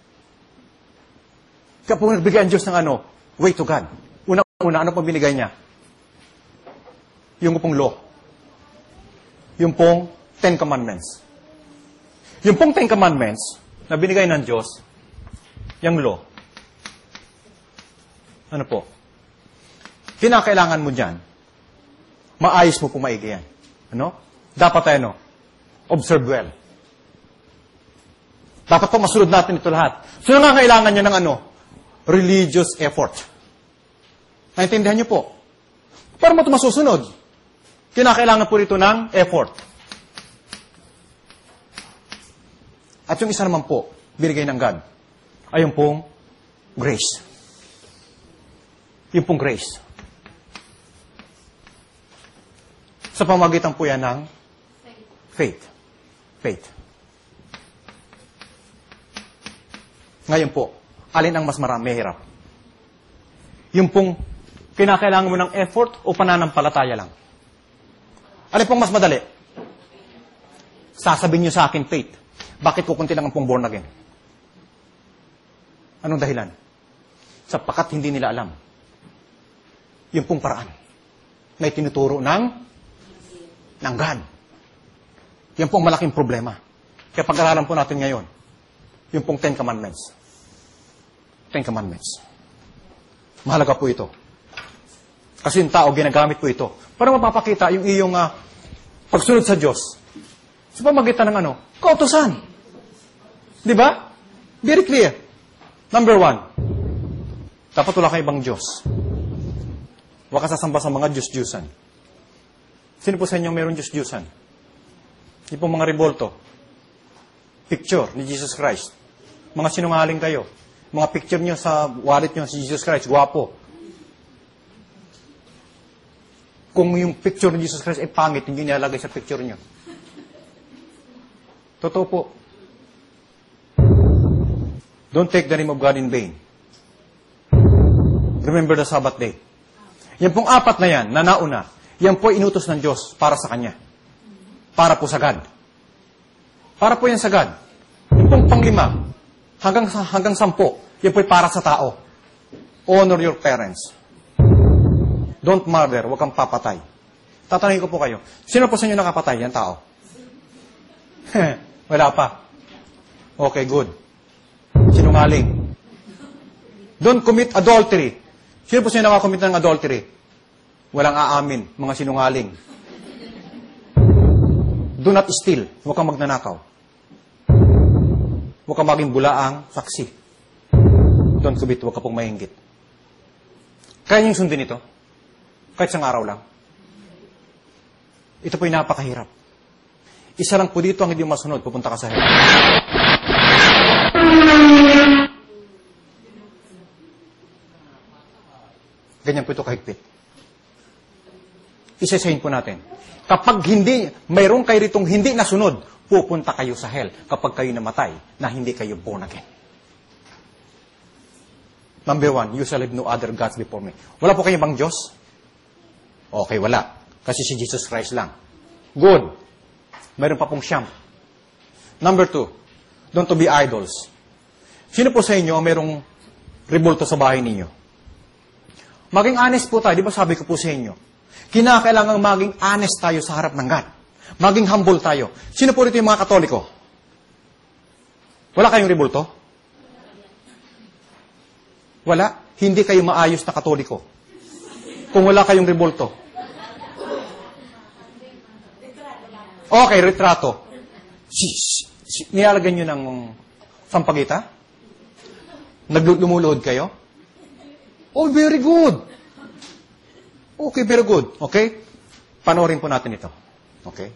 Kaya po nagbigay ang Diyos ng way to God. Una, ano po binigay niya? Yung pong law. Yung pong Ten Commandments. Yung pong Ten Commandments na binigay ng Diyos, yung law. Ano po? Kinakailangan mo dyan, maayos mo po maigi yan. Dapat tayo, observe well. Dapat po masunod natin ito lahat. So, nangangailangan niya ng religious effort. Naintindihan niyo po? Para mo ito masusunod, kinakailangan po ito ng effort. At yung isa naman po, binigay ng God. ay yung pong grace. Yung pong grace. Sa pamagitan po yan ng faith. Faith. Ngayon po, alin ang mas marami hirap? Yung pong kinakailangan mo ng effort o pananampalataya lang? Alin pong mas madali? Sasabihin nyo sa akin, faith. Bakit kukunti lang ang pong born again? Anong dahilan? Sapagkat hindi nila alam. Yung pong paraan na itinuturo ng God. Yan pong malaking problema. Kaya pag-aralan po natin ngayon, yung pong 10 Commandments. 10 Commandments. Mahalaga po ito. Kasi yung tao, ginagamit po ito para mapapakita yung iyong pagsunod sa Diyos. Sa pamagitan ng kautusan. Di ba? Very clear. Number 1, dapat wala kang ibang Diyos. Huwag ka sasamba sa mga Diyos-Diyusan. Sino po sa inyo mayroong Diyos-Diyusan? Hindi po mga rebolto. Picture ni Jesus Christ. Mga sinungaling kayo. Mga picture nyo sa wallet nyo si Jesus Christ. Guwapo. Kung yung picture ni Jesus Christ ay pangit, hindi nilalagay sa picture nyo. Totoo po. Don't take the name of God in vain. Remember the Sabbath day. Yan pong 4 na yan, na nauna, yan po inutos ng Diyos para sa Kanya. Para po sa God. Para po yan sa God. Yan pong 5, hanggang 10, yan po para sa tao. Honor your parents. Don't murder, huwag kang papatay. Tatanungin ko po kayo, sino po sa inyo nakapatay? Yan tao. Wala pa. Okay, good. Sinungaling. Don't commit adultery. Sino po sa inyo nakakommit ng adultery? Walang aamin, mga sinungaling. Do not steal. Huwag kang magnanakaw. Huwag kang maging bulaang saksi. Don't commit. Huwag ka pong mahinggit. Kaya niyong sundin ito? Kahit isang araw lang. Ito po'y napakahirap. Isa lang po dito ang hindi masunod. Pupunta ka sa hell. Ganyan po ito kahigpit. Isasayin po natin. Kapag mayroon kayo ritong hindi nasunod, pupunta kayo sa hell kapag kayo namatay na hindi kayo born again. Number 1, you shall have no other gods before me. Wala po kayo ibang Diyos? Okay, wala. Kasi si Jesus Christ lang. Good. Mayroon pa pong siyam. Number 2, don't to be idols. Sino po sa inyo ang mayroong rebulto sa bahay ninyo? Maging honest po tayo. Di ba sabi ko po sa inyo? Kinakailangan maging honest tayo sa harap ng God. Maging humble tayo. Sino po rito yung mga Katoliko? Wala kayong rebulto? Wala. Hindi kayo maayos na Katoliko. Kung wala kayong rebulto. Okay, retrato. Nilalagyan nyo ng sampagita? Lumuluhod kayo? Oh, very good. Okay, very good. Okay? Panoorin po natin ito. Okay?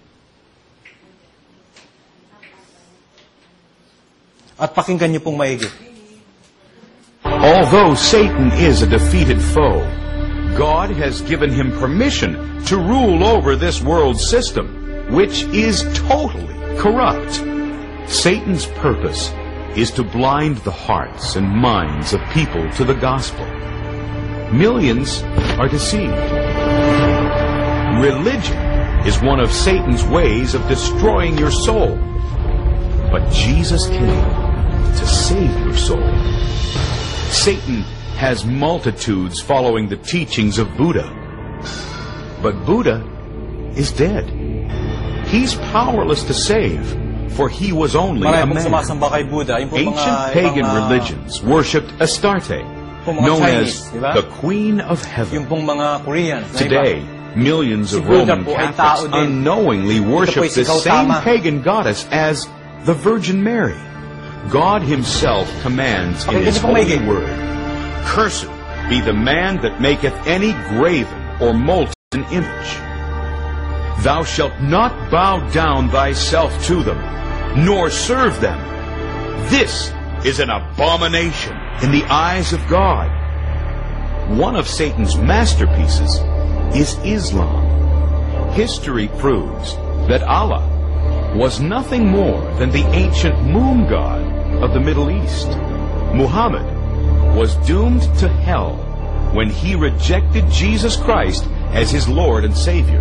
At pakinggan niyo pong maigi. Although Satan is a defeated foe, God has given him permission to rule over this world system, which is totally corrupt. Satan's purpose is to blind the hearts and minds of people to the gospel. Millions are deceived. Religion is one of Satan's ways of destroying your soul. But Jesus came to save your soul. Satan has multitudes following the teachings of Buddha. But Buddha is dead. He's powerless to save, for he was only a man. Sumasamba kay Buddha. Ancient pagan religions worshipped Astarte, known Chinese, as the Queen of Heaven. Yung pong mga Koreans. Today, millions of Roman Catholics unknowingly worship this same pagan goddess as the Virgin Mary. God himself commands in his holy word, "Cursed be the man that maketh any graven or molten image. Thou shalt not bow down thyself to them, nor serve them. This is an abomination in the eyes of God. One of Satan's masterpieces is Islam. History proves that Allah was nothing more than the ancient moon god of the Middle East. Muhammad was doomed to hell when he rejected Jesus Christ as his Lord and Savior.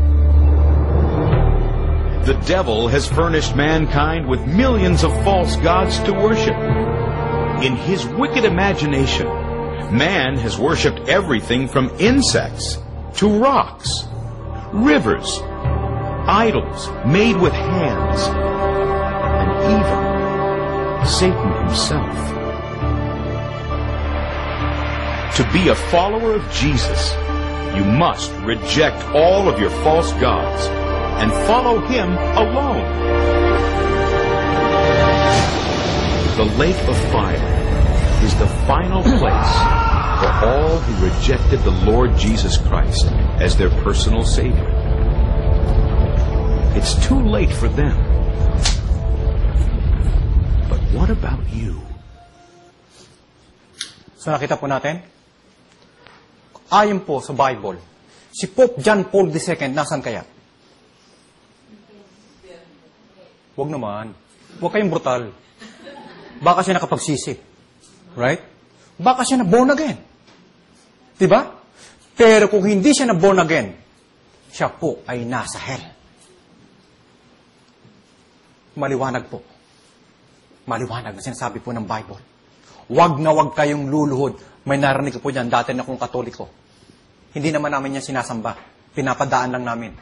The devil has furnished mankind with millions of false gods to worship. In his wicked imagination, man has worshipped everything from insects to rocks, rivers, idols made with hands, and even Satan himself. To be a follower of Jesus, you must reject all of your false gods and follow Him alone. The lake of fire is the final place for all who rejected the Lord Jesus Christ as their personal Savior. It's too late for them. But what about you? So nakita po natin, ayon po sa Bible, si Pope John Paul II, nasan kaya? Huwag naman. Huwag kayong brutal. Baka siya nakapagsisi. Right? Baka siya na born again. Diba? Pero kung hindi siya na born again, siya po ay nasa hell. Maliwanag po. Maliwanag na sinasabi po ng Bible. Huwag na huwag kayong luluhod. May narinig po dyan, dati na kong Katoliko. Hindi naman namin yan sinasamba. Pinapadaan lang namin.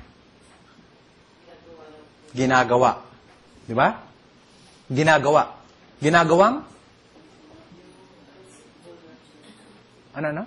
Ginagawa. Di ba? Ginagawa. Ginagawang? Ano?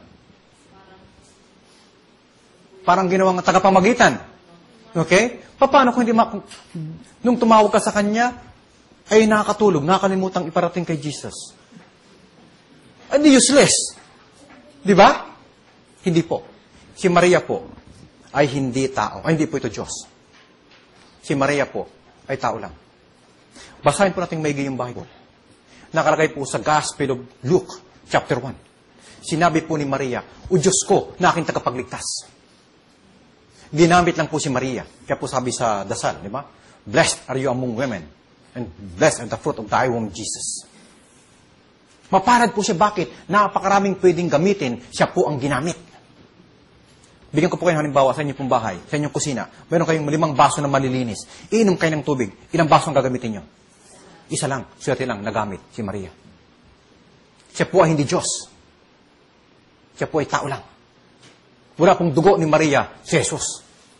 Parang ginawang tagapamagitan. Okay? Paano kung hindi nung tumawag ka sa kanya, ay nakakatulog, nakalimutang iparating kay Jesus. Hindi useless. Di ba? Hindi po. Si Maria po ay hindi tao. Ay, hindi po ito Diyos. Si Maria po ay tao lang. Basahin po natin maigi yung Bible. Nakalagay po sa Gospel of Luke, chapter 1. Sinabi po ni Maria, "O Diyos ko, na aking tagapagligtas." Ginamit lang po si Maria. Kaya po sabi sa dasal, di ba? "Blessed are you among women, and blessed are the fruit of thy womb, Jesus." Maparad po siya. Bakit? Napakaraming pwedeng gamitin, siya po ang ginamit. Bigyan ko po kayo halimbawa sa inyong pong bahay, sa inyong kusina. Meron kayong 5 baso na malilinis. Iinom kayo ng tubig. Ilang baso ang gagamitin nyo? Isa lang. Swerte lang nagamit si Maria. Siya po ay hindi Diyos. Siya po ay tao lang. Wala pong dugo ni Maria, si Jesus.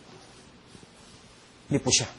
Hindi po siya.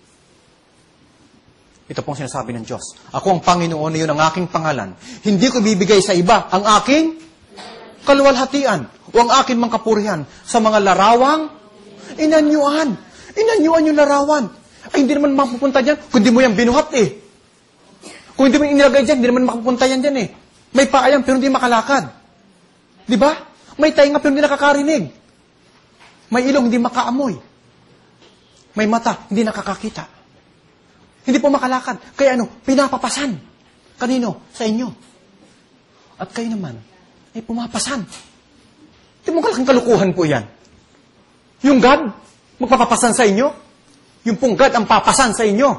Ito pong sinasabi ng Diyos. Ako ang Panginoon, iyon ang aking pangalan. Hindi ko bibigay sa iba ang aking kaluwalhatian o ang aking mga kapurihan sa mga larawang inanyuan. Inanyuan yung larawan. Ay, hindi naman mapupunta dyan kung hindi mo yan binuhat eh. Kung hindi mo inilagay dyan, hindi naman makapunta yan dyan eh. May paa yan, pero hindi makalakad. Di ba? May tainga, pero hindi nakakarinig. May ilong, hindi makaamoy. May mata, hindi nakakakita. Hindi po makalakad. Kaya pinapapasan. Kanino? Sa inyo. At kayo naman, ay pumapasan. Di mo kalaking kalukuhan po yan. Yung God, magpapapasan sa inyo. Yung pong God ang papasan sa inyo.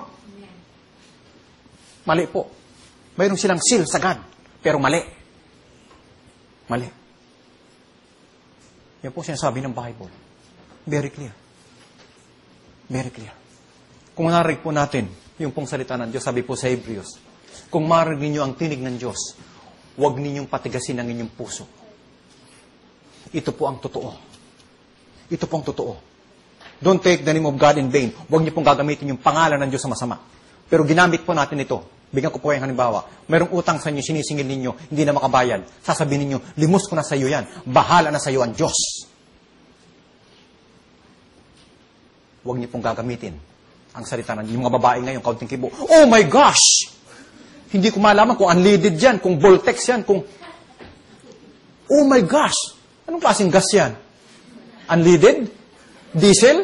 Mali po. Mayroon silang seal sa God. Pero mali. Mali. Yan po sinasabi ng Bible. Very clear. Very clear. Kung narinig po natin yung pong salita ng Diyos, sabi po sa Hebrews, kung marinig ninyo ang tinig ng Diyos, huwag ninyong patigasin ang inyong puso. Ito po ang totoo. Ito po ang totoo. Don't take the name of God in vain. Huwag niyo pong gagamitin yung pangalan ng Diyos sa masama. Pero ginamit po natin ito. Bigyan ko po yung halimbawa. Mayroong utang sa inyo, sinisingil ninyo, hindi na makabayad. Sasabihin ninyo, limos ko na sa iyo yan. Bahala na sa iyo ang Diyos. Huwag niyo pong gagamitin ang salita ng yung mga babae ngayon, kaunting kibo. Oh my gosh! Hindi ko malaman kung unleaded yan, kung Voltex yan, kung... Oh my gosh! Anong klaseng gas yan? Unleaded? Diesel?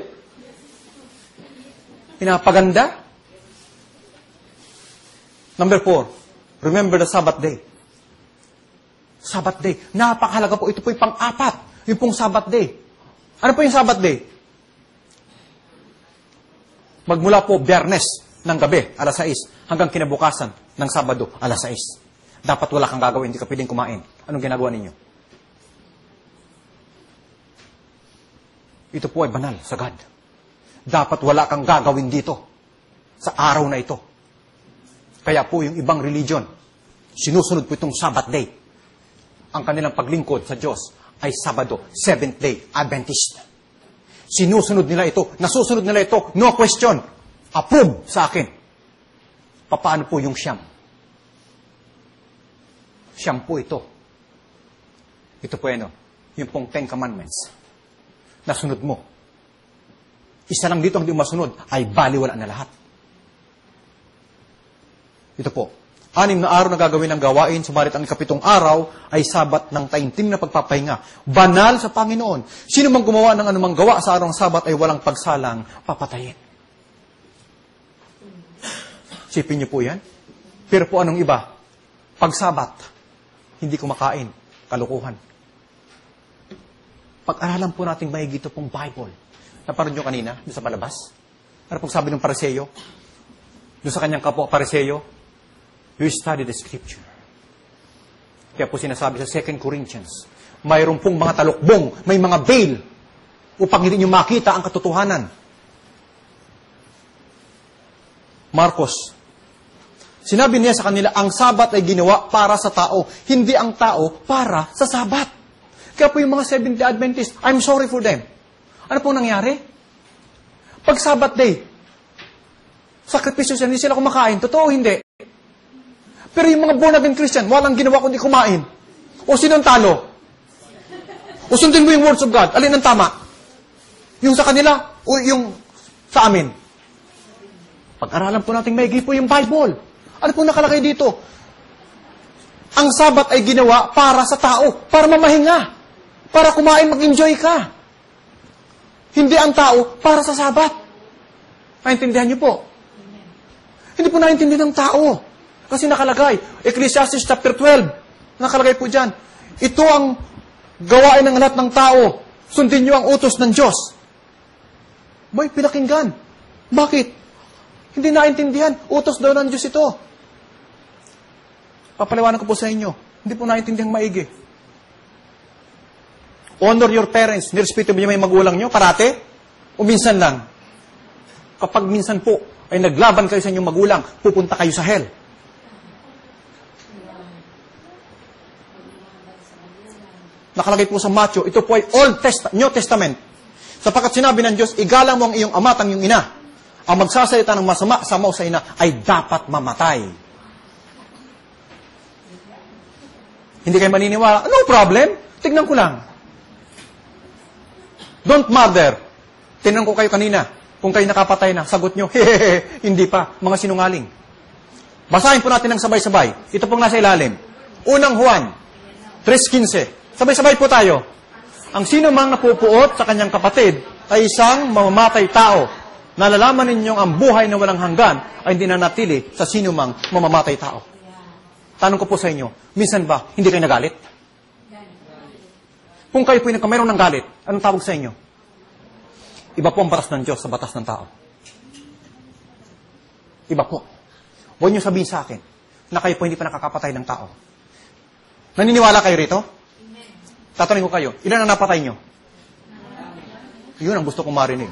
Pinapaganda? Number 4, Remember the Sabbath day. Sabbath day. Napakahalaga po. Ito po yung pang-apat. Yung pong Sabbath day. Ano po yung Sabbath day? Magmula po Biyernes ng gabi, alas 6, hanggang kinabukasan ng Sabado, alas 6. Dapat wala kang gagawin, hindi ka pwedeng kumain. Anong ginagawa ninyo? Ito po ay banal sa God. Dapat wala kang gagawin dito sa araw na ito. Kaya po yung ibang religion, sinusunod po itong Sabbath day. Ang kanilang paglingkod sa Diyos ay Sabado, Seventh Day Adventist. Sinusunod nila ito, nasusunod nila ito, no question. Approve sa akin. Paano po yung Siyam? Siyam po ito. Ito po yung pong 10 Commandments. Nasunod mo. Isa lang dito ang hindi masunod, ay baliwala na lahat. Ito po. 6 na araw na gagawin ng gawain, sumarit ang 7 araw ay Sabat ng taimtim na pagpapahinga. Banal sa Panginoon. Sino mang gumawa ng anumang gawa sa araw ng Sabat ay walang pagsalang papatayin. Sipin niyo po yan. Pero po anong iba? Pag Sabat, hindi kumakain, kalukuhan. Pag-aralan po natin mahigito pong Bible. Naparod nyo kanina, doon sa palabas. Ano pong sabi ng Pariseyo? Doon sa kanyang kapwa Pariseyo, you study the Scripture. Kaya po sinasabi sa 2 Corinthians, mayroon pong mga talukbong, may mga veil, upang hindi nyo makita ang katotohanan. Marcos, sinabi niya sa kanila, ang Sabat ay ginawa para sa tao, hindi ang tao para sa Sabat. Kaya po yung mga Seventh-day Adventists, I'm sorry for them. Ano pong nangyari? Pag Sabat day, sakripisyo siya, hindi sila kumakain. Totoo, hindi. Pero yung mga born-again Christian, walang ginawa kundi kumain. O sino ang talo? O sundin mo yung words of God. Alin ang tama? Yung sa kanila o yung sa amin? Pag-aralan po natin maigi po yung Bible. Ano po nakalagay dito? Ang Sabat ay ginawa para sa tao, para mamahinga, para kumain, mag-enjoy ka. Hindi ang tao para sa Sabat. Naintindihan niyo po? Hindi po naintindihan ng tao. Kasi nakalagay, Ecclesiastes chapter 12, nakalagay po dyan, ito ang gawain ng lahat ng tao. Sundin niyo ang utos ng Diyos. May pinakinggan. Bakit? Hindi naintindihan. Utos daw ng Diyos ito. Papaliwanag ko po sa inyo. Hindi po naintindihan maigi. Honor your parents. Nirespeto mo yung may magulang nyo, parate? O minsan lang? Kapag minsan po, ay naglaban kayo sa inyong magulang, pupunta kayo sa hell. Nakalagay po sa Matthew, ito po ay New Testament. Sapagkat sinabi ng Diyos, igalang mo ang iyong ama at ang iyong ina. Ang magsasalita ng masama sa ama o sa ina ay dapat mamatay. Hindi kayo maniniwala. No problem. Tignan ko lang. Don't murder. Tignan ko kayo kanina. Kung kayo nakapatay na, sagot nyo, hehehe, hindi pa. Mga sinungaling. Basahin po natin ng sabay-sabay. Ito pong nasa ilalim. Unang Juan, 3:15. Sabay-sabay po tayo. Ang sino mang napupuot sa kanyang kapatid ay isang mamamatay tao. Nalalaman ninyong ang buhay na walang hanggan ay hindi nanatili sa sino mang mamamatay tao. Tanong ko po sa inyo, minsan ba hindi kayo nagalit? Kung kayo po mayroon ng galit, anong tawag sa inyo? Iba po ang batas ng Diyos sa batas ng tao. Iba po. Huwag niyo sabihin sa akin na kayo po hindi pa nakakapatay ng tao. Naniniwala kayo rito? Tatanungin ko kayo, ilan ang napatay nyo? Yun ang gusto kong marinig.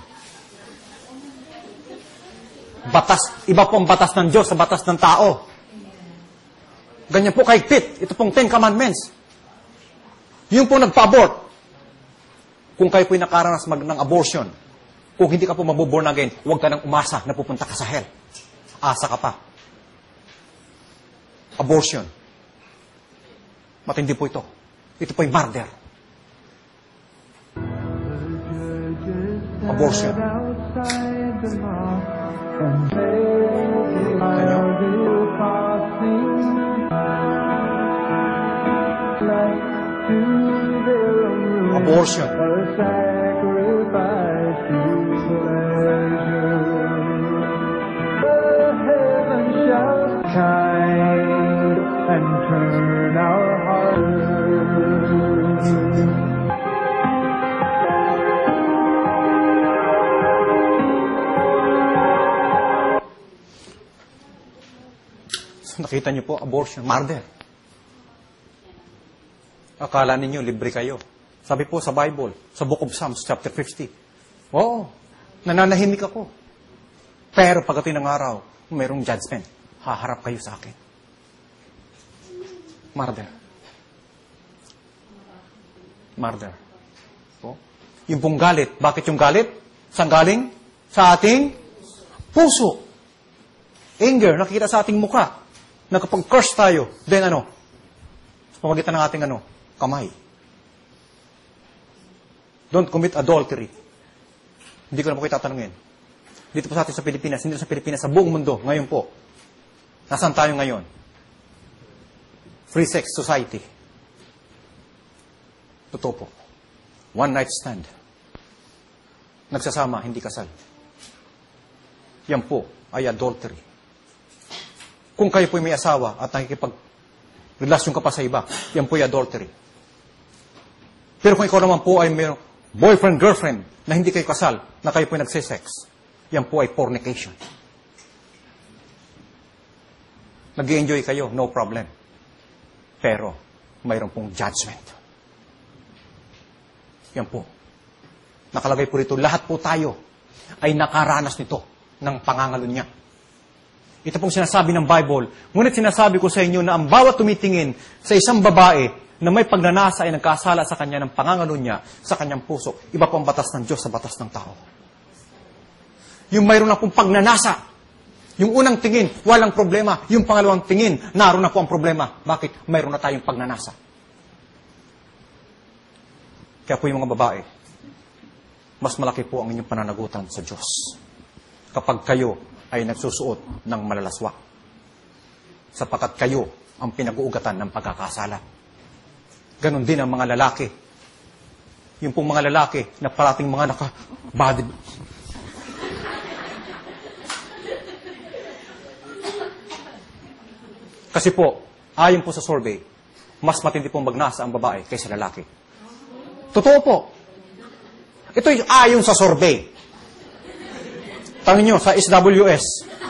Batas, iba po ang batas ng Diyos sa batas ng tao. Ganyan po kahigpit. Ito pong 10 Commandments. Yung po nagpa-abort. Kung kayo po'y nakaranas ng abortion, kung hindi ka po mabuborn again, huwag ka nang umasa na pupunta ka sa hell. Asa ka pa. Abortion. Matindi po ito. Ito po'y murder. Abortion. Abortion. Nakita niyo po, abortion, murder. Akala ninyo, libre kayo. Sabi po sa Bible, sa Book of Psalms, chapter 50. Oo, nananahimik ako. Pero pagdating ng araw, mayroong judgment. Haharap kayo sa akin. Murder. Murder. O? Yung pong galit. Bakit yung galit? Saan galing? Sa ating puso. Anger, nakikita sa ating mukha. Na kapag curse tayo, then ano? Sa pamagitan ng ating kamay. Don't commit adultery. Hindi ko na po kayo tatanungin. Dito po sa atin sa Pilipinas, hindi sa Pilipinas, sa buong mundo, ngayon po. Nasaan tayo ngayon? Free sex society. Totoo po. One night stand. Nagsasama, hindi kasal. Yan po ay adultery. Kung kayo po may asawa at nakikipag-relasyon ka pa sa iba, yan po ay adultery. Pero kung ikaw naman po ay may boyfriend, girlfriend, na hindi kayo kasal, na kayo po ay nagsisex, yan po ay fornication. Nag-i-enjoy kayo, no problem. Pero, mayroon pong judgment. Yan po. Nakalagay po rito, lahat po tayo ay nakaranas nito ng pangangalunya. Ito pong sinasabi ng Bible. Ngunit sinasabi ko sa inyo na ang bawat tumitingin sa isang babae na may pagnanasa ay nagkasala sa kanya ng pangangalunya sa kanyang puso. Iba po ang batas ng Diyos sa batas ng tao. Yung mayroon na pong pagnanasa. Yung unang tingin, walang problema. Yung pangalawang tingin, naroon na po ang problema. Bakit? Mayroon na tayong pagnanasa. Kaya po yung mga babae, mas malaki po ang inyong pananagutan sa Diyos. Kapag kayo ay nagsusuot ng malalaswa. Sapagkat kayo ang pinag-uugatan ng pagkakasala. Ganon din ang mga lalaki. Yung pong mga lalaki na parating mga naka-body. Kasi po, ayon po sa survey, mas matindi pong magnasa ang babae kaysa lalaki. Totoo po. Ito yung ayon sa survey. Tangin nyo, sa SWS.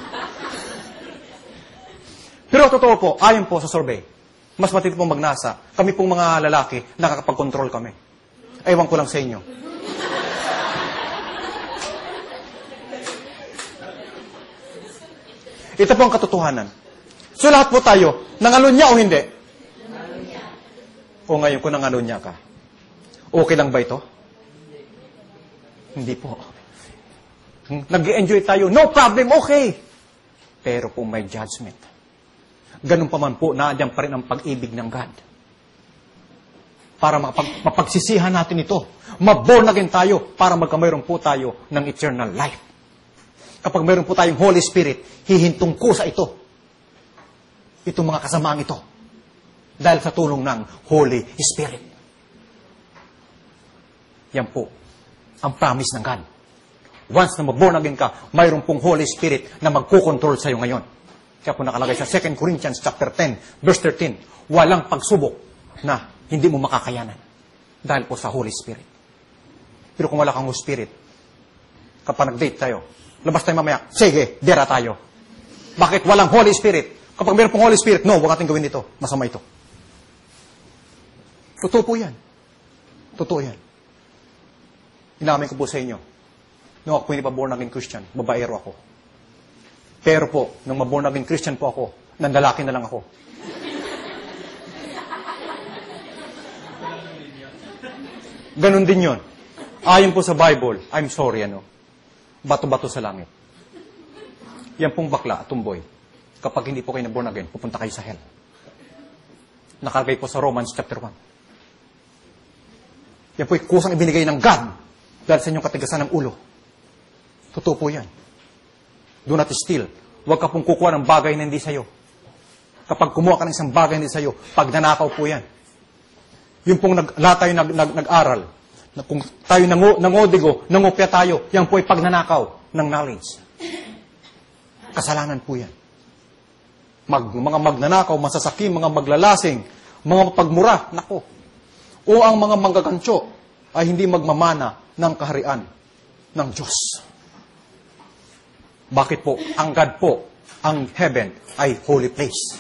Pero totoo po, ayon po sa survey, mas matindi pong magnasa. Kami pong mga lalaki, nakakapag-control kami. Ewan ko lang sa inyo. Ito po ang katotohanan. So lahat po tayo, nangalunya o hindi? Nangalunya. O ngayon kung nangalunya ka, okay lang ba ito? Hindi po. Nag-enjoy tayo, no problem, okay. Pero po may judgment. Ganun pa man po, naandyan pa rin ang pag-ibig ng God. Para mapagsisihan natin ito. Maborn again tayo para magkamayroon po tayo ng eternal life. Kapag mayroon po tayong Holy Spirit, hihintong ko sa ito. Itong mga kasamaang ito. Dahil sa tulong ng Holy Spirit. Yan po ang promise ng God. Once na maborn again ka, mayroon pong Holy Spirit na magkukontrol sa iyo ngayon. Kaya po nakalagay sa 2 Corinthians chapter 10, verse 13, walang pagsubok na hindi mo makakayanan. Dahil po sa Holy Spirit. Pero kung wala kang Holy Spirit, kapag nag-date tayo, labas tayo mamaya, sige, dera tayo. Bakit walang Holy Spirit? Kapag mayroon pong Holy Spirit, no, huwag natin gawin ito. Masama ito. Totoo po yan. Totoo yan. Inamin ko po sa inyo. Nung ako hindi pa born again Christian, babaero ako. Pero po, nung maborn again Christian po ako, nandalaki na lang ako. Ganon din yun. Ayon po sa Bible, I'm sorry, bato-bato sa langit. Yan pong bakla, tumboy. Kapag hindi po kayo na born again, pupunta kayo sa hell. Nakalagay po sa Romans chapter 1. Yan po'y kusang ibinigay ng God dahil sa inyong katigasan ng ulo. Totoo po yan. Do not steal. Huwag ka pong kukuha ng bagay na hindi sa'yo. Kapag kumuha ka ng isang bagay na hindi sa'yo, pagnanakaw po yan. Yung pong lahat tayo nag-aral, na kung tayo nangodigo, nangopya tayo, yan po ay pagnanakaw ng knowledge. Kasalanan po yan. Mga magnanakaw, masasaki, mga maglalasing, mga pagmura, nako. O ang mga manggagansyo ay hindi magmamana ng kaharian ng Diyos. Bakit po? Ang God po ang heaven ay holy place.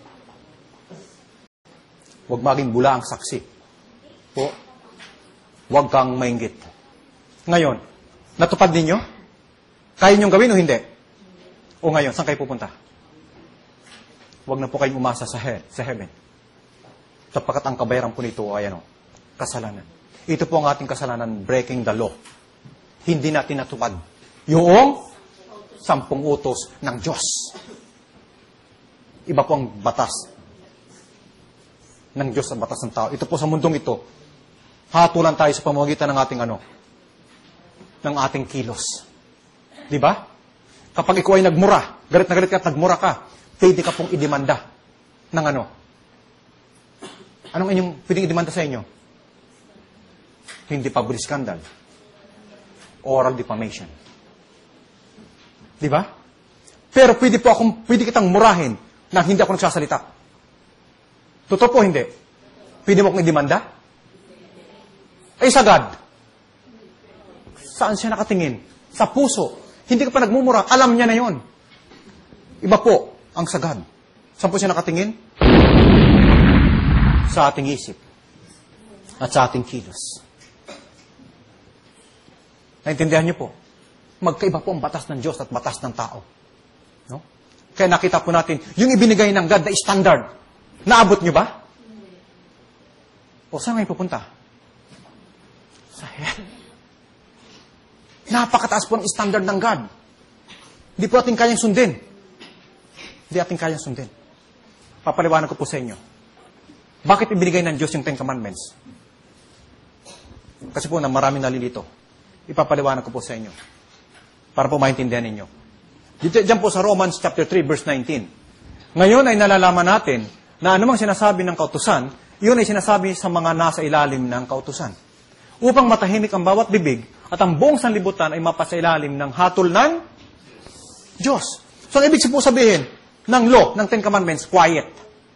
Huwag maging bula ang saksi. Po, huwag kang mainggit. Ngayon, natupad ninyo? Kaya niyong gawin o hindi? O ngayon, saan kayo pupunta? Huwag na po kayong umasa sa heaven. Sapagkat ang kabayaran po nito ay kasalanan. Ito po ang ating kasalanan, breaking the law. Hindi natin natupad yung 10 utos ng Diyos. Iba po ang batas ng Diyos sa batas ng tao. Ito po sa mundong ito, hatulan tayo sa pamamagitan ng ating ng ating kilos. Di ba? Kapag ikaw ay nagmura, galit na galit ka at nagmura ka, pwede ka pong idemanda ng Anong inyong pwedeng idemanda sa inyo? Hindi public scandal. Oral defamation. Di ba? Pero pwede kitang murahin na hindi ako nagsasalita. Totoo po hindi? Pwede mo akong idemanda? Ay, sagad. Saan siya nakatingin? Sa puso. Hindi ka pa nagmumura. Alam niya na yon. Iba po ang sagad. Saan po siya nakatingin? Sa ating isip. At sa ating kilos. Naintindihan niyo po? Magkaiba po ang batas ng Diyos at batas ng tao. No? Kaya nakita po natin, yung ibinigay ng God na standard, naabot niyo ba? O saan ngayon pupunta? Sa hell. Napakataas po ang standard ng God. Hindi po ating kayang sundin. Hindi ating kayang sundin. Papaliwanag ko po sa inyo. Bakit ibinigay ng Diyos yung 10 Commandments? Kasi po na maraming nalilito. Ipapaliwanag ko po sa inyo. Para po maintindihan ninyo. Diyan po sa Romans chapter 3 verse 19. Ngayon ay nalalaman natin na anumang sinasabi ng kautusan, yun ay sinasabi sa mga nasa ilalim ng kautusan. Upang matahimik ang bawat bibig at ang buong sanlibutan ay mapasailalim ng hatol ng Diyos. So, ang ibig po sabihin ng law, ng 10 Commandments, quiet.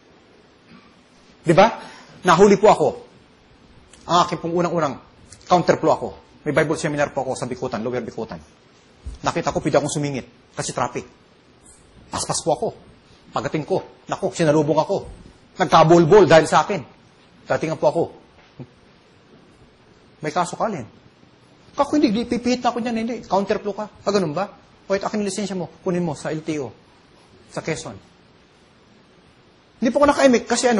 Di ba? Nahuli po ako. Ang aking pong unang-unang counterflow ako. May Bible seminar po ako sa Bikutan, Lower Bikutan. Nakita ko, pwede akong sumingit kasi traffic. Paspas po ako. Pagating ko. Naku, sinalubong ako. Nagkabol-bol dahil sa akin. Datingan po ako. May kaso ka rin. Kako hindi, pipihit na ako niyan. Hindi, counterflow ka. Ganun ba? O ito, akin yung lisensya mo. Kunin mo sa LTO. Sa Quezon. Hindi po ako nakaimik kasi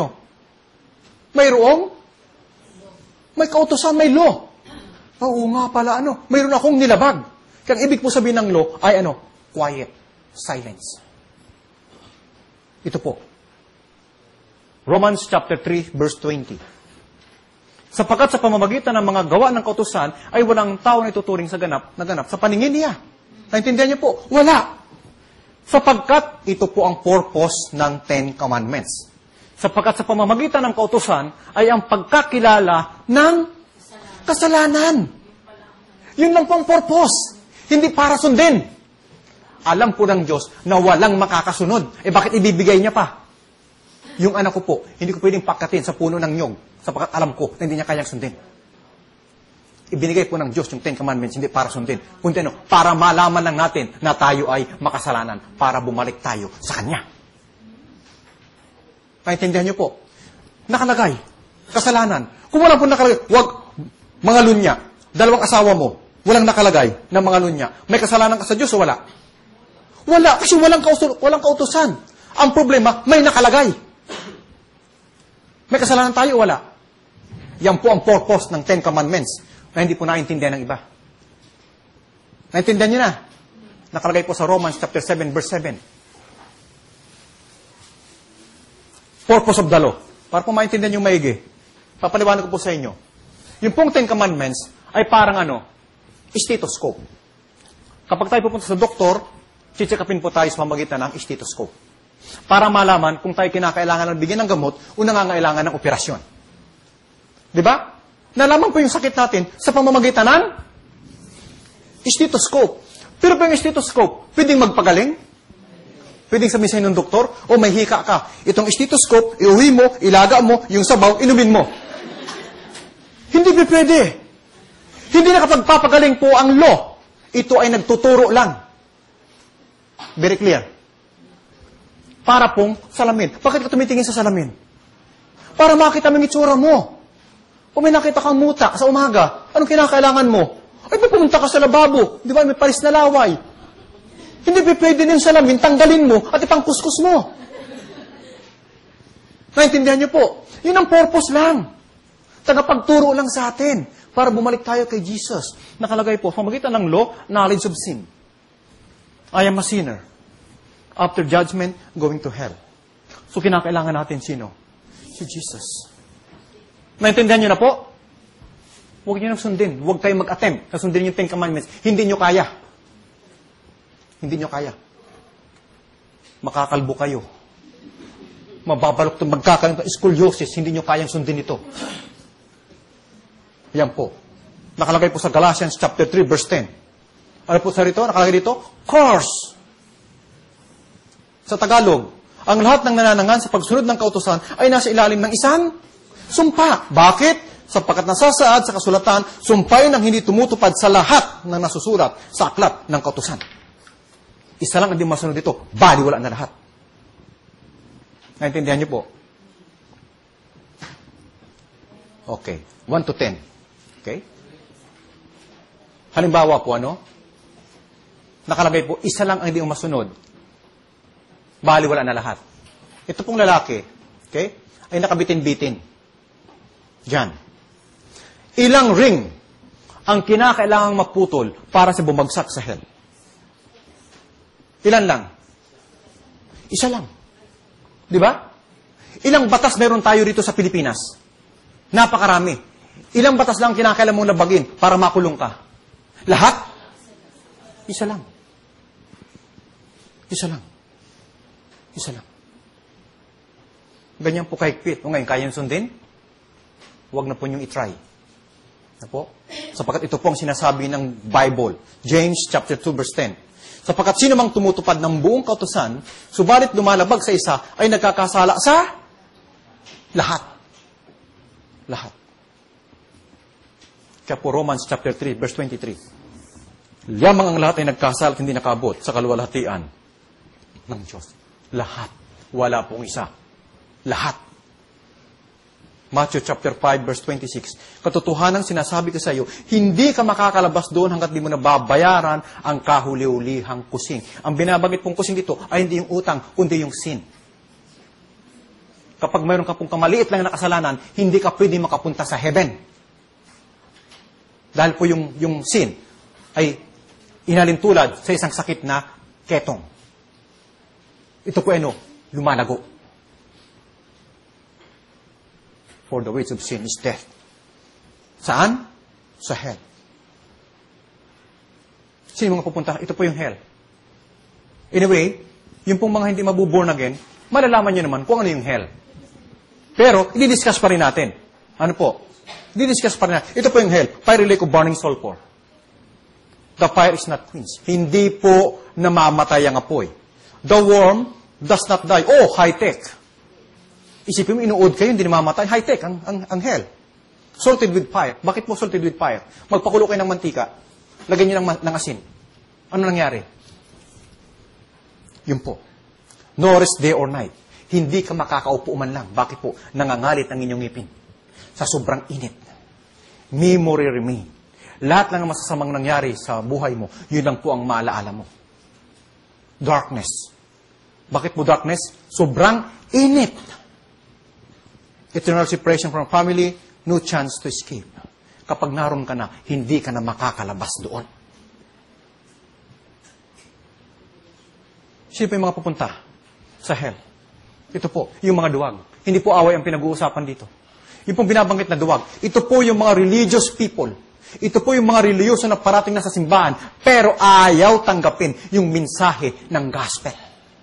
may kautosan, may law. Oo nga pala, mayroon akong nilabag. Kaya ang ibig po sabihin ng law ay quiet, silence. Ito po. Romans chapter 3, verse 20. Sapagkat sa pamamagitan ng mga gawa ng kautusan ay walang tao na ituturing sa ganap sa paningin niya. Naintindihan niyo po? Wala. Sapagkat ito po ang purpose ng 10 Commandments. Sapagkat sa pamamagitan ng kautusan ay ang pagkakilala ng kasalanan. Yun lang po ang purpose. Hindi para sundin. Alam po ng Diyos na walang makakasunod. Bakit ibibigay niya pa? Yung anak ko po, hindi ko pwedeng pakatin sa puno ng nyog sapagkat alam ko na hindi niya kayang sundin. Ibinigay po ng Diyos yung 10 Commandments, hindi para sundin. Kundi para malaman lang natin na tayo ay makasalanan, para bumalik tayo sa Kanya. Naintindihan niyo po? Nakalagay. Kasalanan. Kung wala po nakalagay, wag, mga lunya, 2 asawa mo, walang nakalagay na mga lunya. May kasalanan ka sa Diyos o wala? Wala, kasi walang kautusan. Ang problema, may nakalagay. May kasalanan tayo o wala? Yan po ang purpose ng 10 Commandments na hindi po naintindihan ng iba. Naintindihan niyo na? Nakalagay po sa Romans chapter 7, verse 7. Purpose of the law. Para po maintindihan yung maigi. Papaliwanag ko po sa inyo. Yung pong 10 Commandments ay parang stethoscope. Kapag tayo pupunta sa doktor, chichekapin po tayo sa pamamagitan ng stethoscope. Para malaman kung tayo kinakailangan ng bigyan ng gamot o nangangailangan ng operasyon. Di ba? Nalaman po yung sakit natin sa pamamagitan ng stethoscope. Pero po yung stethoscope, pwedeng magpagaling? Pwedeng sabihin sa'yo ng doktor, may hika ka. Itong stethoscope, iuwi mo, ilaga mo, yung sabaw, inumin mo. Hindi pwede. Hindi nakapagpapagaling po ang law. Ito ay nagtuturo lang. Very clear. Para pong salamin. Bakit ka tumitingin sa salamin? Para makita mo yung itsura mo. Kung may nakita kang muta sa umaga, anong kinakailangan mo? Ay, pumunta ka sa lababo. Di ba, may palis na laway. Hindi pwede yung salamin, tanggalin mo at ipangkuskus mo. Naintindihan niyo po? Yun ang purpose lang. Tagapagturo lang sa atin para bumalik tayo kay Jesus. Nakalagay po, pamagitan ng law, knowledge of sin. I am a sinner. After judgment, going to hell. So, kinakailangan natin sino? Si Jesus. Naintindihan niyo na po? Huwag niyo nang sundin. Huwag kayong mag-attempt na sundin yung 10 Commandments. Hindi niyo kaya. Hindi niyo kaya. Makakalbo kayo. Mababalok ito. Magkakaroon ng scoliosis. Hindi niyo kayang sundin ito. Yan po. Nakalagay po sa Galatians chapter 3, verse 10. Ano po sa rito? Nakalagay dito? Curse. Sa Tagalog, ang lahat ng nananangan sa pagsunod ng kautusan ay nasa ilalim ng isang sumpa. Bakit? Sapagkat nasasaad sa kasulatan, sumpain ang hindi tumutupad sa lahat ng nasusulat sa aklat ng kautusan. Isa lang ang di masunod dito, baliwala na lahat. Naintindihan niyo po? Okay. 1 to 10. Okay? Halimbawa po, nakalagay po, isa lang ang hindi masunod. Baliwala na lahat. Ito pong lalaki, okay, ay nakabitin-bitin. Diyan. Ilang ring ang kinakailangang maputol para sa bumagsak sa hell? Ilan lang? Isa lang. Di ba? Ilang batas meron tayo rito sa Pilipinas? Napakarami. Ilang batas lang kinakailangan mong labagin para makulong ka? Lahat? Isa lang. Isa lang. Isa lang. Ganyan po kahigpit. O ngayon, kaya yung sundin? Huwag na po niyong itry. Na po? Sapagkat ito po ang sinasabi ng Bible. James chapter 2 verse 10. Sapagkat sino mang tumutupad ng buong kautusan, subalit lumalabag sa isa, ay nagkakasala sa lahat. Lahat. Kaya po Romans chapter 3 verse 23. Yamang ang lahat ay nagkasala at hindi nakabot sa kaluwalhatian ng Diyos. Lahat. Wala pong isa. Lahat. Matthew chapter 5 verse 26. Katotohanan sinasabi ko sa iyo, hindi ka makakalabas doon hanggat di mo nababayaran ang kahuli-ulihang kusing. Ang binabanggit pong kusing dito ay hindi yung utang, kundi yung sin. Kapag mayroon ka pong kamaliit lang na kasalanan, hindi ka pwede makapunta sa heaven. Dahil po yung sin ay inalintulad sa isang sakit na ketong. Ito po lumalago. For the wages of sin is death. Saan? Sa hell. Sino mga pupunta? Ito po yung hell. Anyway, yung pong mga hindi mabuborn again, malalaman nyo naman kung ano yung hell. Pero, i-discuss pa rin natin. Ano po? I-discuss pa rin natin. Ito po yung hell. Fiery lake of burning sulfur. The fire is not quenched. Hindi po namamatay ang apoy. The worm does not die. Oh, high-tech. Isipin mo, inuod kayo, hindi namamatay. High-tech, ang hell. Salted with fire. Bakit mo salted with fire? Magpakulo kayo ng mantika. Lagyan nyo ng asin. Ano nangyari? Yun po. No rest day or night. Hindi ka makakaupo man lang. Bakit po? Nangangalit ang inyong ngipin. Sa sobrang init. Memory remain. Lahat lang ng masasamang nangyari sa buhay mo, yun lang po ang maalaala mo. Darkness. Bakit po darkness? Sobrang init. Eternal separation from family, no chance to escape. Kapag naroon ka na, hindi ka na makakalabas doon. Sino po yung mga pupunta sa hell? Ito po, yung mga duwag. Hindi po away ang pinag-uusapan dito. Yung pong binabanggit na duwag. Ito po yung mga religious people. Ito po yung mga religyoso na parating na sa simbahan, pero ayaw tanggapin yung mensahe ng gospel.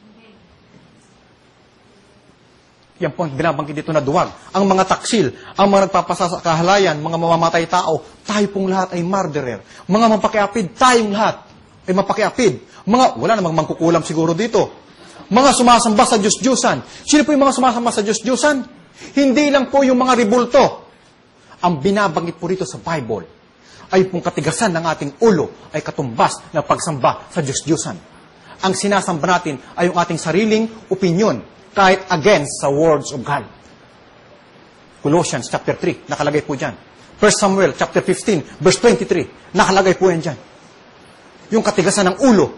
Yan po ang binabanggit dito na duwag. Ang mga taksil, ang mga nagpapasa sa kahalayan, mga mamamatay tao, tayo pong lahat ay murderer. Mga mapakiapid, tayong lahat ay mapakiapid. Wala namang mangkukulam siguro dito. Mga sumasamba sa Diyos-Diyusan. Sino po yung mga sumasamba sa Diyos-Diyusan? Hindi lang po yung mga ribulto. Ang binabanggit po rito sa Bible ay pong katigasan ng ating ulo ay katumbas ng pagsamba sa Diyos-Diyusan. ang sinasamba natin ay yung ating sariling opinion, kahit against sa words of God. Colossians chapter 3, nakalagay po dyan. 1 Samuel chapter 15, verse 23, nakalagay po yan dyan. Yung katigasan ng ulo.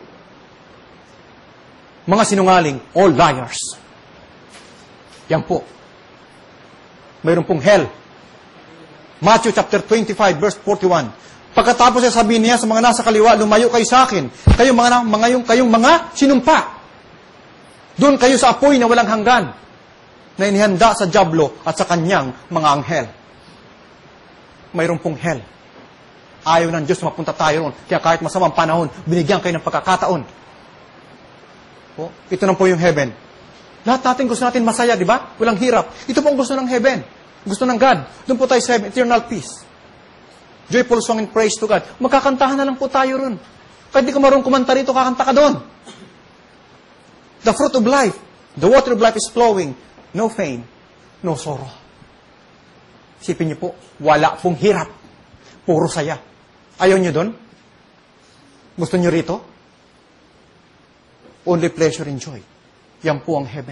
Mga sinungaling, all liars. Yan po. Mayroon pong hell. Matthew chapter 25, verse 41. Pagkatapos ay sabihin niya sa mga nasa kaliwa, lumayo kayo sa akin. Kayong mga sinumpa. Doon kayo sa apoy na walang hanggan, na inihanda sa dyablo at sa kanyang mga anghel. Mayroon pong hell. Ayaw ng Diyos na mapunta tayo ron. Kaya kahit masamang panahon, binigyan kayo ng pagkakataon. O, ito na po yung heaven. Lahat natin gusto natin masaya, di ba? Walang hirap. Ito po ang gusto ng heaven. Gusto ng God. Doon po tayo sa heaven. Eternal peace. Joyful song and praise to God. Magkakantahan na lang po tayo ron. Kahit di ka marunong kumanta rito, kakanta ka doon. The fruit of life. The water of life is flowing. No pain, no sorrow. Isipin niyo po, wala pong hirap. Puro saya. Ayaw niyo doon? Gusto niyo rito? Only pleasure and joy. Yan po ang heaven.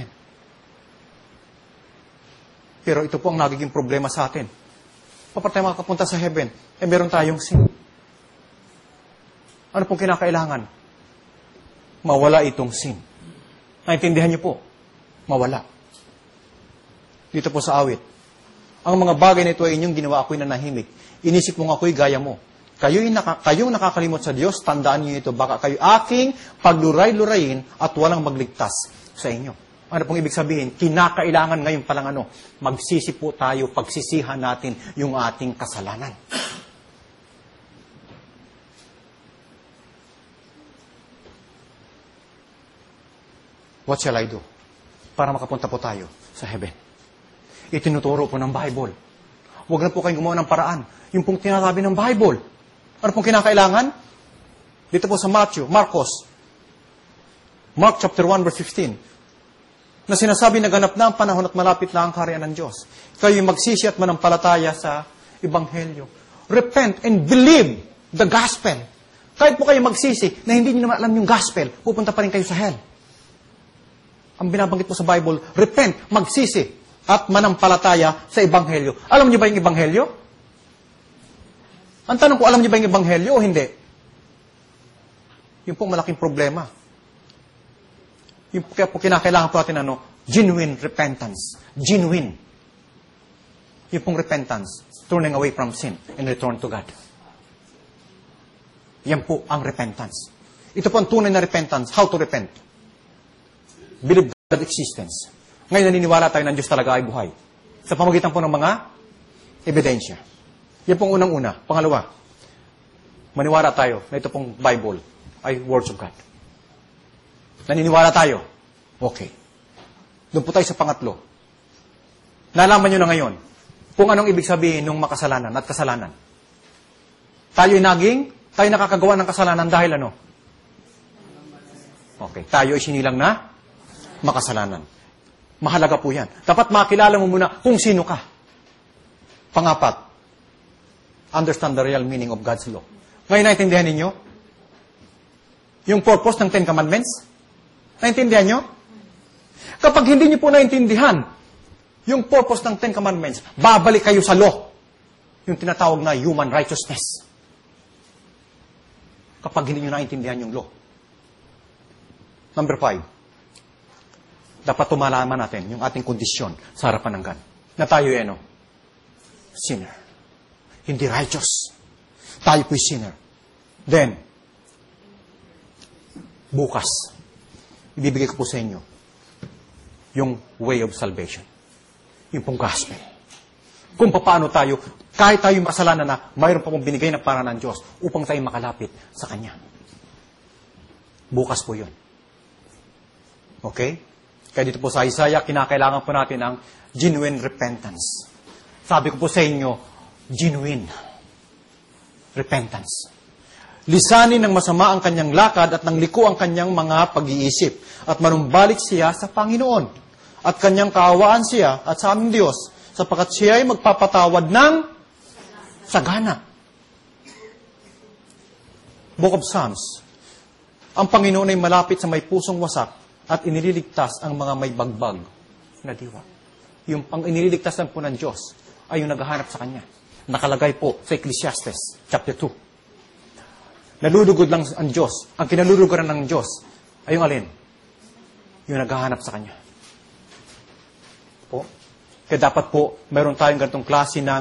Pero ito po ang nagiging problema sa atin. Paano tayo makakapunta sa heaven? Meron tayong sin. Ano pong kinakailangan? Mawala itong sin. Naintindihan niyo po? Mawala. Dito po sa awit. Ang mga bagay na ito ay inyong ginawa, ako'y nanahimik. Inisip mo nga ako'y gaya mo. Kayong nakakalimot sa Diyos, tandaan niyo ito. Baka kayo aking pagluray-lurayin at walang magligtas sa inyo. Ano pong ibig sabihin? Kinakailangan ngayon palang magsisi po tayo, pagsisihan natin yung ating kasalanan. What shall I do? Para makapunta po tayo sa heaven. Itinuturo po ng Bible. Huwag na po kayong gumawa ng paraan. Yung pong tinasabi ng Bible. Ano pong kinakailangan? Dito po sa Mark chapter 1 verse 15. Na sinasabi na ganap na ang panahon at malapit na ang kaharian ng Diyos. Kayo'y magsisi at manampalataya sa Ebanghelyo. Repent and believe the gospel. Kahit po kayo magsisi na hindi niyo naman alam yung gospel, pupunta pa rin kayo sa hell. Ang binabanggit po sa Bible, repent, magsisi, at manampalataya sa Ebanghelyo. Alam niyo ba yung Ebanghelyo? Ang tanong ko, alam niyo ba yung Ebanghelyo o hindi? Yung pong malaking problema. Yung kaya po kinakailangan po natin genuine repentance. Genuine. Yung pong repentance, turning away from sin and return to God. Yan po ang repentance. Ito po ang tunay na repentance. How to repent? Believe God's existence. Ngayon naniniwala tayo ng Diyos talaga ay buhay. Sa pamagitan po ng mga ebidensya. Yan pong unang-una. Pangalawa, maniwala tayo na ito pong Bible ay words of God. Naniniwala tayo. Okay. Doon po tayo sa pangatlo. Nalaman nyo na ngayon kung anong ibig sabihin ng makasalanan at kasalanan. Tayo nakakagawa ng kasalanan dahil ano? Okay. Tayo ay sinilang na makasalanan. Mahalaga po yan. Dapat makilala mo muna kung sino ka. Pangapat, understand the real meaning of God's law. Ngayon, naintindihan ninyo? Yung purpose ng Ten Commandments? Naintindihan nyo? Kapag hindi nyo po naintindihan yung purpose ng Ten Commandments, babalik kayo sa law. Yung tinatawag na human righteousness. Kapag hindi nyo naintindihan yung law. Number 5. Dapat tumalaman natin yung ating kondisyon sa harapan ng God. Na tayo ay sinner. Hindi righteous. Tayo po'y sinner. Then, bukas, ibibigay ko po sa inyo yung way of salvation. Yung pong gospel. Kung paano tayo, kahit tayo makasalanan na, mayroon pa pong binigay na para ng Diyos upang tayo makalapit sa Kanya. Bukas po yun. Okay? Kaya dito po sa Isaiah, kinakailangan po natin ang genuine repentance. Sabi ko po sa inyo, genuine repentance. Lisanin ng masama ang kanyang lakad at ng liko ang kanyang mga pag-iisip. At manumbalik siya sa Panginoon. At kanyang kaawaan siya at sa aming Diyos, sapagkat siya ay magpapatawad ng sagana. Book of Psalms. Ang Panginoon ay malapit sa may pusong wasak at inililigtas ang mga may bagbag na diwa. Yung ang inililigtas lang po ng Diyos ay yung naghahanap sa Kanya. Nakalagay po sa Ecclesiastes chapter 2. Nalulugod lang ang Diyos. Ang kinalulugoran ng Diyos ay yung alin? Yung naghahanap sa Kanya. Po. Kaya dapat po, mayroon tayong ganitong klase ng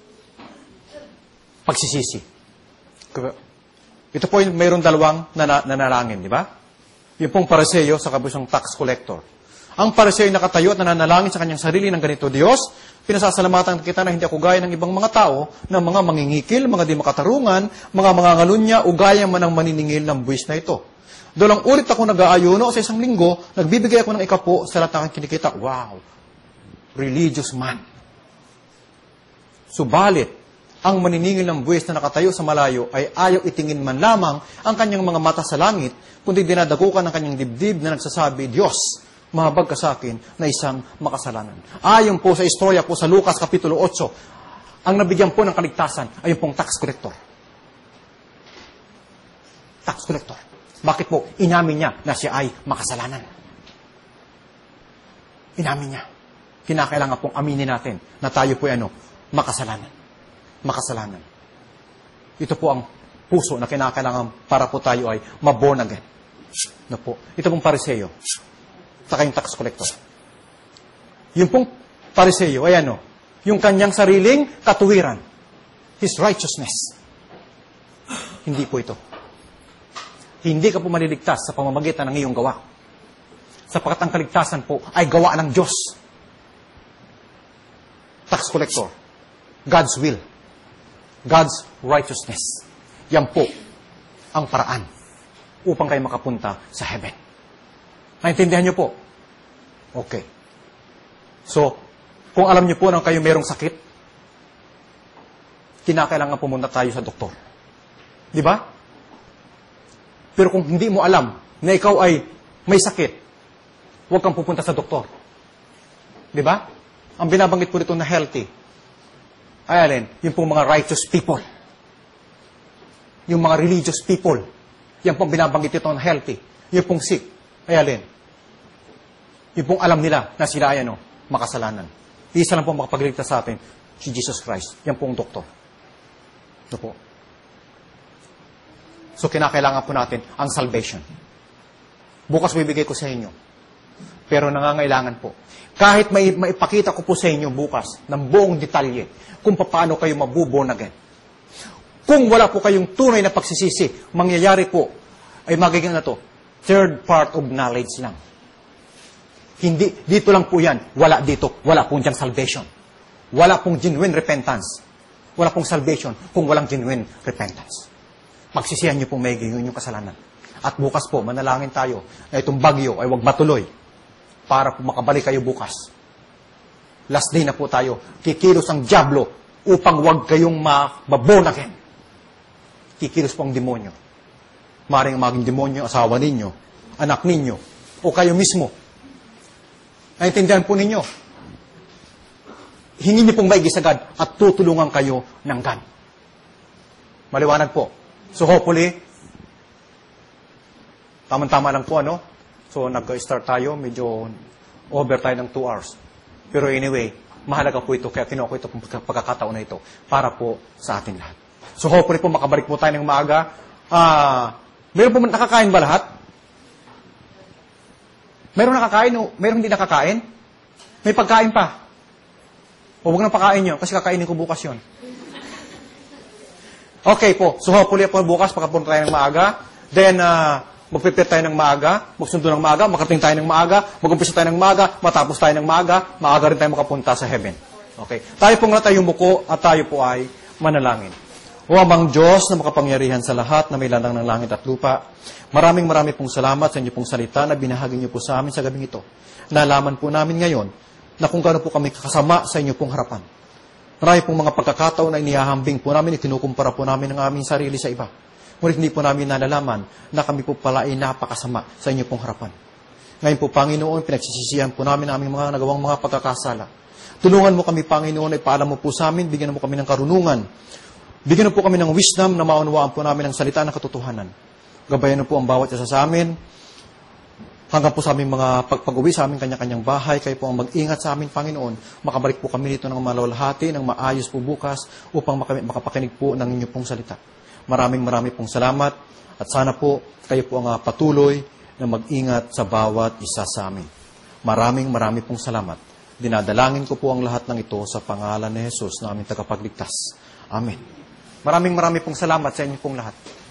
pagsisisi. Ito po yung mayroon dalawang nanalangin, di ba? Yung pong Pariseo sa kabusong tax collector. Ang Pariseo ay nakatayo at nananalangin sa kanyang sarili ng ganito, Diyos, pinasasalamatan kita na hindi ako gaya ng ibang mga tao, na mga mangingikil, mga di makatarungan, mga mangangalunya, o gaya man ang maniningil ng buwis na ito. Dolang ulit ako nag-aayuno sa isang linggo, nagbibigay ako ng ikapo sa lahat ng aking kinikita. Wow! Religious man. Subalit, ang maniningil ng buwis na nakatayo sa malayo ay ayaw itingin man lamang ang kanyang mga mata sa langit, kundi dinadagukan ang kanyang dibdib na nagsasabi, Diyos, mahabag ka sa akin na isang makasalanan. Ayon po sa istorya po sa Lucas Kapitulo 8, ang nabigyan po ng kaligtasan ay yung pong tax collector. Tax collector. Bakit po? Inamin niya na siya ay makasalanan. Inamin niya. Kinakailangan pong aminin natin na tayo po ay makasalanan. Makasalanan. Ito po ang puso na kinakailangan para po tayo ay maborn again. No po. Ito pong Pariseo. Saka yung tax collector. Yung pong Pariseo ay yung kanyang sariling katuwiran. His righteousness. Hindi po ito. Hindi ka po maliligtas sa pamamagitan ng iyong gawa. Sapagkat ang kaligtasan po ay gawa ng Diyos. Tax collector. God's will. God's righteousness. Yan po ang paraan upang kayo makapunta sa heaven. Naintindihan niyo po? Okay. So, kung alam niyo po na kayo mayroong sakit, kinakailangan pumunta tayo sa doktor. Di ba? Pero kung hindi mo alam na ikaw ay may sakit, huwag kang pupunta sa doktor. Di ba? Ang binabanggit po dito na healthy, ay alin, yung pong mga righteous people. Yung mga religious people. Yan pong binabanggit dito na healthy. Yung pong sick, ay alin. Yung pong alam nila na sila ay makasalanan. Isa lang pong makapagligtas sa atin, si Jesus Christ. Yan pong doktor. Ito po. So, kinakailangan po natin ang salvation. Bukas bibigay ko sa inyo. Pero nangangailangan po. Kahit maipakita ko po sa inyo bukas ng buong detalye kung paano kayo mabuborn again. Kung wala po kayong tunay na pagsisisi, mangyayari po ay magiging third part of knowledge lang. Hindi, dito lang po yan. Wala dito. Wala pong diyang salvation. Wala pong genuine repentance. Wala pong salvation kung walang genuine repentance. Magsisihan niyo pong may inyong kasalanan. At bukas po, manalangin tayo na itong bagyo ay huwag matuloy para po makabalik kayo bukas. Last day na po tayo. Kikilos ang dyablo upang huwag kayong maborn again. Kikilos po ang demonyo. Maring maging demonyo, asawa ninyo, anak ninyo, o kayo mismo. Naintindihan po ninyo. Hingin niyo pong maigisagad at tutulungan kayo ng God. Maliwanag po. So hopefully, tama-tama lang po, So, nag-start tayo, medyo over tayo ng 2 hours. Pero anyway, mahalaga po ito, kaya kinuha ko ito pagkakataon na ito para po sa atin lahat. So, hopefully po, makabalik po tayo ng maaga. Meron po nakakain ba lahat? Meron nakakain o meron hindi nakakain? May pagkain pa. O huwag nang pakain nyo, kasi kakainin ko bukas yon. Okay po, so hopefully po bukas, pagkapunta tayo ng maaga. Then, mag-prepare tayo ng maaga, magsundo ng maaga, makarating tayo ng maaga, mag-umpisa tayo ng maaga, matapos tayo ng maaga rin tayo makapunta sa heaven. Okay? Tayo pong tayo muko at tayo po ay manalangin. O Amang Diyos na makapangyarihan sa lahat na may landang ng langit at lupa, maraming pong salamat sa inyo pong salita na binahagi niyo po sa amin sa gabing ito. Nalaman po namin ngayon na kung gaano po kami kakasama sa inyo pong harapan. Marami pong mga pagkakataon na inihahambing po namin, itinukumpara po namin ang aming sarili sa iba. Ngunit hindi po namin nalalaman na kami po pala ay napakasama sa inyo pong harapan. Ngayon po, Panginoon, pinagsisisihan po namin ang aming mga nagawang mga pagkakasala. Tulungan mo kami, Panginoon, ay paalam mo po sa amin, bigyan mo kami ng karunungan. Bigyan mo po kami ng wisdom na maunawaan po namin ang salita ng katotohanan. Gabayan niyo po ang bawat isa sa amin. Hanggang po sa aming mga pag-uwi sa aming kanya-kanyang bahay, kayo po ang mag-ingat sa amin, Panginoon. Makabalik po kami dito ng malawalhati, ng maayos po bukas, upang makapakinig po ng inyo pong salita. Maraming pong salamat. At sana po, kayo po ang patuloy na mag-ingat sa bawat isa sa amin. Maraming pong salamat. Dinadalangin ko po ang lahat ng ito sa pangalan ni Jesus na aming tagapagligtas. Amen. Maraming pong salamat sa inyo pong lahat.